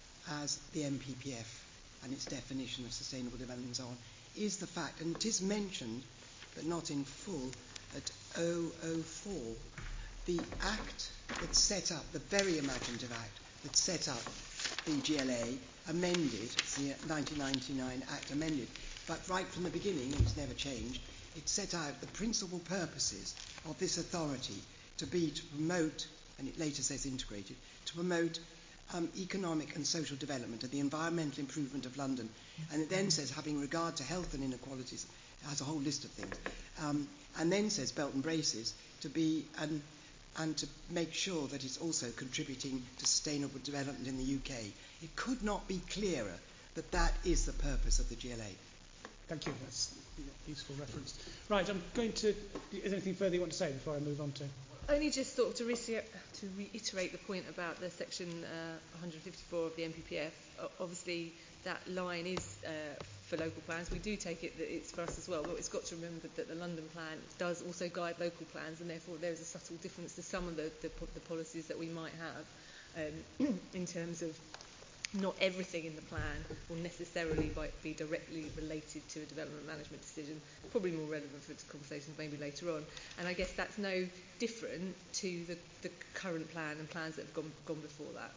as the M P P F and its definition of sustainable development and so on, is the fact, and it is mentioned, but not in full, at oh oh four, the act that set up, the very imaginative act that set up the G L A, amended, it's the nineteen ninety-nine Act amended, but right from the beginning, and it's never changed, it set out the principal purposes of this authority to be to promote, and it later says integrated, to promote um, economic and social development and the environmental improvement of London. And it then says, having regard to health and inequalities, it has a whole list of things. Um, and then says belt and braces to be an and to make sure that it's also contributing to sustainable development in the U K. It could not be clearer that that is the purpose of the G L A. Thank you. That's a useful reference. Right, I'm going to... Is there anything further you want to say before I move on to... Only just sort of to, re- to reiterate the point about the section uh, one fifty-four of the M P P F. O- obviously, that line is uh, for local plans. We do take it that it's for us as well, but it's got to remember that the London plan does also guide local plans, and therefore there is a subtle difference to some of the, the, the policies that we might have um, in terms of not everything in the plan will necessarily be directly related to a development management decision. Probably more relevant for conversations maybe later on. And I guess that's no different to the, the current plan and plans that have gone, gone before that.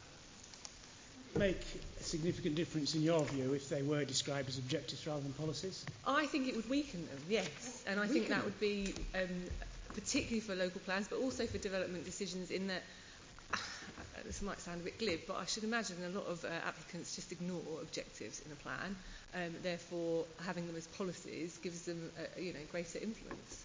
Make a significant difference in your view if they were described as objectives rather than policies? I think it would weaken them, yes. And I weaken think that them. would be um, particularly for local plans, but also for development decisions in that, this might sound a bit glib, but I should imagine a lot of uh, applicants just ignore objectives in a plan. Um, therefore, having them as policies gives them, uh, you know, greater influence.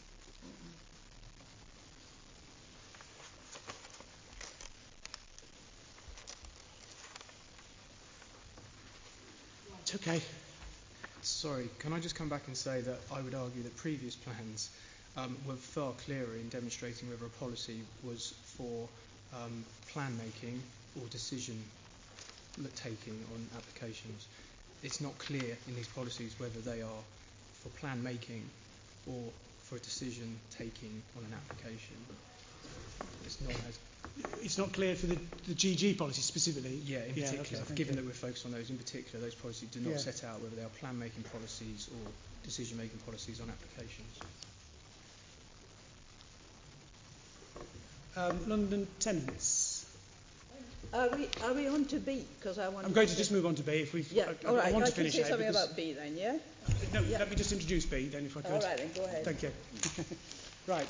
It's okay. Sorry, can I just come back and say that I would argue that previous plans um, were far clearer in demonstrating whether a policy was for Um, plan making or decision taking on applications. It's not clear in these policies whether they are for plan making or for decision taking on an application. It's not as it's not clear for the, the G G policy specifically. Yeah, in yeah, particular. Given that we're focused on those in particular, those policies do not yeah. set out whether they are plan making policies or decision making policies on applications. Um, London tenants. Are we, are we on to B? Because I want. I'm going to just move on to B if we. Yeah. I, all right. I want I to finish can say something because, about B then. Yeah. No. Yeah. Let me just introduce B then, if I could. All right then. Go ahead. Thank you. Right.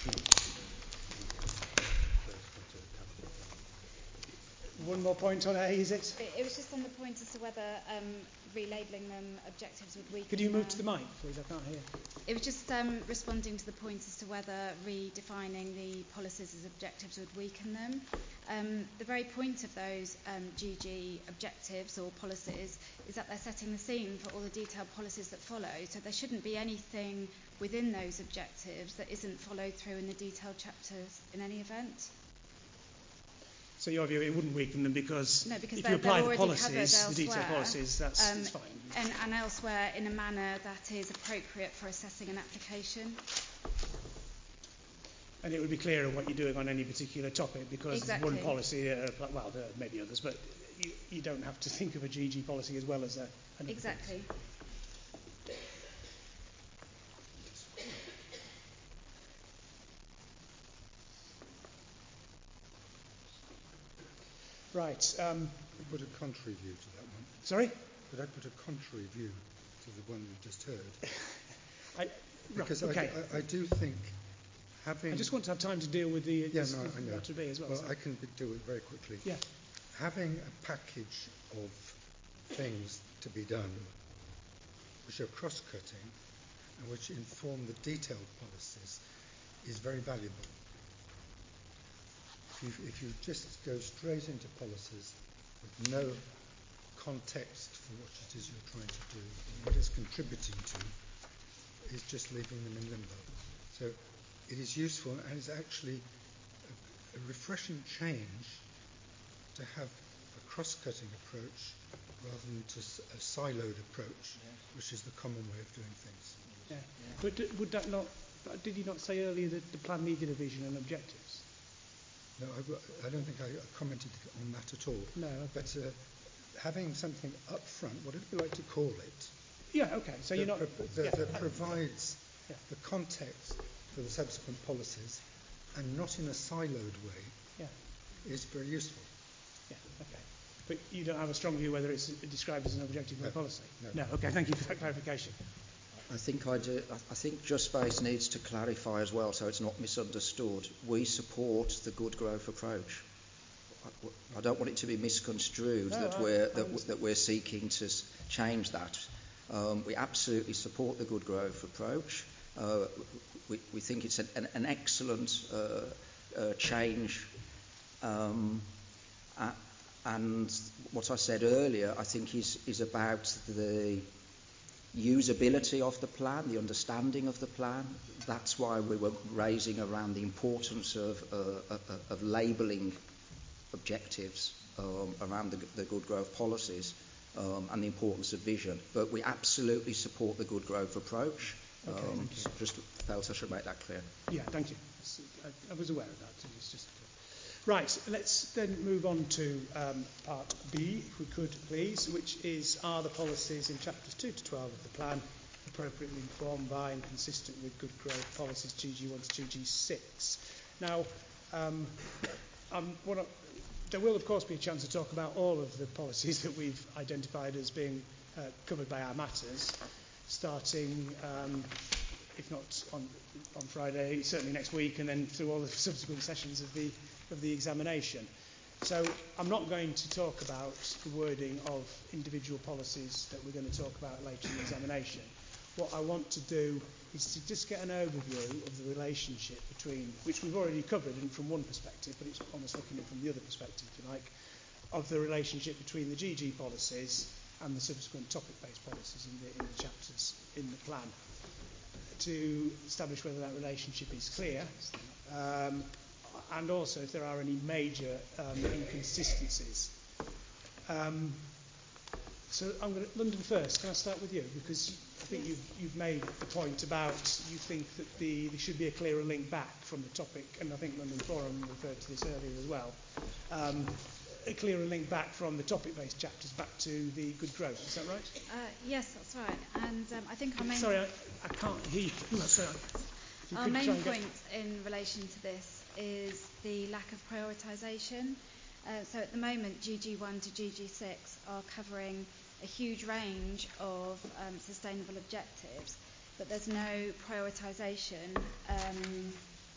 One more point on A, is it? It, it was just on the point as to whether um, relabelling them objectives would weaken. Could you move uh, to the mic, please? I can't hear. It was just um, responding to the point as to whether redefining the policies as objectives would weaken them. Um, the very point of those um, G G objectives or policies is that they're setting the scene for all the detailed policies that follow. So there shouldn't be anything within those objectives that isn't followed through in the detailed chapters in any event. So your view, it wouldn't weaken them because, no, because if you apply the policies, the detailed policies, that's, um, that's fine. And, and elsewhere in a manner that is appropriate for assessing an application. And it would be clearer what you're doing on any particular topic, because Exactly. one policy, uh, well, there may be others, but you, you don't have to think of a G G policy as well as a... Exactly. Right. Um, put a contrary view to that one. Sorry? Could I put a contrary view to the one we've just heard? I, because right, okay. I, I, I do think having... I just want to have time to deal with the yeah, no, I know. matter B as well. Well, so. I can deal with it very quickly. Yeah. Having a package of things to be done which are cross-cutting and which inform the detailed policies is very valuable. If you, if you just go straight into policies with no context for what it is you're trying to do, what it's contributing to, is just leaving them in limbo. So it is useful, and it's actually a, a refreshing change to have a cross-cutting approach rather than just a siloed approach, yeah. which is the common way of doing things. Yeah. Yeah. But d- would that not? Did you not say earlier that the plan needed a vision and objectives? No, I, I don't think I commented on that at all. No. Okay. But uh, having something up front, whatever you like to call it. Yeah. Okay. So that you're not pro- that, yeah. that provides yeah. the context for the subsequent policies, and not in a siloed way. Yeah. Is very useful. Yeah. Okay. But you don't have a strong view whether it's described as an objective no. or a policy? No. No. Okay. Thank you for that clarification. I think I do. I think Just Space needs to clarify as well, so it's not misunderstood. We support the good growth approach. I, I don't want it to be misconstrued no, that I, we're I that, that we're seeking to change that. Um, we absolutely support the good growth approach. Uh, we, we think it's an, an, an excellent uh, uh, change. Um, uh, and what I said earlier, I think, is is about the usability of the plan, the understanding of the plan. That's why we were raising around the importance of, uh, uh, of labelling objectives um, around the, the good growth policies um, and the importance of vision. But we absolutely support the good growth approach. Okay, um, thank you. Just felt I should make that clear. Yeah, thank you. I, I was aware of that. It's just right. Let's then move on to um, part B, if we could, please, which is are the policies in chapters two to twelve of the plan appropriately informed by and consistent with good growth policies G G one to G G six. Now, um, um, what I, there will of course be a chance to talk about all of the policies that we've identified as being uh, covered by our matters, starting, um, if not on on Friday, certainly next week, and then through all the subsequent sessions of the of the examination. So I'm not going to talk about the wording of individual policies that we're going to talk about later in the examination. What I want to do is to just get an overview of the relationship between, which we've already covered and from one perspective, but it's almost looking at it from the other perspective, if you like, of the relationship between the G G policies and the subsequent topic-based policies in the, in the chapters in the plan, to establish whether that relationship is clear, um, and also if there are any major um, inconsistencies. Um, so I'm going to, London first. Can I start with you? Because I think you've, you've made the point about you think that the, there should be a clearer link back from the topic, and I think London Forum referred to this earlier as well, um, a clearer link back from the topic-based chapters back to the good growth. Is that right? Uh, yes, that's right. And um, I think our main... Sorry, I, I can't hear you. Sorry. Our main point in relation to this is the lack of prioritisation. Uh, so at the moment, G G one to G G six are covering a huge range of um, sustainable objectives, but there's no prioritisation um,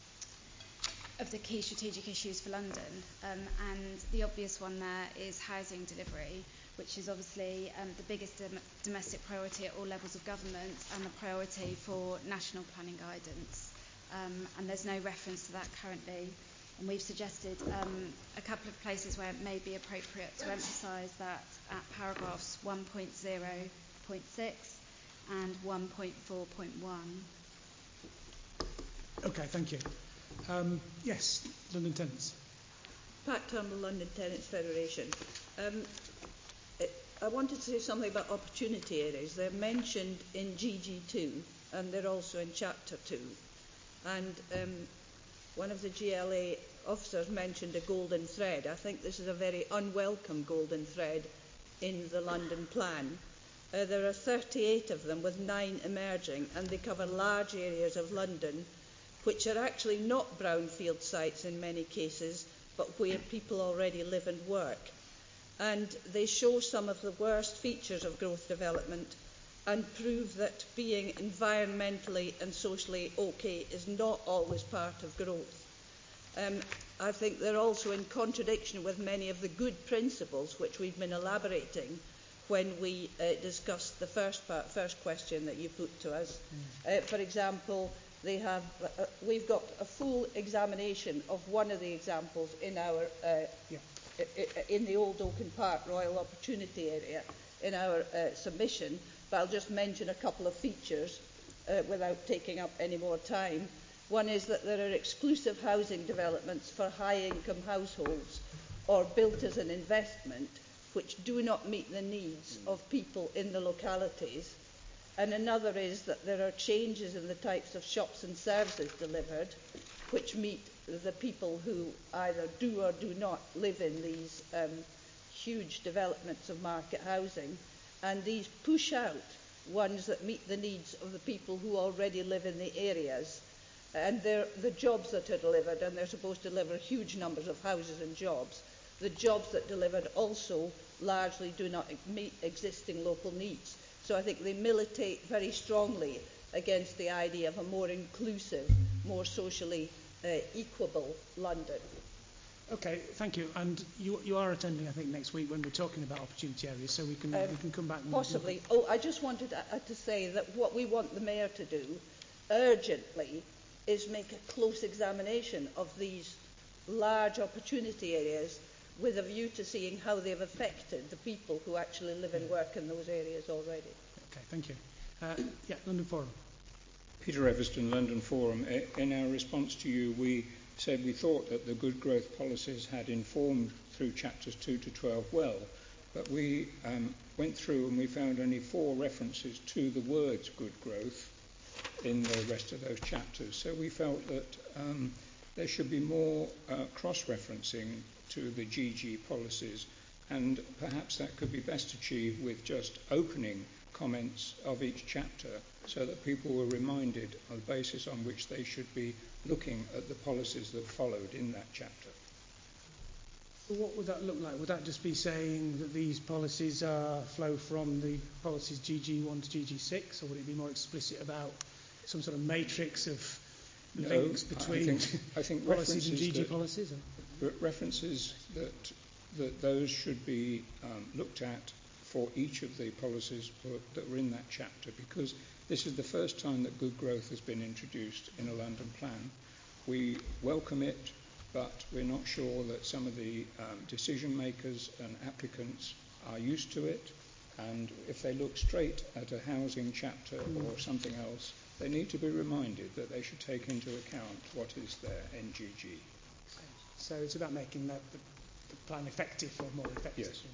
of the key strategic issues for London. Um, and the obvious one there is housing delivery, which is obviously um, the biggest dom- domestic priority at all levels of government and the priority for national planning guidance. Um, and there's no reference to that currently. And we've suggested um, a couple of places where it may be appropriate to emphasise that at paragraphs one point zero point six and one point four point one. Okay, thank you. Um, yes, London Tenants. Pat Turnbull, London Tenants Federation. Um, I wanted to say something about opportunity areas. They're mentioned in G G two and they're also in Chapter two. And um, one of the G L A officers mentioned a golden thread. I think this is a very unwelcome golden thread in the London plan. Uh, there are thirty-eight of them, with nine emerging, and they cover large areas of London, which are actually not brownfield sites in many cases, but where people already live and work. And they show some of the worst features of growth development and prove that being environmentally and socially okay is not always part of growth. Um, I think they're also in contradiction with many of the good principles which we've been elaborating when we uh, discussed the first part, first question that you put to us. Mm. Uh, for example, they have, uh, we've got a full examination of one of the examples in our uh, yeah. in the Old Oaken Park Royal Opportunity Area in our uh, submission, but I'll just mention a couple of features uh, without taking up any more time. One is that there are exclusive housing developments for high-income households or built as an investment, which do not meet the needs of people in the localities. And another is that there are changes in the types of shops and services delivered, which meet the people who either do or do not live in these um, huge developments of market housing. And these push out ones that meet the needs of the people who already live in the areas. And they're the jobs that are delivered, and they're supposed to deliver huge numbers of houses and jobs. The jobs that delivered also largely do not meet existing local needs. So I think they militate very strongly against the idea of a more inclusive, more socially uh, equable London. Okay, thank you. And you, you are attending, I think, next week when we're talking about opportunity areas, so we can um, we can come back. And possibly. Oh, I just wanted to, uh, to say that what we want the Mayor to do urgently is make a close examination of these large opportunity areas with a view to seeing how they've affected the people who actually live and work in those areas already. Okay, thank you. Uh, yeah, London Forum. Peter Everston, London Forum. In our response to you, we said we thought that the good growth policies had informed through chapters two to twelve well, but we um, went through and we found only four references to the words good growth in the rest of those chapters. So we felt that um, there should be more uh, cross-referencing to the G G policies, and perhaps that could be best achieved with just opening comments of each chapter so that people were reminded of the basis on which they should be looking at the policies that followed in that chapter. So what would that look like? Would that just be saying that these policies uh, flow from the policies G G one to G G six, or would it be more explicit about some sort of matrix of no, links between I think, I think policies and G G policies? Re- references that, that those should be um, looked at for each of the policies for, that were in that chapter, because this is the first time that good growth has been introduced in a London plan. We welcome it, but we're not sure that some of the um, decision makers and applicants are used to it, and if they look straight at a housing chapter mm. or something else, they need to be reminded that they should take into account what is there in G G. So it's about making the, the, the plan effective or more effective. Yes.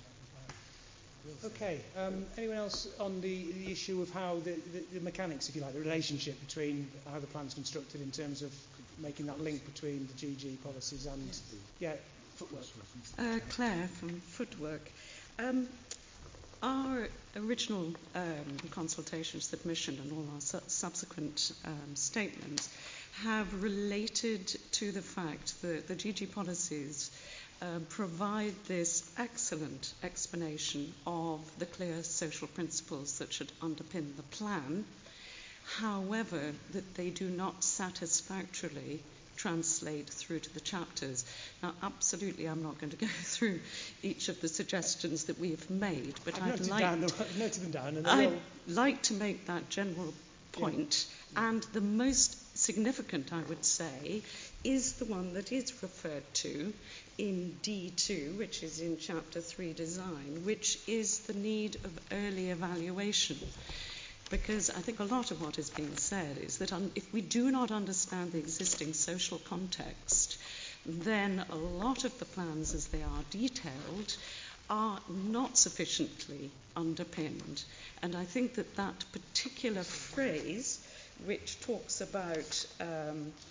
Okay. Um, anyone else on the, the issue of how the, the, the mechanics, if you like, the relationship between how the plan's constructed in terms of making that link between the G G policies and yeah, footwork? Uh, Claire from Footwork. Um, our original um, consultation submission and all our su- subsequent um, statements have related to the fact that the G G policies uh, provide this excellent explanation of the clear social principles that should underpin the plan, however, that they do not satisfactorily translate through to the chapters. Now, absolutely, I'm not going to go through each of the suggestions that we have made, but I've I'd noted like, down, I've noted them down, and I'd we'll... like to make that general point, yeah. And the most significant, I would say, is the one that is referred to in D two, which is in Chapter three, Design, which is the need of early evaluation. Because I think a lot of what is being said is that un- if we do not understand the existing social context, then a lot of the plans as they are detailed are not sufficiently underpinned. And I think that that particular phrase, which talks about um,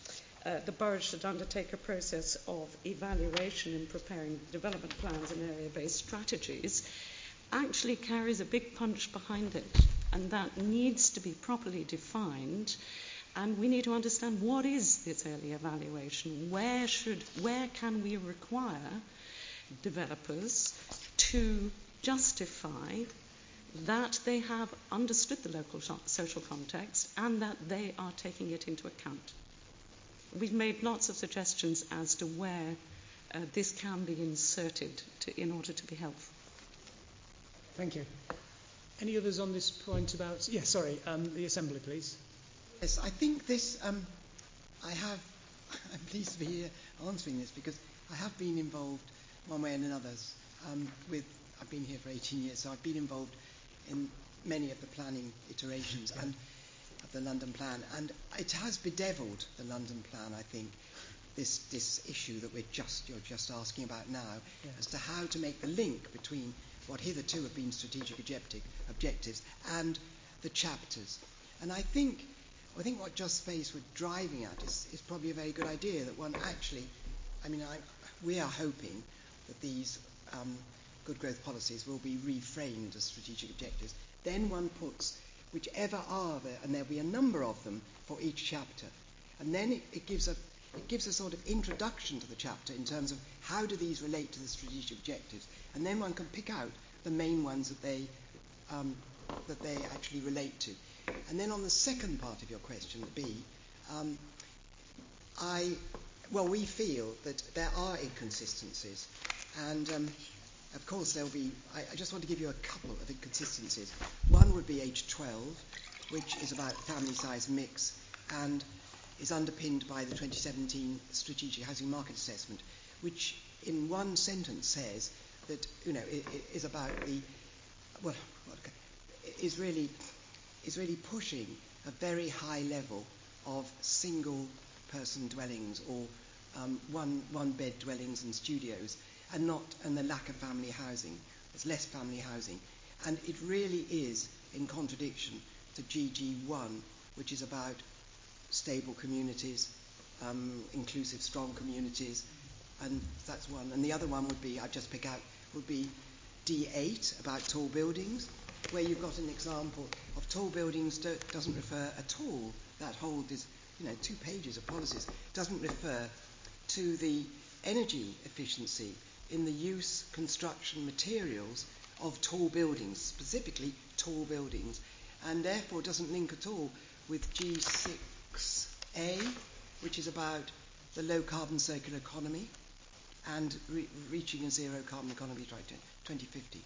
uh, the borough should undertake a process of evaluation in preparing development plans and area-based strategies, actually carries a big punch behind it, and that needs to be properly defined. And we need to understand, what is this early evaluation? Where should, where can we require developers to justify that they have understood the local social context and that they are taking it into account? We've made lots of suggestions as to where uh, this can be inserted to, in order to be helpful. Thank you. Any others on this point about... Yes, yeah, sorry, um, the Assembly, please. Yes, I think this, um, I have, I'm pleased to be here answering this because I have been involved one way and another um, with, I've been here for eighteen years, so I've been involved in many of the planning iterations yeah. and of the London Plan, and it has bedeviled the London Plan, I think, this this issue that we're just, you're just asking about now, yeah. as to how to make the link between what hitherto have been strategic objective, objectives and the chapters. And I think I think what Just Space were driving at is, is probably a very good idea, that one actually, I mean, I, we are hoping that these um, good growth policies will be reframed as strategic objectives. Then one puts whichever are there, and there'll be a number of them for each chapter. And then it, it gives a it gives a sort of introduction to the chapter in terms of how do these relate to the strategic objectives. And then one can pick out the main ones that they um, that they actually relate to. And then on the second part of your question, the B, um, I, well, we feel that there are inconsistencies. And, um, of course, there'll be, I, I just want to give you a couple of inconsistencies. One would be age twelve, which is about family size mix and is underpinned by the twenty seventeen Strategic Housing Market Assessment, which in one sentence says that, you know, it, it is about the, well, is really... is really pushing a very high level of single-person dwellings or um, one one-bed dwellings and studios, and not and the lack of family housing. There's less family housing, and it really is in contradiction to G G one, which is about stable communities, um, inclusive, strong communities, and that's one. And the other one would be, I'd just pick out, would be D eight, about tall buildings, where you've got an example of tall buildings do, doesn't refer at all, that whole, is, you know, two pages of policies, doesn't refer to the energy efficiency in the use, construction, materials of tall buildings, specifically tall buildings, and therefore doesn't link at all with G six A, which is about the low carbon circular economy and re- reaching a zero carbon economy by twenty fifty.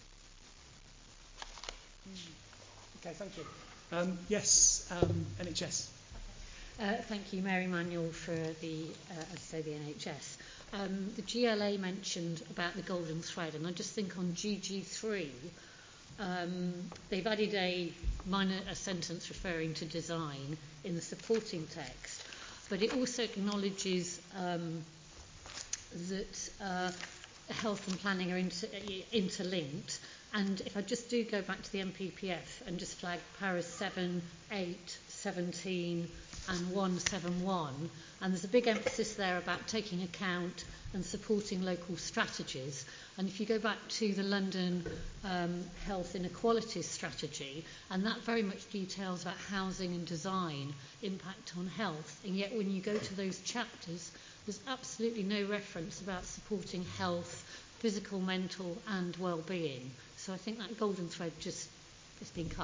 Okay, thank you. Um, yes, um, N H S. Uh, thank you, Mary Manuel, for the, uh, as I say, the N H S. Um, the G L A mentioned about the golden thread, and I just think on G G three, um, they've added a minor a sentence referring to design in the supporting text, but it also acknowledges um, that uh, health and planning are inter- interlinked. And if I just do go back to the M P P F and just flag paras seven, eight, seventeen and one seventy-one, and there's a big emphasis there about taking account and supporting local strategies. And if you go back to the London um, Health Inequalities Strategy, and that very much details about housing and design impact on health, and yet when you go to those chapters, there's absolutely no reference about supporting health, physical, mental and well-being. So I think that golden thread just has been cut.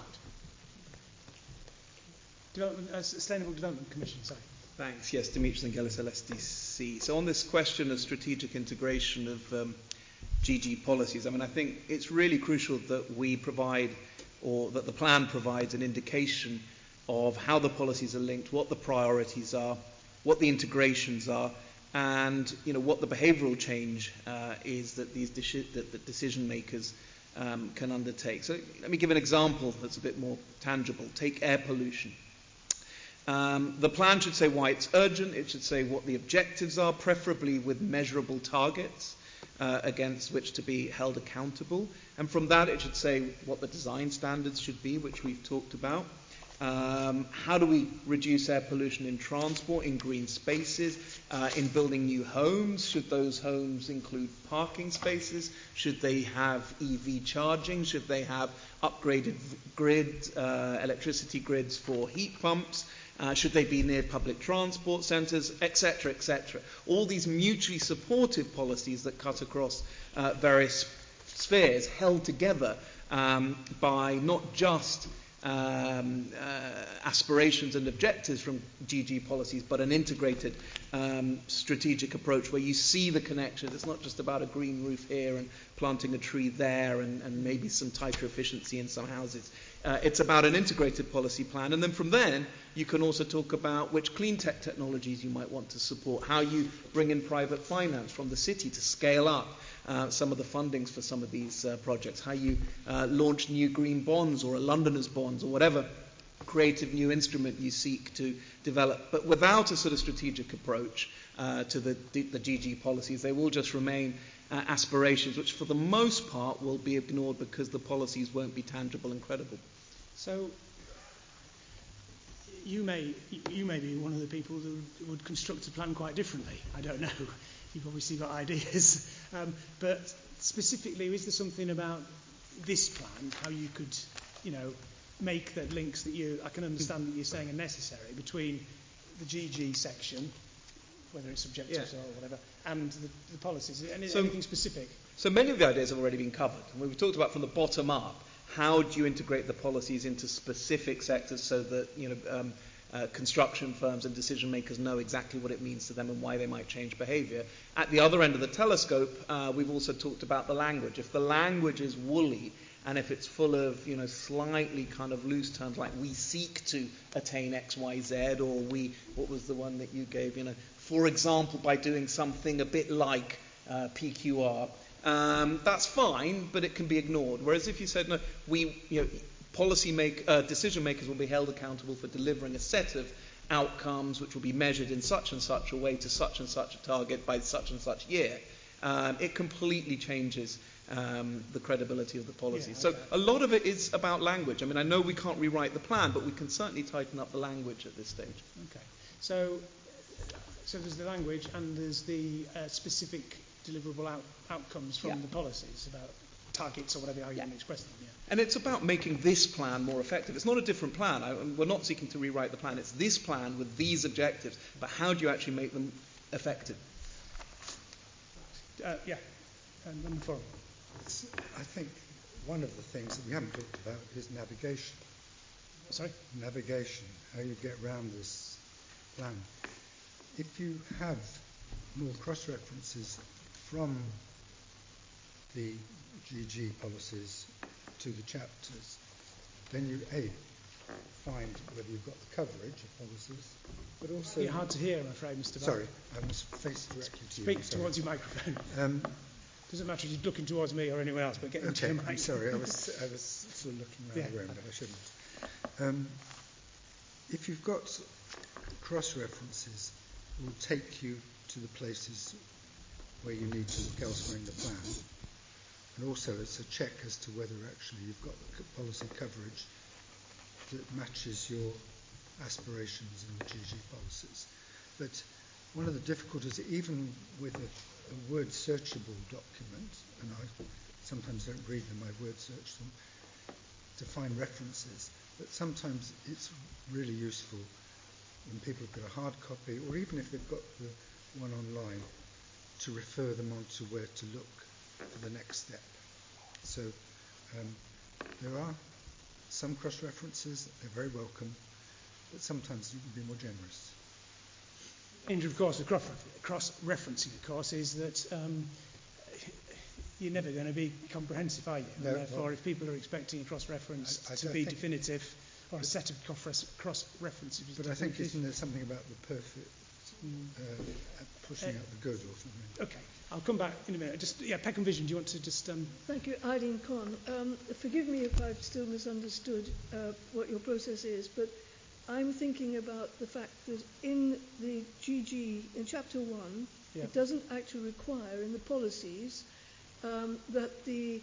Development, uh, Sustainable Development Commission, sorry. Thanks. Yes, Dimitris Angelis, L S D C. So on this question of strategic integration of um, G G policies, I mean, I think it's really crucial that we provide, or that the plan provides, an indication of how the policies are linked, what the priorities are, what the integrations are, and you know what the behavioural change uh, is that these deci- that, that decision makers um, can undertake. So let me give an example that's a bit more tangible. Take air pollution. Um, the plan should say why it's urgent. It should say what the objectives are, preferably with measurable targets uh, against which to be held accountable. And from that, it should say what the design standards should be, which we've talked about. Um, how do we reduce air pollution in transport, in green spaces, uh, in building new homes? Should those homes include parking spaces? Should they have E V charging? Should they have upgraded grid, uh, electricity grids for heat pumps? Uh, should they be near public transport centres, et cetera, et cetera? All these mutually supportive policies that cut across uh, various spheres, held together um, by not just Um, uh, aspirations and objectives from G G policies, but an integrated um, strategic approach where you see the connections. It's not just about a green roof here and planting a tree there and, and maybe some tighter efficiency in some houses. Uh, it's about an integrated policy plan, and then from then you can also talk about which clean tech technologies you might want to support, how you bring in private finance from the city to scale up Uh, some of the fundings for some of these uh, projects, how you uh, launch new green bonds or a Londoners bonds or whatever creative new instrument you seek to develop. But without a sort of strategic approach uh, to the, the G G policies, they will just remain uh, aspirations, which for the most part will be ignored because the policies won't be tangible and credible. So you may, you may be one of the people who would construct a plan quite differently. I don't know. You've obviously got ideas. Um, but specifically, is there something about this plan, how you could, you know, make the links that you, I can understand that you're saying are necessary between the G G section, whether it's objectives yeah. or whatever, and the, the policies? Any, so, anything specific? So many of the ideas have already been covered. We've talked about from the bottom up, how do you integrate the policies into specific sectors so that, you know, um, Uh, construction firms and decision makers know exactly what it means to them and why they might change behaviour. At the other end of the telescope, uh, we've also talked about the language. If the language is woolly and if it's full of, you know, slightly kind of loose terms like we seek to attain X, Y, Z, or we, what was the one that you gave, you know, for example, by doing something a bit like uh, P Q R, um, that's fine, but it can be ignored. Whereas if you said, no, we, you know, Policy make, uh, decision makers will be held accountable for delivering a set of outcomes which will be measured in such and such a way to such and such a target by such and such year. Um, it completely changes um, the credibility of the policy. Yeah, okay. So a lot of it is about language. I mean, I know we can't rewrite the plan, but we can certainly tighten up the language at this stage. Okay. So, so there's the language and there's the uh, specific deliverable out- outcomes from yeah. the policies about targets or whatever how you yeah. want to express them. Yeah. And it's about making this plan more effective. It's not a different plan. I, we're not seeking to rewrite the plan. It's this plan with these objectives. But how do you actually make them effective? Uh, yeah. And number four. It's, I think one of the things that we haven't talked about is navigation. Sorry? Navigation, how you get around this plan. If you have more cross-references from the G G policies to the chapters, then you A, find whether you've got the coverage of policies, but also... It's hard to hear, I'm afraid, Mister Sorry, Barr. I must face directly to Speak you. Speak towards your microphone. Um, Doesn't matter if you're looking towards me or anyone else, but get into okay, your mic. I'm sorry, I was, I was sort of looking around yeah. the room, but I shouldn't. Um, if you've got cross-references, it will take you to the places where you need to look elsewhere in the plan. And also it's a check as to whether actually you've got the policy coverage that matches your aspirations in the G G policies. But one of the difficulties, even with a, a word searchable document, and I sometimes don't read them, I word search them, to find references, but sometimes it's really useful when people have got a hard copy, or even if they've got the one online, to refer them on to where to look for the next step. So um, there are some cross-references, they're very welcome, but sometimes you can be more generous. Danger, of course, of cross-referencing, of course, is that um, you're never going to be comprehensive, are you? No, and therefore, well, if people are expecting a cross-reference I, I to be definitive, or a set of cross-references... But I think, isn't there something about the perfect, uh, pushing uh, out the good or something? Okay, I'll come back in a minute. Just, yeah, Peckham Vision, do you want to just... Um... Thank you, Eileen Conn. Um, forgive me if I've still misunderstood uh, what your process is, but I'm thinking about the fact that in the G G, in Chapter one, yeah. it doesn't actually require in the policies um, that the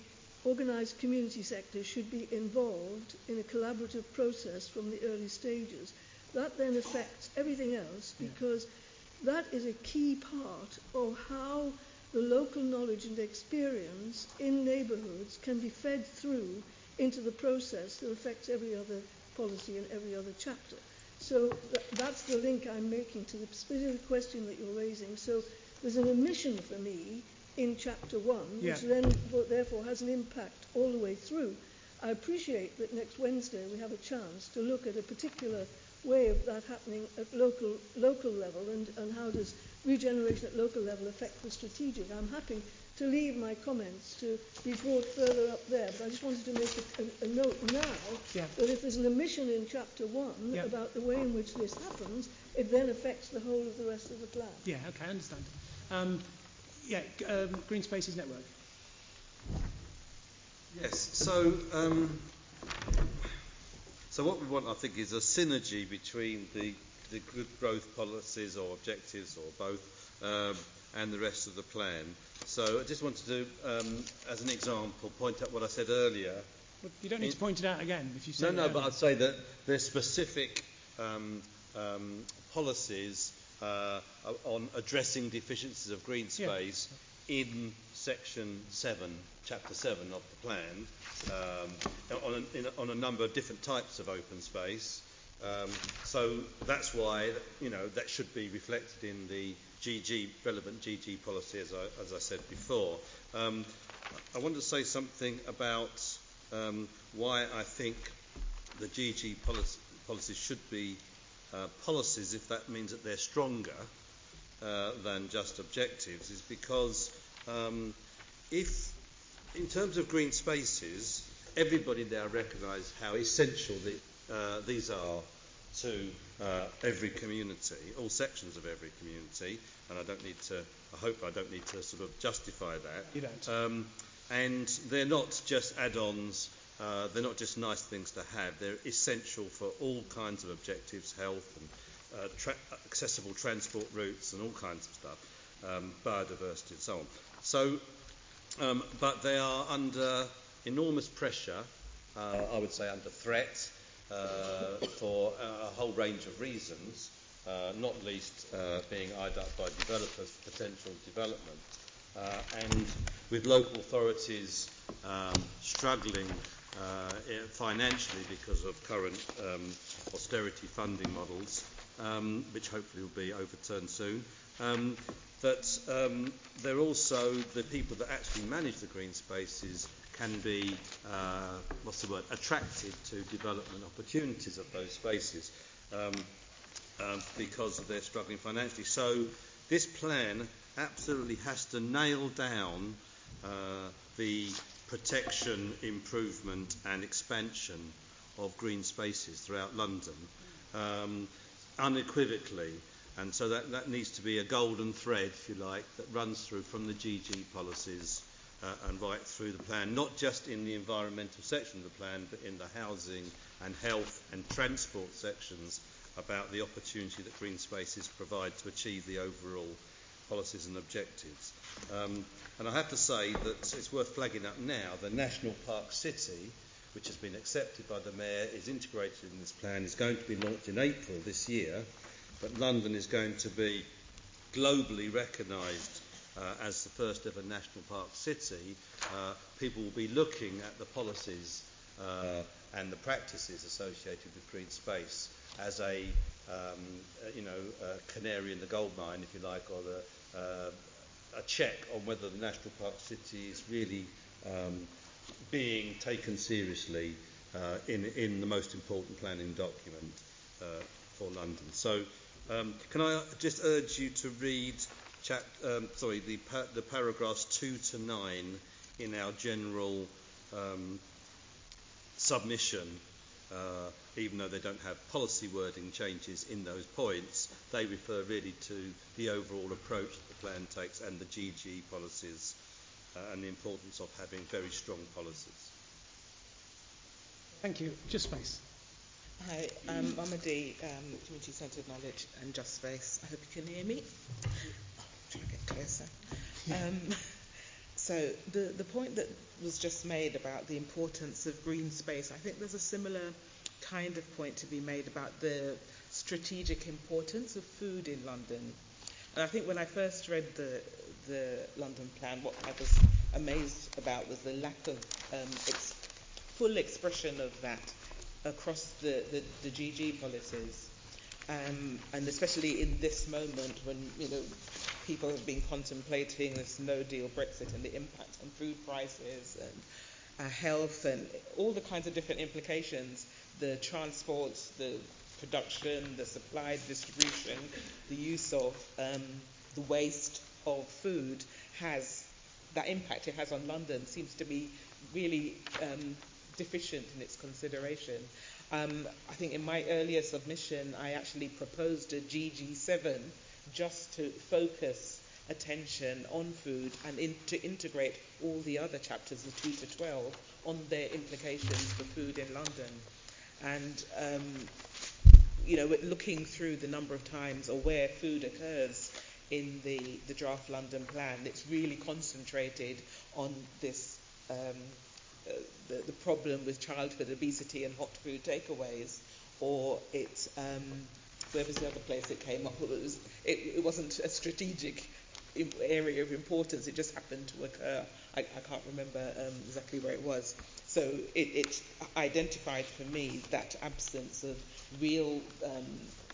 organised community sector should be involved in a collaborative process from the early stages. That then affects everything else, because yeah. that is a key part of how the local knowledge and experience in neighbourhoods can be fed through into the process that affects every other policy and every other chapter. So th- that's the link I'm making to the specific question that you're raising. So there's an omission for me in chapter one, which yeah. then therefore has an impact all the way through. I appreciate that next Wednesday we have a chance to look at a particular way of that happening at local local level, and, and how does regeneration at local level affect the strategic. I'm happy to leave my comments to be brought further up there, but I just wanted to make a, a, a note now yeah. that if there's an omission in chapter one yeah. about the way in which this happens, it then affects the whole of the rest of the plan. Yeah, okay, I understand. Um, yeah, um, Green Spaces Network. Yes, so um, so what we want, I think, is a synergy between the, the good growth policies or objectives or both um, and the rest of the plan. So I just wanted to, um, as an example, point out what I said earlier. But you don't need in, to point it out again if you say No, no, it but I'd say that there's specific um, um, policies uh, on addressing deficiencies of green space yeah. in section seven, chapter seven of the plan, um, on, a, in a, on a number of different types of open space. Um, so that's why, you know, that should be reflected in the G G, relevant G G policy, as I, as I said before. Um, I want to say something about um, why I think the G G policy, policies should be uh, policies, if that means that they're stronger uh, than just objectives, is because um, if, in terms of green spaces, everybody now recognise how essential the, uh, these are to uh, every community, all sections of every community, and I don't need to, I hope I don't need to sort of justify that. You don't. Um, and they're not just add-ons, uh, they're not just nice things to have, they're essential for all kinds of objectives, health and uh, tra- accessible transport routes and all kinds of stuff, um, biodiversity and so on. So, um, but they are under enormous pressure, uh, I would say under threat, Uh, for a whole range of reasons, uh, not least uh, being eyed up by developers for potential development, uh, and with local authorities um, struggling uh, financially because of current um, austerity funding models, um, which hopefully will be overturned soon. Um, that um, they're also the people that actually manage the green spaces can be, uh, what's the word, attracted to development opportunities of those spaces um, um, because of their struggling financially. So this plan absolutely has to nail down uh, the protection, improvement and expansion of green spaces throughout London um, unequivocally. And so that, that needs to be a golden thread, if you like, that runs through from the G G policies Uh, and right through the plan, not just in the environmental section of the plan, but in the housing and health and transport sections about the opportunity that green spaces provide to achieve the overall policies and objectives. Um, and I have to say that it's worth flagging up now, the National Park City, which has been accepted by the Mayor, is integrated in this plan, is going to be launched in April this year, but London is going to be globally recognised Uh, as the first ever national park city. Uh, people will be looking at the policies uh, and the practices associated with green space as a, um, uh, you know, a canary in the gold mine, if you like, or the, uh, a check on whether the national park city is really um, being taken seriously uh, in, in the most important planning document uh, for London. So um, can I just urge you to read Chap, um, sorry, the, pa- the paragraphs two to nine in our general um, submission, uh, even though they don't have policy wording changes in those points, they refer really to the overall approach that the plan takes and the G G policies uh, and the importance of having very strong policies. Thank you. Just Space. Hi, I'm Mamadi, um, Community-Centred Knowledge and Just Space. I hope you can hear me. Try to get closer. Um, So the, the point that was just made about the importance of green space, I think there's a similar kind of point to be made about the strategic importance of food in London. And I think when I first read the the London plan, what I was amazed about was the lack of um, ex- full expression of that across the, the, the G G policies. Um, and especially in this moment when, you know, people have been contemplating this no-deal Brexit and the impact on food prices and uh, health and all the kinds of different implications, the transport, the production, the supply, distribution, the use of um, the waste of food has, that impact it has on London seems to be really um, deficient in its consideration. Um, I think in my earlier submission, I actually proposed a G G seven just to focus attention on food and in, to integrate all the other chapters, the two to twelve, on their implications for food in London. And, um, you know, looking through the number of times or where food occurs in the, the draft London plan, it's really concentrated on this um, uh, the, the problem with childhood obesity and hot food takeaways, or it um, where was the other place it came up? It, was, it, it wasn't a strategic area of importance, it just happened to occur. I, I can't remember um, exactly where it was. So it, it identified for me that absence of real um,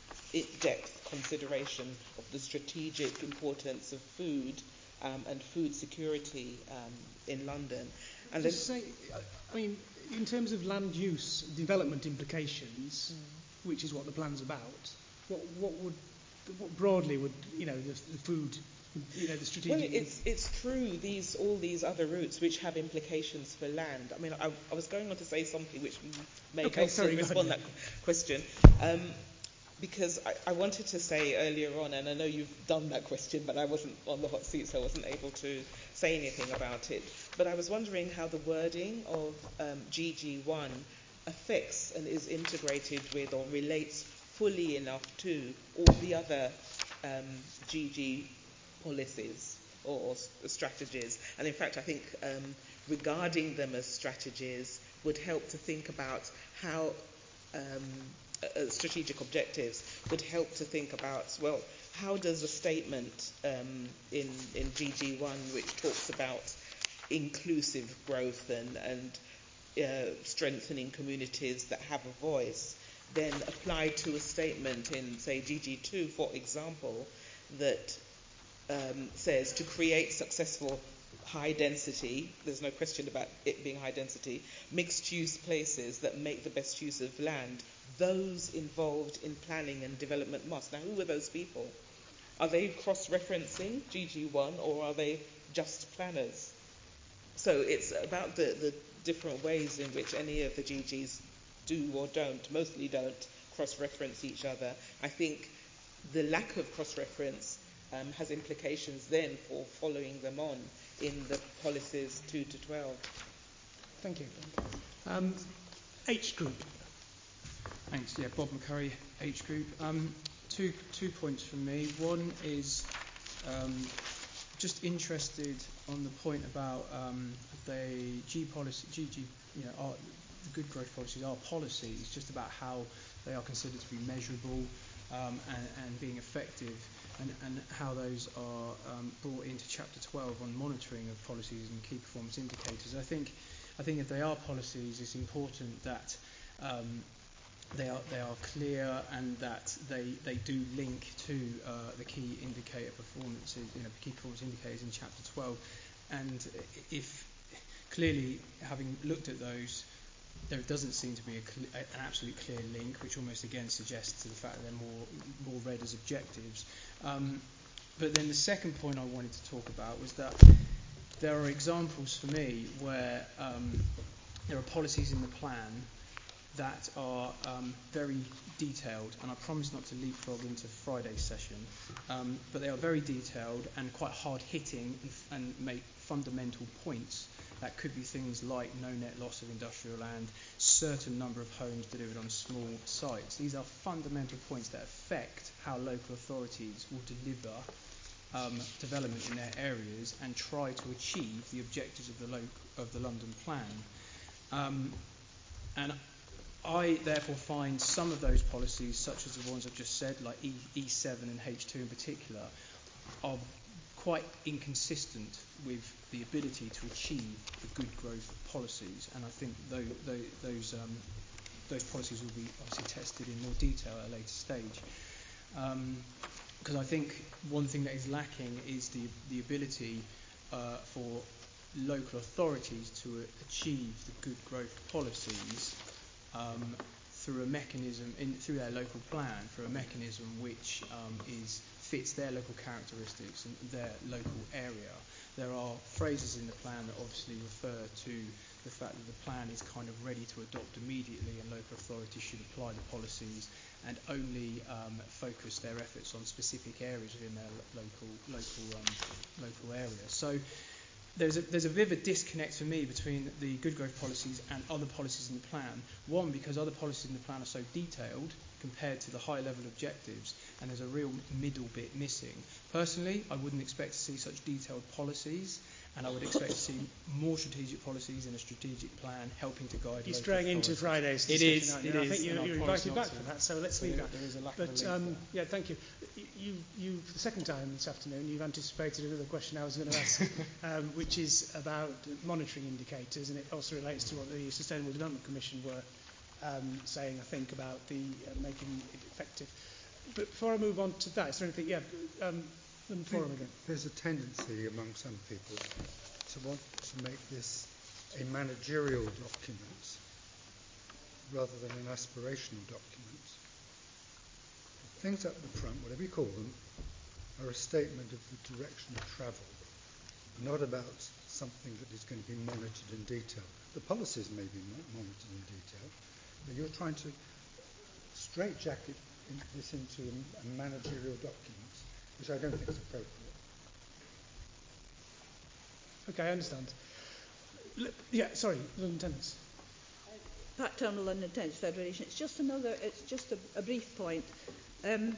in-depth consideration of the strategic importance of food um, and food security um, in London. And Just say, I mean, in terms of land use development implications, mm. which is what the plan's about, what, what would, what broadly would, you know, the, the food, you know, the strategic... Well, it's, it's through these, all these other routes which have implications for land. I mean, I, I was going on to say something which may okay, help sorry, to respond to that question. Um, because I, I wanted to say earlier on, and I know you've done that question, but I wasn't on the hot seat, so I wasn't able to say anything about it. But I was wondering how the wording of um, G G one affects and is integrated with or relates fully enough to all the other um, G G policies or, or strategies. And in fact, I think um, regarding them as strategies would help to think about how um, uh, strategic objectives would help to think about, well, how does a statement um, in, in G G one, which talks about inclusive growth and, and uh, strengthening communities that have a voice, then apply to a statement in, say, G G two, for example, that um, says to create successful high density, there's no question about it being high density, mixed use places that make the best use of land, those involved in planning and development must. Now, who are those people? Are they cross-referencing G G one or are they just planners? So it's about the, the different ways in which any of the G Gs do or don't, mostly don't, cross-reference each other. I think the lack of cross-reference um, has implications then for following them on in the policies two to twelve. Thank you. Um, H Group. Thanks. Yeah, Bob McCurry, H Group. Um, two two points from me. One is um, just interested on the point about um, the G policy, G G, you know, are, the good growth policies are policies, just about how they are considered to be measurable um, and, and being effective, and, and how those are um, brought into Chapter twelve on monitoring of policies and key performance indicators. I think, I think if they are policies, it's important that um, they are they are clear and that they, they do link to uh, the key indicator performances, you know, key performance indicators in Chapter twelve. And if clearly, having looked at those, there doesn't seem to be a cl- an absolute clear link, which almost again suggests to the fact that they're more more read as objectives. Um, but then the second point I wanted to talk about was that there are examples for me where um, there are policies in the plan that are um, very detailed, and I promise not to leapfrog into Friday's session, um, but they are very detailed and quite hard-hitting and make fundamental points. That could be things like no net loss of industrial land, certain number of homes delivered on small sites. These are fundamental points that affect how local authorities will deliver um, development in their areas and try to achieve the objectives of the, lo- of the London Plan. Um, and I therefore find some of those policies, such as the ones I've just said, like E, E7 and H two in particular, are quite inconsistent with the ability to achieve the good growth policies. And I think those, those, um, those policies will be obviously tested in more detail at a later stage. Because um, I think one thing that is lacking is the, the ability uh, for local authorities to achieve the good growth policies um, through a mechanism, in, through their local plan, through a mechanism which um, is fits their local characteristics and their local area. There are phrases in the plan that obviously refer to the fact that the plan is kind of ready to adopt immediately and local authorities should apply the policies and only um, focus their efforts on specific areas within their lo- local local um, local area. So there's a, there's a vivid disconnect for me between the good growth policies and other policies in the plan. One, because other policies in the plan are so detailed compared to the high level objectives, and there's a real middle bit missing. Personally, I wouldn't expect to see such detailed policies, and I would expect to see more strategic policies in a strategic plan helping to guide. You're straying into Friday's It discussion, is. It it is. is. I think you're, you're invited back for that, so let's so leave there, that. There is a lack but of a um, link yeah, thank you. You, you, for the second time this afternoon, you've anticipated another question I was going to ask, um, which is about monitoring indicators, and it also relates to what the Sustainable Development Commission were um, saying, I think, about the uh, making it effective. But before I move on to that, is there anything? Yeah, um, London Forum again. There's a tendency among some people to want to make this a managerial document rather than an aspirational document. Things up the front, whatever you call them, are a statement of the direction of travel, not about something that is going to be monitored in detail. The policies may be monitored in detail, but you're trying to straitjacket in, this into a, a managerial document, which I don't think is appropriate. Okay, I understand. L- yeah, sorry, London Tenants. Pat Turner, London Tenants Federation. It's just another, it's just a, a brief point. Um,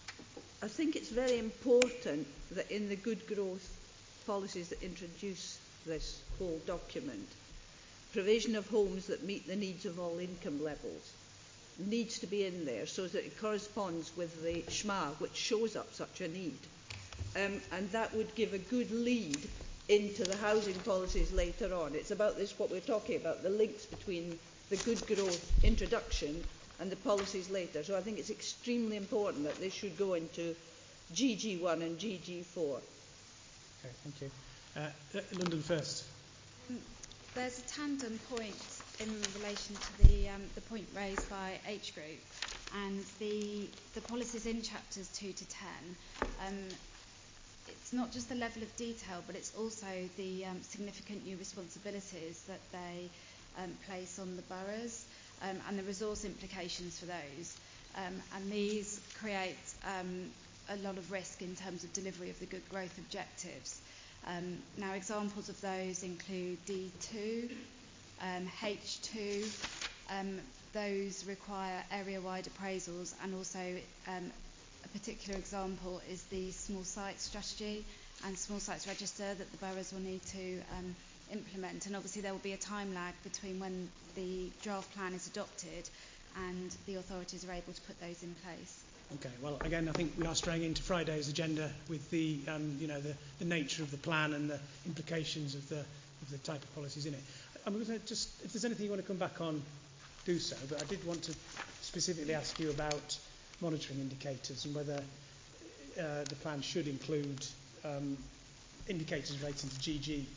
I think it's very important that in the good growth policies that introduce this whole document, provision of homes that meet the needs of all income levels needs to be in there so that it corresponds with the S M A, which shows up such a need. Um, and that would give a good lead into the housing policies later on. It's about this, what we're talking about, the links between the good growth introduction and the policies later. So I think it's extremely important that this should go into G G one and G G four. Okay, thank you. Uh, London First. There's a tandem point in relation to the um, the point raised by H Group and the the policies in chapters two to ten. Um, it's not just the level of detail, but it's also the um, significant new responsibilities that they um, place on the boroughs. Um, and the resource implications for those. Um, and these create um, a lot of risk in terms of delivery of the good growth objectives. Um, now, examples of those include D two, um, H two, um, those require area-wide appraisals, and also um, a particular example is the small site strategy and small sites register that the boroughs will need to um, implement, and obviously there will be a time lag between when the draft plan is adopted and the authorities are able to put those in place. Okay, well, again, I think we are straying into Friday's agenda with the, um, you know, the, the nature of the plan and the implications of the of the type of policies in it. I'm going to just, if there's anything you want to come back on, do so. But I did want to specifically ask you about monitoring indicators and whether uh, the plan should include um, indicators relating to G G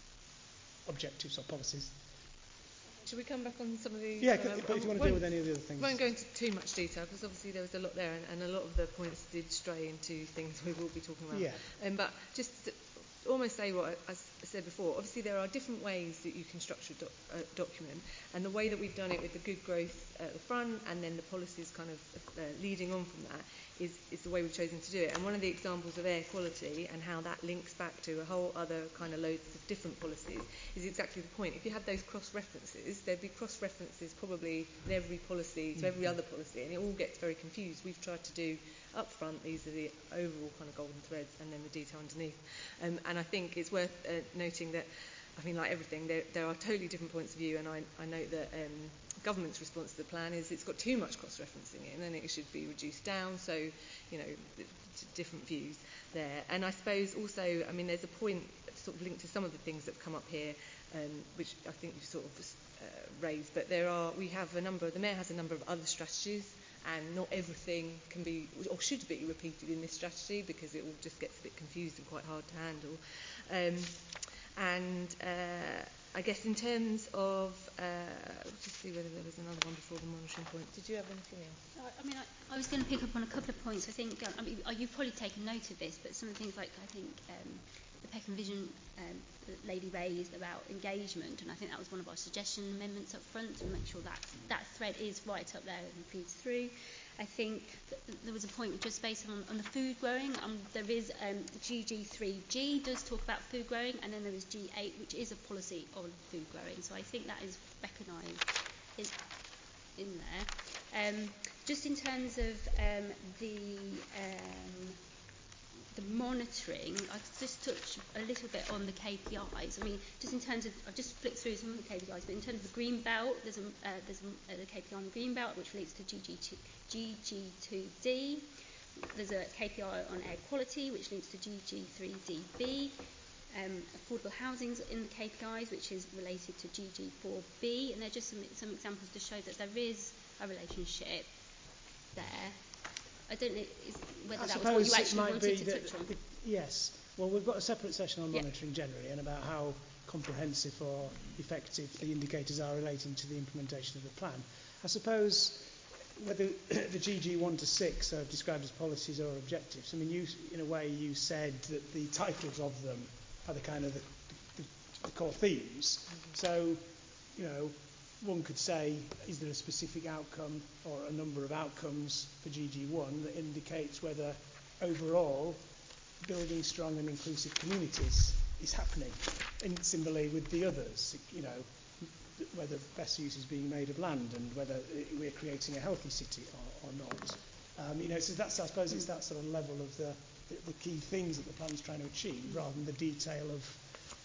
objectives or policies. Should we come back on some of the... Yeah, um, but if you want to deal with any of the other things. I won't go into too much detail because obviously there was a lot there and, and a lot of the points did stray into things we will be talking about. Yeah. Um, but just to almost say what I, I said before, obviously there are different ways that you can structure a doc, uh, document, and the way that we've done it with the good growth at the front and then the policies kind of uh, leading on from that is, is the way we've chosen to do it. And one of the examples of air quality and how that links back to a whole other kind of loads of different policies is exactly the point. If you had those cross-references, there'd be cross-references probably in every policy to every other policy, and it all gets very confused. We've tried to do up front, these are the overall kind of golden threads, and then the detail underneath. Um, and I think it's worth uh, noting that, I mean, like everything, there, there are totally different points of view, and I, I note that um, government's response to the plan is it's got too much cross-referencing in, and it should be reduced down, so, you know, different views there. And I suppose also, I mean, there's a point sort of linked to some of the things that have come up here, um, which I think you've sort of uh, raised, but there are, we have a number, the Mayor has a number of other strategies, and not everything can be or should be repeated in this strategy because it all just gets a bit confused and quite hard to handle. Um, and uh, I guess in terms of, uh, let's just see whether there was another one before the monitoring point. Did you have anything else? I mean, I, I was going to pick up on a couple of points. I think, um, I mean, you've probably taken note of this, but some of the things like, I think, um, the Peckham Vision um, that Lady raised about engagement, and I think that was one of our suggestion amendments up front to make sure that that thread is right up there and feeds through. I think there was a point just based on, on the food growing. Um, there is um, G G three G does talk about food growing, and then there is G eight, which is a policy on food growing. So I think that is recognised in, in there. Um, just in terms of um, the um, the monitoring, I'll just touch a little bit on the K P Is. I mean, just in terms of, I've just flicked through some of the K P Is, but in terms of the green belt, there's a, uh, there's a, a K P I on the green belt which relates to G G two D. There's a K P I on air quality which links to G G three D B. Um, affordable housing's in the K P Is, which is related to G G four B, and they're just some, some examples to show that there is a relationship there. I don't know is, whether I that was what you actually might wanted be to that, touch on. that, yes. Well, we've got a separate session on Yeah. monitoring generally and about how comprehensive or effective the indicators are relating to the implementation of the plan. I suppose whether the G G one to six are described as policies or objectives. I mean, you, in a way, you said that the titles of them are the kind of the, the, the core themes. So, you know, one could say, is there a specific outcome or a number of outcomes for G G one that indicates whether overall building strong and inclusive communities is happening? And similarly with the others, you know, whether best use is being made of land and whether we're creating a healthy city or, or not. Um, you know, so that's, I suppose it's that sort of level of the, the, the key things that the plan's trying to achieve rather than the detail of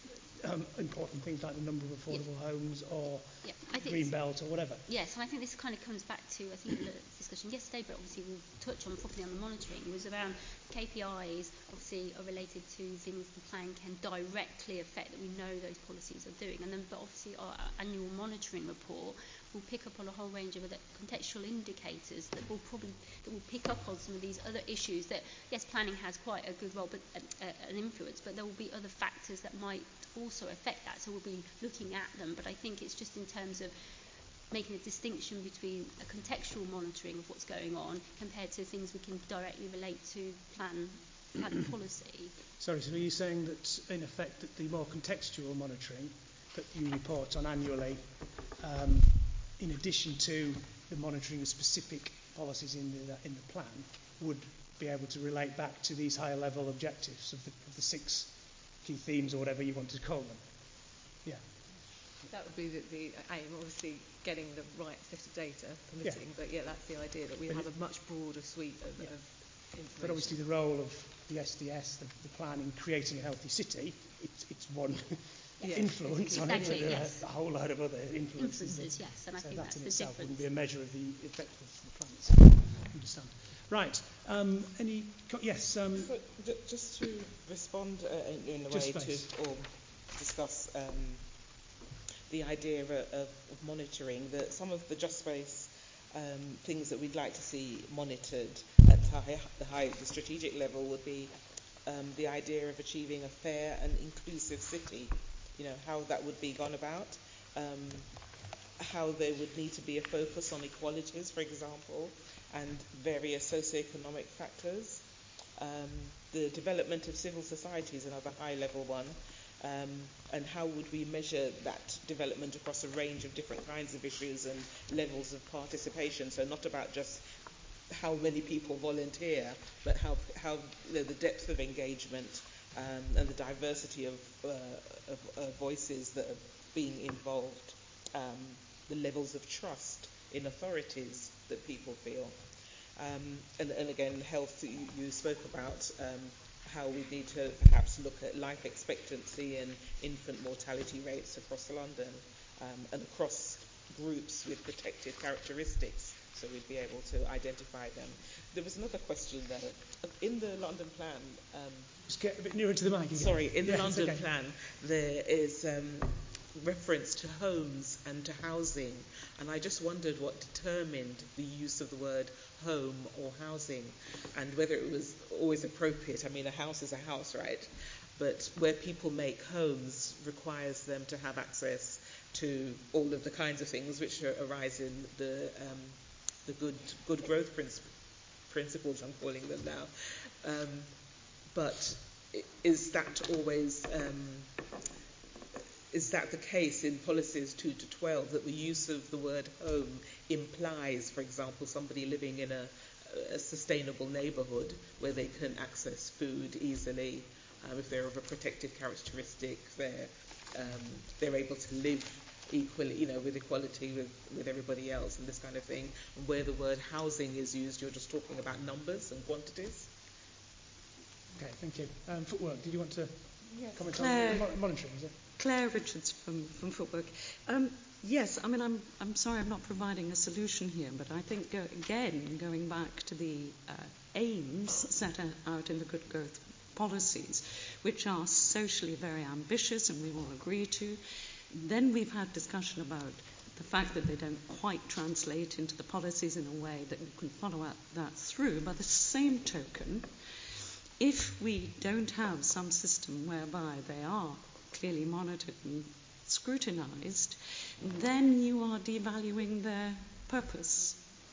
Um, important things like the number of affordable yeah. homes or yeah, I think green belt or whatever. Yes, and I think this kind of comes back to, I think, the discussion yesterday, but obviously we'll touch on properly on the monitoring, was around K P Is, obviously, are related to things the plan can directly affect that we know those policies are doing. And then, but obviously, our annual monitoring report will pick up on a whole range of other contextual indicators that will probably that will pick up on some of these other issues that, yes, planning has quite a good role, but uh, uh, an influence, but there will be other factors that might also affect that, so we'll be looking at them. But I think it's just in terms of making a distinction between a contextual monitoring of what's going on compared to things we can directly relate to plan, plan policy. Sorry, so are you saying that in effect that the more contextual monitoring that you report on annually, um, in addition to the monitoring of specific policies in the, in the plan, would be able to relate back to these higher level objectives of the, of the six key themes or whatever you want to call them? Yeah. That would be the, the aim, obviously getting the right set of data permitting, yeah. but yeah, that's the idea, that we but have it, a much broader suite of, yeah. of information. But obviously the role of the S D S, the, the plan in creating a healthy city, it's, it's one yeah. influence exactly, on it, but yes. there are a whole load of other influences. Influences, yes, and I so think that that's in the itself difference. wouldn't be a measure of the effectiveness of the plan itself. I understand. Right. Um, any? Co- yes. Um, so, j- just to respond uh, in, in a way space. to or discuss um, the idea of, of, of monitoring, that some of the Just Space um, things that we'd like to see monitored at high, the high the strategic level would be um, the idea of achieving a fair and inclusive city. You know, how that would be gone about. Um, how there would need to be a focus on equalities, for example, and various socioeconomic factors. Um, the development of civil society is another high-level one, Um, and how would we measure that development across a range of different kinds of issues and levels of participation? So not about just how many people volunteer, but how, how you know, the depth of engagement um, and the diversity of, uh, of uh, voices that are being involved, um, the levels of trust in authorities that people feel. Um, and, and again, health, you, you spoke about um, how we need to perhaps look at life expectancy and infant mortality rates across London um, and across groups with protected characteristics, so we'd be able to identify them. There was another question there. In the London plan... Um, Just get a bit nearer to the mic again. Sorry, in the yeah, London okay. plan there is um, reference to homes and to housing, and I just wondered what determined the use of the word home or housing, and whether it was always appropriate. I mean, a house is a house, right? But where people make homes requires them to have access to all of the kinds of things which are, arise in the um, the good good growth princi- principles, I'm calling them now. Um, but is that always um, is that the case in policies two to twelve, that the use of the word home implies, for example, somebody living in a, a sustainable neighbourhood where they can access food easily, um, if they're of a protected characteristic, they're um, they're able to live equally, you know, with equality with, with everybody else and this kind of thing. And where the word housing is used, you're just talking about numbers and quantities. Okay, thank you. Um, footwork, did you want to yes. comment Claire, on mon- monitoring, is it? Claire Richards from, from Footwork. Um, yes, I mean, I'm, I'm sorry I'm not providing a solution here, but I think, uh, again, going back to the uh, aims set out in the Good Growth policies, which are socially very ambitious and we all agree to. Then we've had discussion about the fact that they don't quite translate into the policies in a way that you can follow that through. By the same token, if we don't have some system whereby they are clearly monitored and scrutinised, then you are devaluing their purpose.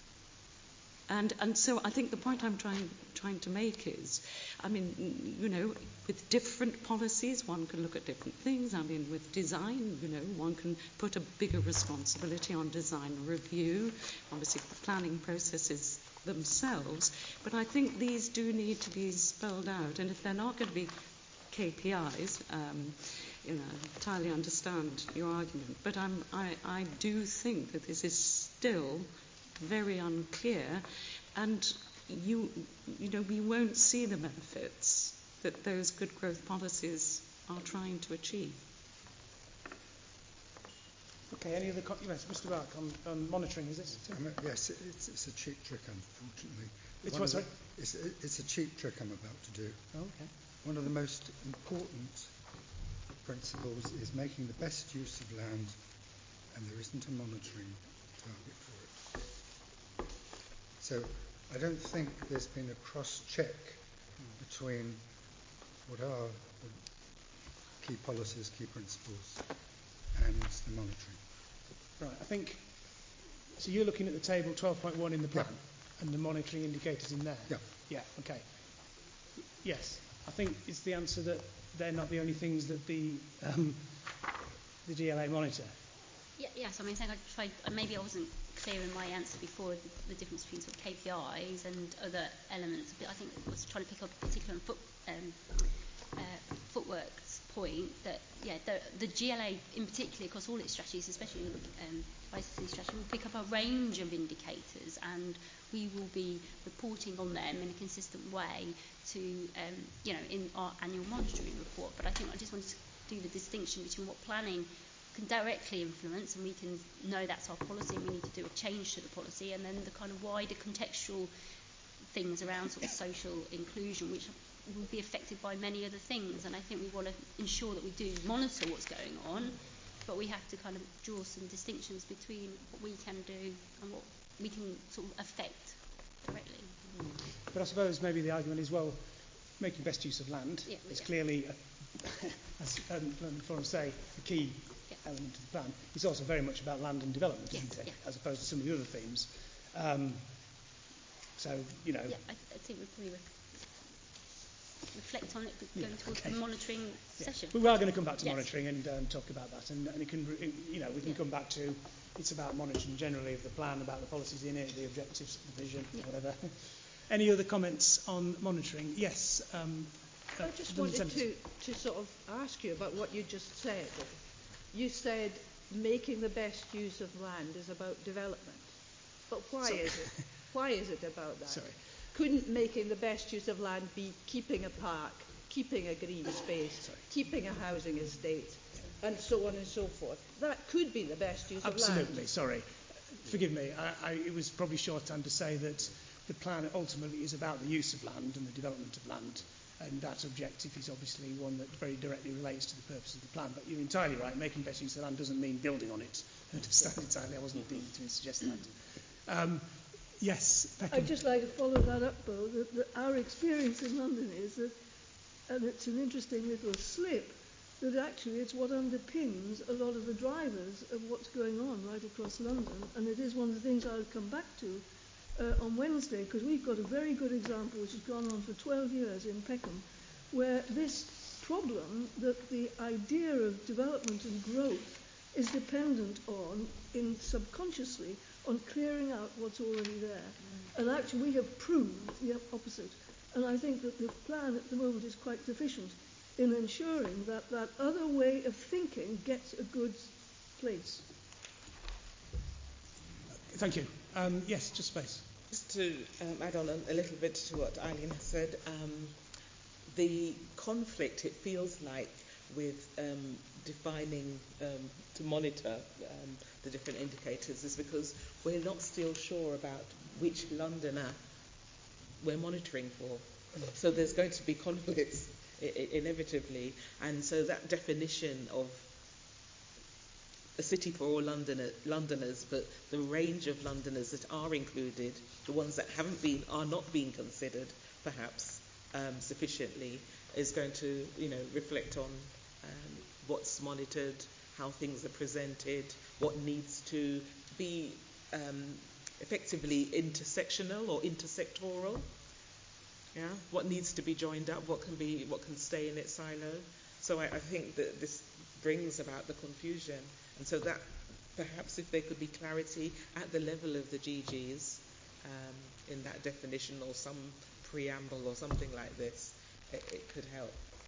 And and so I think the point I'm trying trying to make is, I mean, you know, with different policies, one can look at different things. I mean, with design, you know, one can put a bigger responsibility on design review, obviously the planning processes themselves. But I think these do need to be spelled out. And if they're not going to be K P Is, um, you know, I entirely understand your argument. But I'm, I, I do think that this is still very unclear, and you you know we won't see the benefits that those good growth policies are trying to achieve. Okay, any other comments, Mister Bark, on, on monitoring? Is this? Um, yes, it's, it's a cheap trick, unfortunately. It's what, sorry? The, it's, it's a cheap trick I'm about to do. Oh, okay. One of the most important principles is making the best use of land, and there isn't a monitoring target for it. So I don't think there's been a cross-check between what are the key policies, key principles, and the monitoring. Right, I think, so you're looking at the table twelve point one in the plan, yeah. and the monitoring indicators in there? Yeah. Yeah, okay. Yes, I think it's the answer that they're not the only things that the um, the D L A monitor. Yeah, yes, I mean, I think I tried, maybe I wasn't clear in my answer before, the, the difference between sort of K P Is and other elements. But I think I was trying to pick up particularly on foot, um, uh, Footwork's point that, yeah, the, the G L A in particular, across all its strategies, especially in the um, I C C strategy, will pick up a range of indicators, and we will be reporting on them in a consistent way to, um, you know, in our annual monitoring report. But I think I just wanted to do the distinction between what planning can directly influence, and we can know that's our policy and we need to do a change to the policy, and then the kind of wider contextual things around sort of social inclusion, which will be affected by many other things. And I think we want to ensure that we do monitor what's going on, but we have to kind of draw some distinctions between what we can do and what we can sort of affect directly. Mm. But I suppose maybe the argument is, well, making best use of land yeah, is yeah. clearly, a, as um, Florence say, the key yeah. element of the plan. It's also very much about land and development, yes, isn't it? Yeah. As opposed to some of the other themes. Um, so, you know. Yeah, I, I think we agree with. reflect on it going Yeah, towards okay. the monitoring Yeah. session. We are going to come back to Yes. monitoring and um, talk about that, and, and it can, you know, we can Yeah. come back to it's about monitoring generally of the plan, about the policies in it, the objectives, the vision, Yeah. whatever. Any other comments on monitoring? Yes. Um, I just wanted to, to sort of ask you about what you just said. You said making the best use of land is about development. But why Sorry. is it? Why is it about that? Sorry. Couldn't making the best use of land be keeping a park, keeping a green space, Sorry. keeping a housing estate, and so on and so forth? That could be the best use Absolutely. of land. Sorry. Forgive me. I, I, it was probably shorthand to say that the plan ultimately is about the use of land and the development of land. And that objective is obviously one that very directly relates to the purpose of the plan. But you're entirely right. Making best use of the land doesn't mean building on it. I understand entirely. I wasn't intending to suggest that. Um, yes, Peckham. I'd just like to follow that up, Bo. That, that our experience in London is that, and it's an interesting little slip, that actually it's what underpins a lot of the drivers of what's going on right across London. And it is one of the things I'll come back to Uh, on Wednesday, because we've got a very good example which has gone on for twelve years in Peckham, where this problem that the idea of development and growth is dependent on, in subconsciously, on clearing out what's already there. Mm. And actually we have proved the opposite. And I think that the plan at the moment is quite deficient in ensuring that that other way of thinking gets a good place. Thank you. Um, yes, just space. Just to um, add on a, a little bit to what Eileen has said, um, the conflict, it feels like, with um, defining um, to monitor um, the different indicators is because we're not still sure about which Londoner we're monitoring for. So there's going to be conflicts I- I- inevitably, and so that definition of a city for all Londoner, Londoners, but the range of Londoners that are included, the ones that haven't been, are not being considered, perhaps um, sufficiently, is going to, you know, reflect on um, what's monitored, how things are presented, what needs to be um, effectively intersectional or intersectoral. Yeah, what needs to be joined up, what can be, what can stay in its silo. So I, I think that this brings about the confusion. And so that perhaps if there could be clarity at the level of the G Gs um, in that definition or some preamble or something like this, it, it could help.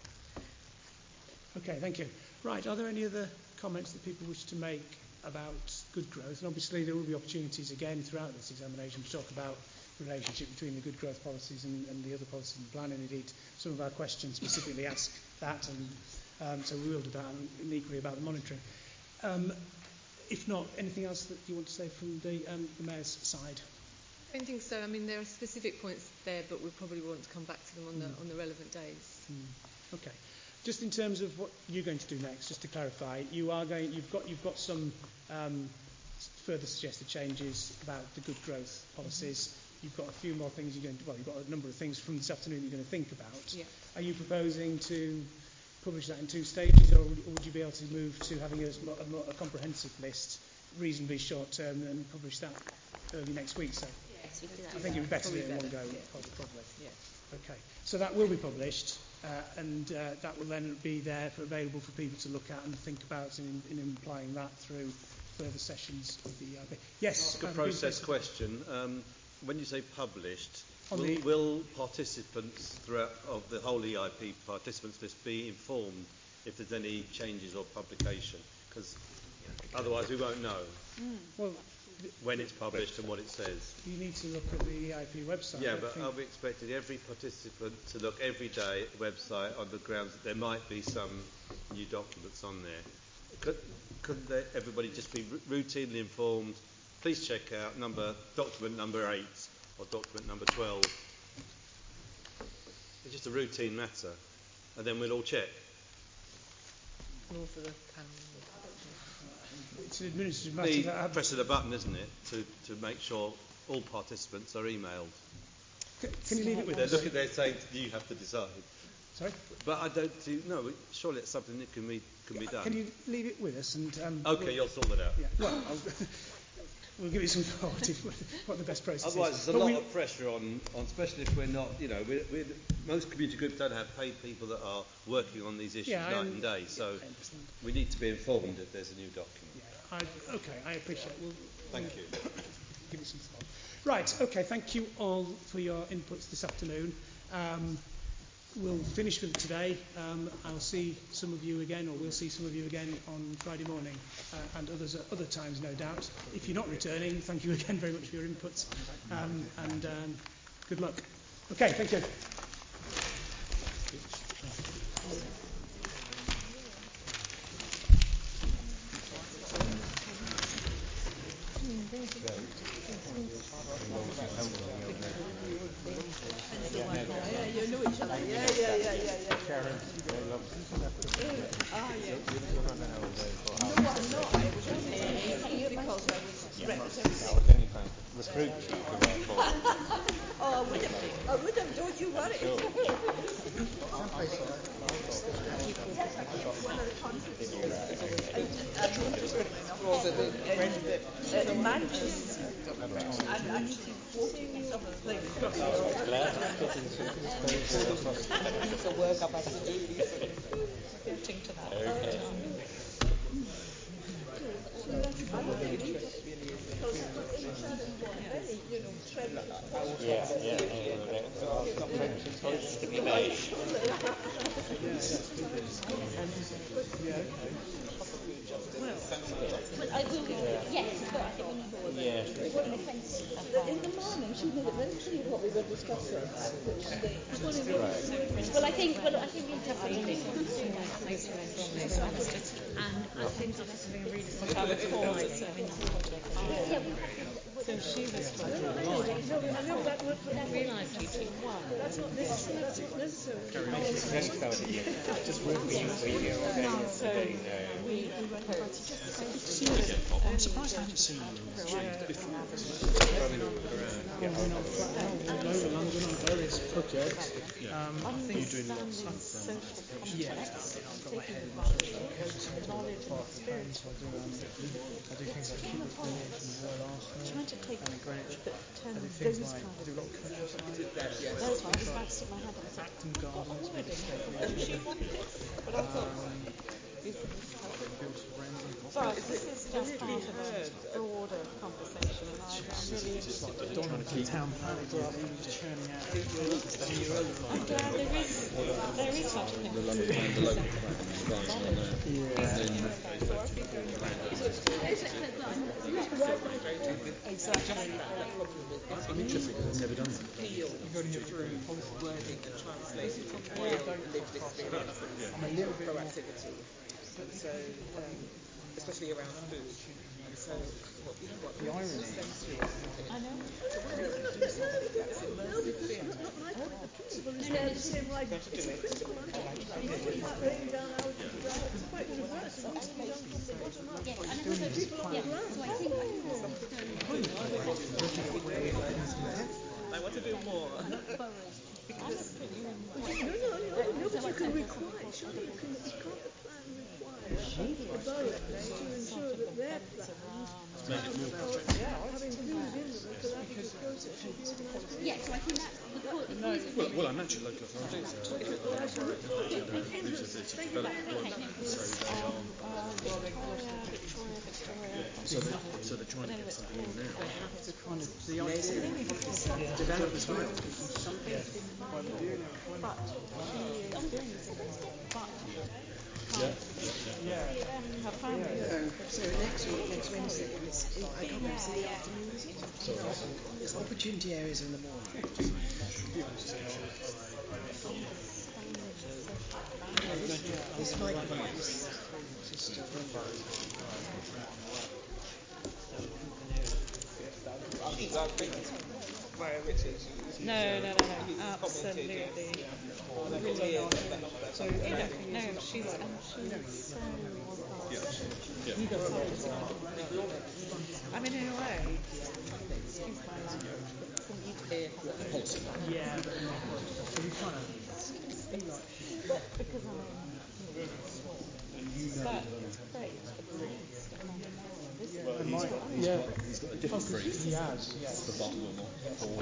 Okay, thank you. Right, are there any other comments that people wish to make about good growth? And obviously there will be opportunities again throughout this examination to talk about the relationship between the good growth policies and, and the other policies in the plan. And indeed, some of our questions specifically ask that, and um, so we will do that, and equally about the monitoring. Um, if not, anything else that you want to say from the, um, the Mayor's side? I don't think so. I mean, there are specific points there, but we probably want to come back to them on the mm. on the relevant days. Mm. Okay. Just in terms of what you're going to do next, just to clarify, you are going. You've got you've got some um, further suggested changes about the good growth policies. Mm-hmm. You've got a few more things you're going to. Well, you've got a number of things from this afternoon you're going to think about. Yeah. Are you proposing to publish that in two stages, or would, or would you be able to move to having a, a, a comprehensive list, reasonably short term, and publish that early next week? So yes, we do that. I think it would be better to do it in one go, yeah. probably. Yeah. Okay. So that will be published, uh, and uh, that will then be there for available for people to look at and think about in, in implying that through further sessions of the E I P. Yes. Ask a process question. Um, when you say published, On will, the will participants throughout of the whole E I P participants list be informed if there's any changes or publication? Because otherwise we won't know mm. well, when it's published and what it says. You need to look at the E I P website. Yeah, but are we expecting every participant to look every day at the website on the grounds that there might be some new documents on there? Could, couldn't there, everybody just be r- routinely informed? Please check out number document number eight or document number twelve. It's just a routine matter, and then we'll all check. More for the panel. It's an administrative matter. The that press of the button, isn't it, to, to make sure all participants are emailed. C- can you leave it with they're us? Look at they're saying you have to decide. Sorry? But I don't do, no, surely it's something that can be, can be done. Can you leave it with us? And um, Okay, we'll, you'll sort that out. Yeah, well, I'll, we'll give it some thought if what the best process Otherwise, is. there's a But lot we, of pressure on, on, especially if we're not, you know, we're, we're, most community groups don't have paid people that are working on these issues yeah, night I'm, and day. So we need to be informed if there's a new document. Yeah, I, okay, I appreciate it. We'll, Thank we'll you. Give it some thought. Right, okay, thank you all for your inputs this afternoon. Um, we'll finish with it today. Um, I'll see some of you again, or we'll see some of you again on Friday morning, uh, and others at other times, no doubt. If you're not returning, thank you again very much for your inputs, um, and um, good luck. Okay, thank you. Yeah, you know each other. Yeah, yeah, yeah, yeah, yeah. Sharon, they love Ah, yes. No, I'm not. I was only here because I was representing. I was only trying to recruit you for that. Oh, I would have. I would have. Don't you worry. Yes, I came to one of the conferences. Was it the, uh, the Manchester? I'm actually quoting some of the things. Piece of work I've had to do recently. Getting to that. Okay. Yeah, yeah, yeah. To be made. Well, I will, yes, but I think we need more. Yes. In the morning, she made it very clear what we were discussing. Well, I think, well, I think we have to take one through And I think this is something really So she was I know, I know, I know that would realise G G one. That's not necessary. That's not necessary. Just working for you all day yesterday. we I'm surprised I haven't seen you before. Yeah, we're not all over London on various projects. Um, I think You're doing lots of um, yeah, I've got my head in the knowledge and experience. I do, um, I do things like keep recording from the Royal Arsenal Trying to take and Greenwich. but I um, do things those like kind I do a lot of countryside. those ones back to my head. I was like, Acton I've got a Gardens, wording and she wanted it, but I thought but this is just part of a broader conversation, and I, I'm really don't want to keep town planning churning out. I'm glad there is there is such a thing. The London plan, the local plan, the guys on there. Exactly. I'm interested because I've never done that. You've got to go through policy wording and translate it from real lived experience and proactivity. And so, um, especially around food. And so, what, you know what? The irony. I know. That's immersive theatre. Not my point. The principle is there the same right. It's a principle. I'm talking about. It's not laying down out of the ground. It's quite universal. It needs to be done from the bottom up. Yes, and I think People on the ground. so I think I think I want to do more. Because no, no, no, no, but you can require. Surely you can. You can't the plan require the boroughs to ensure that their plans have, or have included in them a collaborative process with the organised group. yeah, so I think that's the point. The point of Well, well, I'm actually local authority. Well, I shall look forward to it. Thank you very much. So they are. So, they, so they're trying to get something in now. they have to kind of the idea develop as well. something by doing it. But she is doing Yeah. Yeah. her family. So, so next week, next Wednesday, it's, I can't remember, it's in the afternoon, is it? Sorry. It's opportunity areas in the morning. This might be nice. No, no, no, no, absolutely. Really not. So, you know, no, she's, and she's so I mean, in a way, excuse my language, but for me to be Policy. Yeah, but so we kind of be like but because I'm but great, at least, I mean, this is Well, he's got, he's yeah. got, he's got a different has, yes. The bottom will not fall.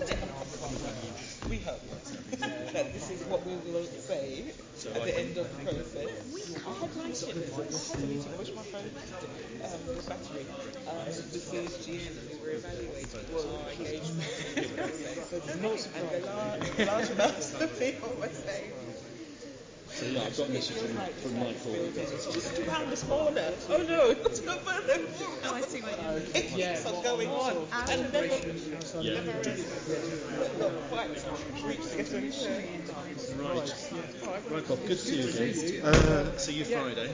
We hope that this is what we will say So at I the think- end of the process. I had my I had a meeting, I wish my phone um, the battery um, with C S G N, and we were evaluating our engagement in the process. And the, lar- the large amounts of people were saying, So yeah, I've got a message from, from Michael. it's just around the corner. Oh no, it's not further. Oh, I see what you mean. It keeps on going on. And never, Yeah. never really not quite reached getting there. Right. Right, Bob, good to see you again. Uh, see you Friday.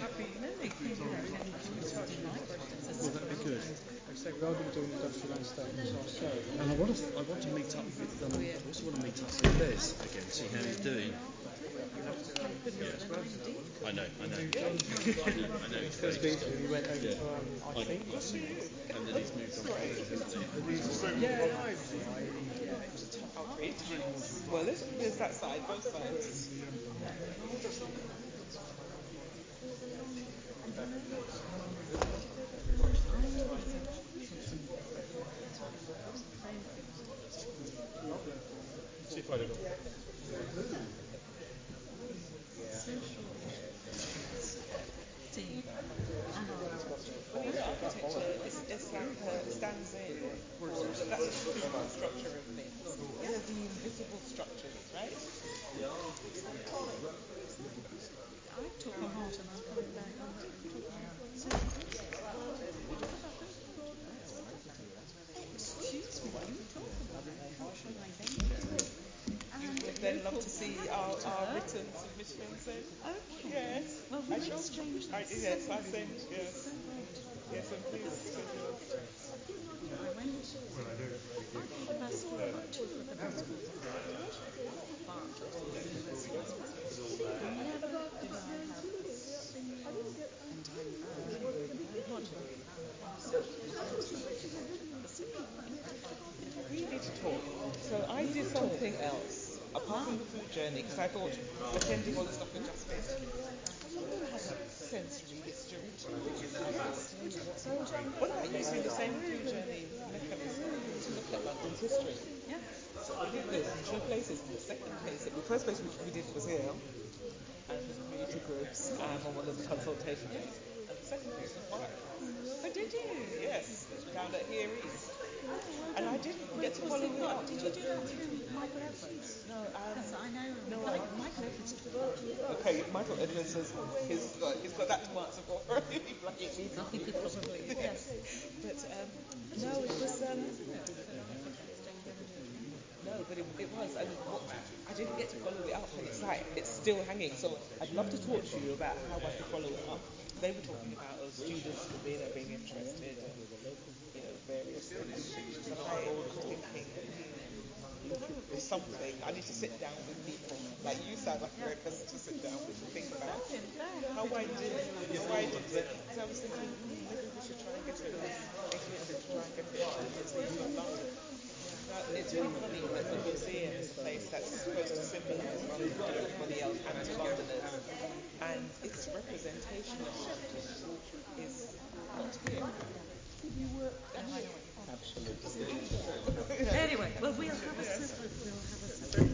Well, that'd be good. So we are going to do an industrial land statement ourselves. And I want to, I want to meet up with, um, I also want to meet up with Les again, see how he's doing. Yeah. I know, I know. I know, I know. He's First very meeting, we went over yeah. to, um, I I think. And then he's moved on. Yeah, no, yeah, it was a tough outreach. Well, there's, there's that side, both sides. See if I don't. Well, you know, architecture is, it's like uh, stands in, or that's a physical structure of things. You know, the invisible structures, right? I've talked a lot and I'm coming back on that. Excuse me, you talk about it. We'd then love to see our, our written submissions in. Okay. Yes. Well, I we'll shall- exchange them. I, yes, I send, yes. Yes, I'm pleased to do I went. I think the best one, two of the best ones. Never did I have a single entirely We need to talk. So I did something else, apart from the food journey, because I thought attending all the stuff with justice. Someone has a sensory history. So what about using the same food journey mechanism to look at London's history? Yeah. So I did this in two places. The second place, the first place we, we did was here, and for the community groups, and on one of the consultation days. And the second place was Monaco. Oh, did you? Yes, down at Here East. And I didn't get to Was follow it it what? up. Did you do that through Michael Edwards? No, um, Yes, I know. no, Mike, I- Michael Edwards took it. Okay, Michael Edwards has he's got, he's got that to answer for. Like it needs Probably. yes. But um, no, it was um, no, but it, it was, and what, I didn't get to follow it up, and it's like it's still hanging. So I'd love to talk to you about how I could follow it up. They were talking about us students being being interested, and you know various things. And I was thinking. There's something. I need to sit down with people. Like you sound like a great person to sit down with and think about how I did it. How I did it. So I was thinking, hmm, maybe we should try and get it. Maybe we should try and get it into the museum of London. Now, it's really funny that the museum is a place that's supposed to symbolise London to everybody else and to Londoners. And its representation of London is not here. Absolutely. Anyway, well, we'll have a separate. We'll have a separate.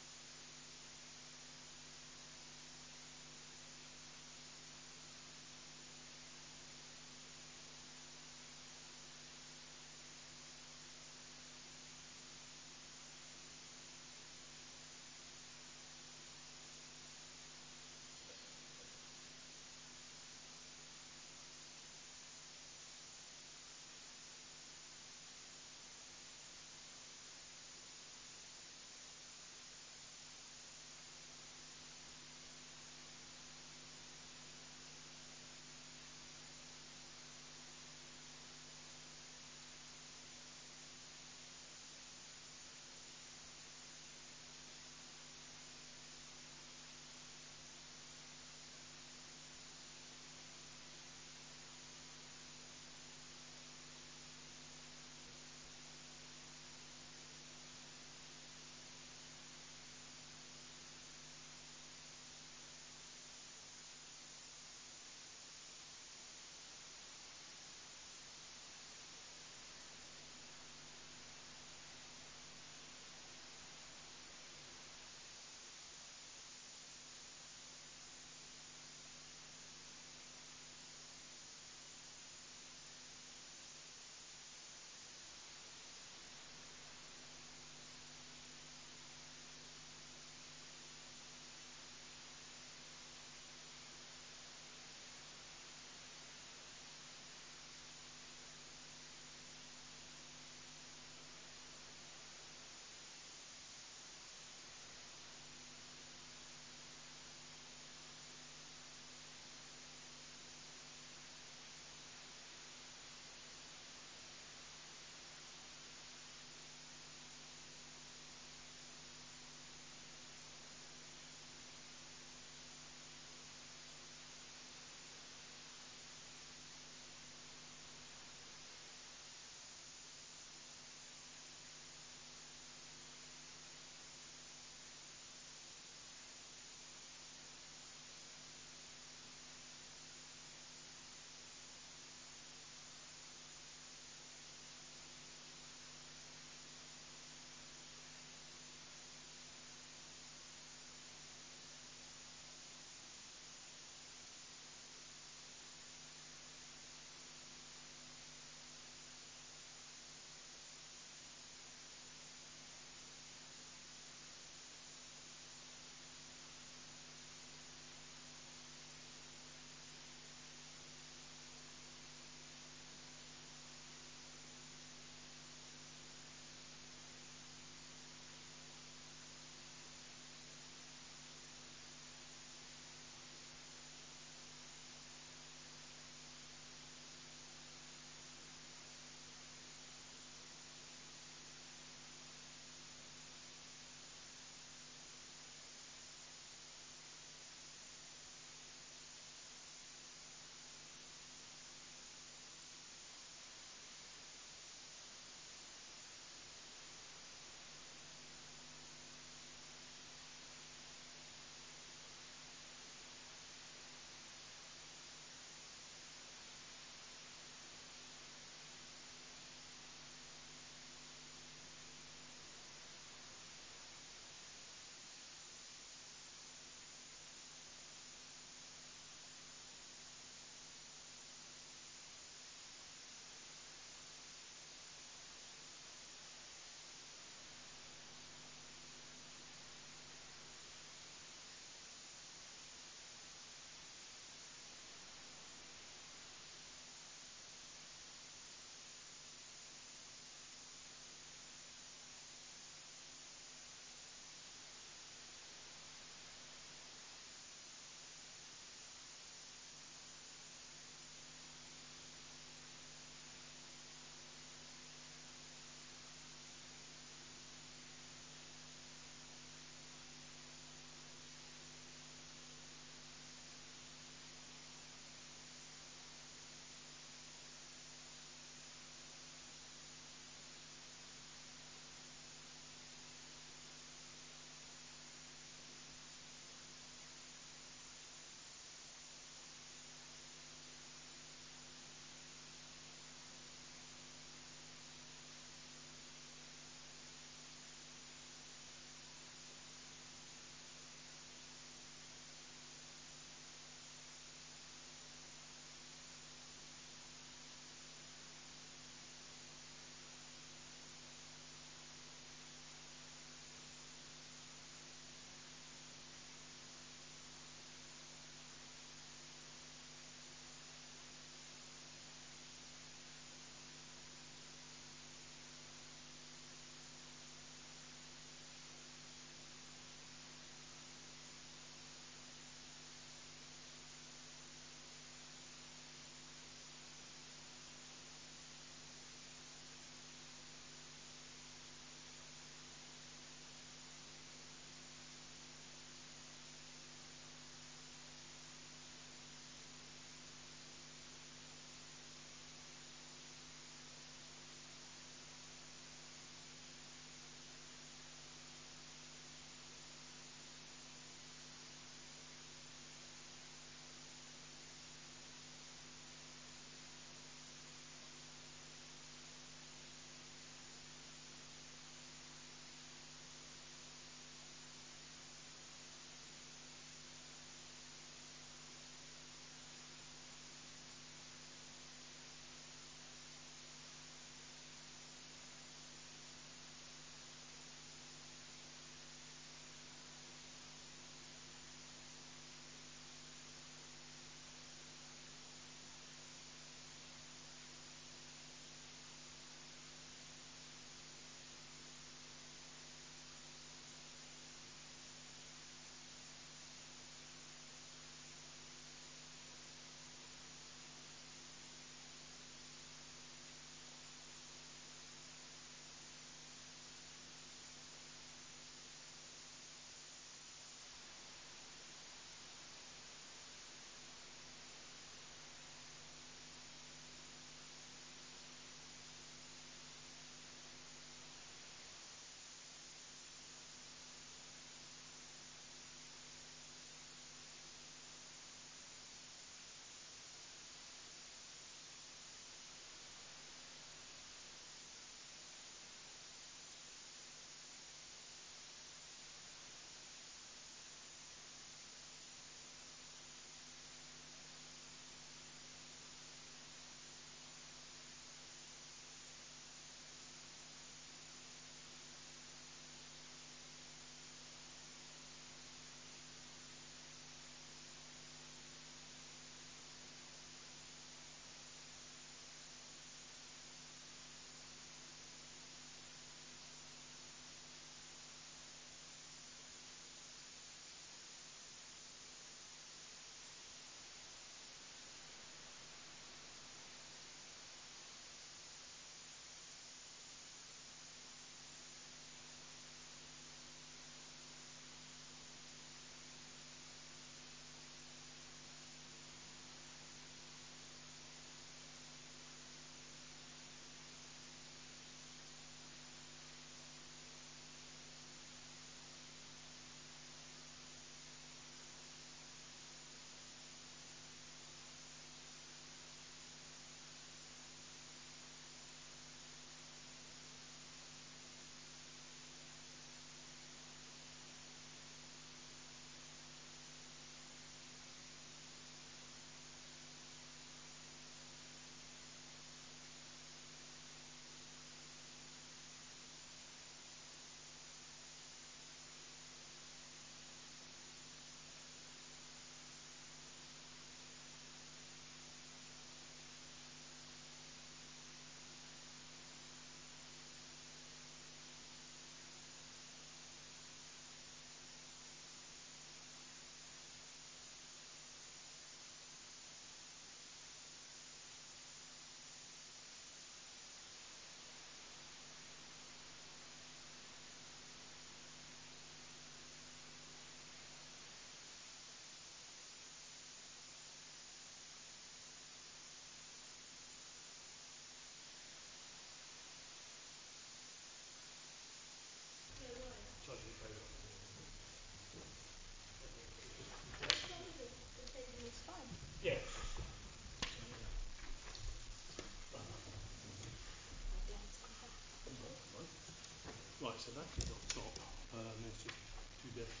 so that is up top. Um, there's just two desks.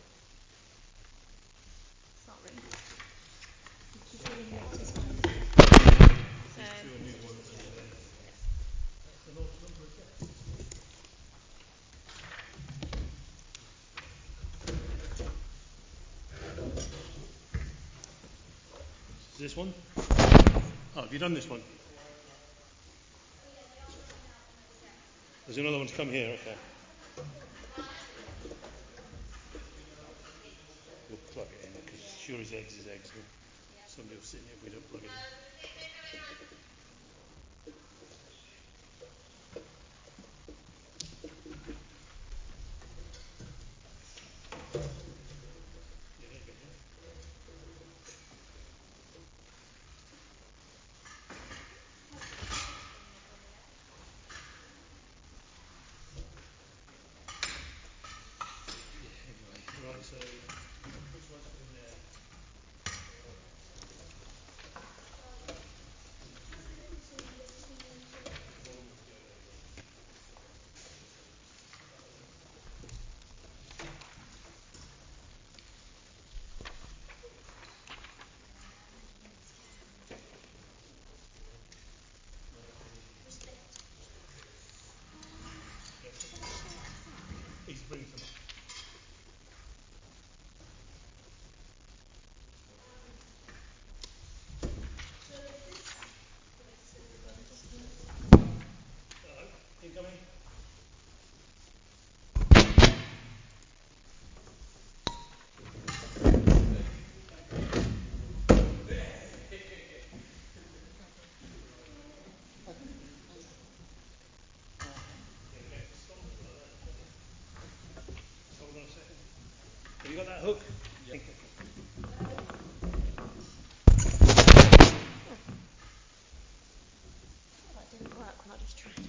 Sorry. There's two new ones in there. That's the large number of desks. Is this one? Oh, have you done this one? There's another one to come here, okay. We'll plug it in because sure as eggs is eggs. Somebody will sit in here if we don't plug it in. Right, so which one's in there? He's bringing some. Hello, incoming. Hold on a second. Have you got that hook? Yeah. That didn't work when I just tried.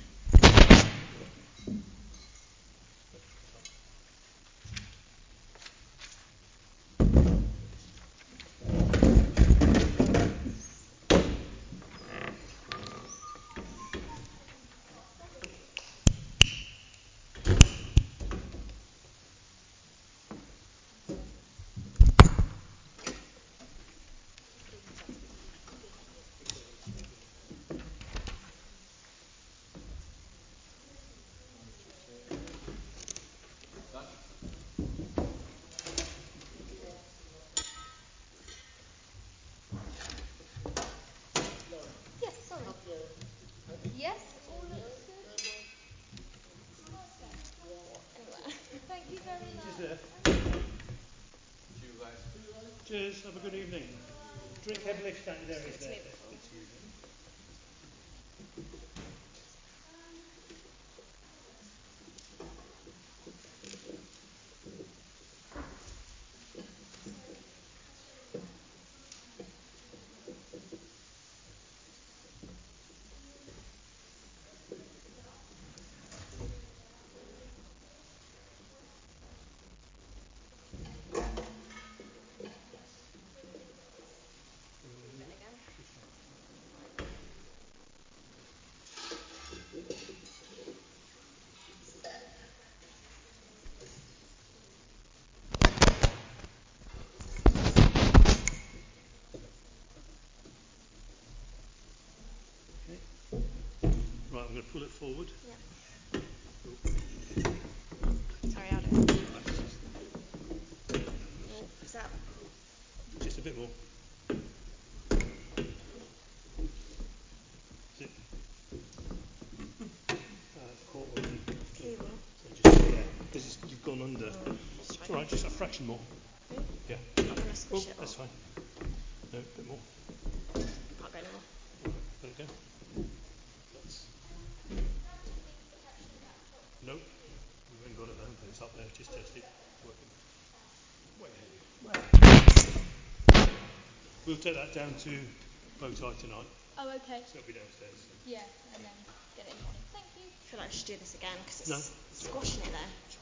Yes, sorry. Yes, all looks good. Anyway, thank you very much. Cheers, have a good evening. Drink heavily, stand there is there. Right, I'm going to pull it forward. Yeah. Sorry, I'll do it. Oh, is that? Just a bit more. Is it? Uh, caught one. Cable. So just, yeah, because you've gone under. Oh, It's all right, just a fraction more. Really? Yeah. I'm going to squish Oh, it that's off. fine. No, a bit more. Can't go anymore. There we go. That's... Nope. We haven't got it though, but it's up there. Just test it. Working. Way ahead. We'll take that down to bow tie tonight. Oh, okay. So it'll be downstairs. Yeah, and then get it in the morning. Thank you. I feel like I should do this again because it's No. squashing it there.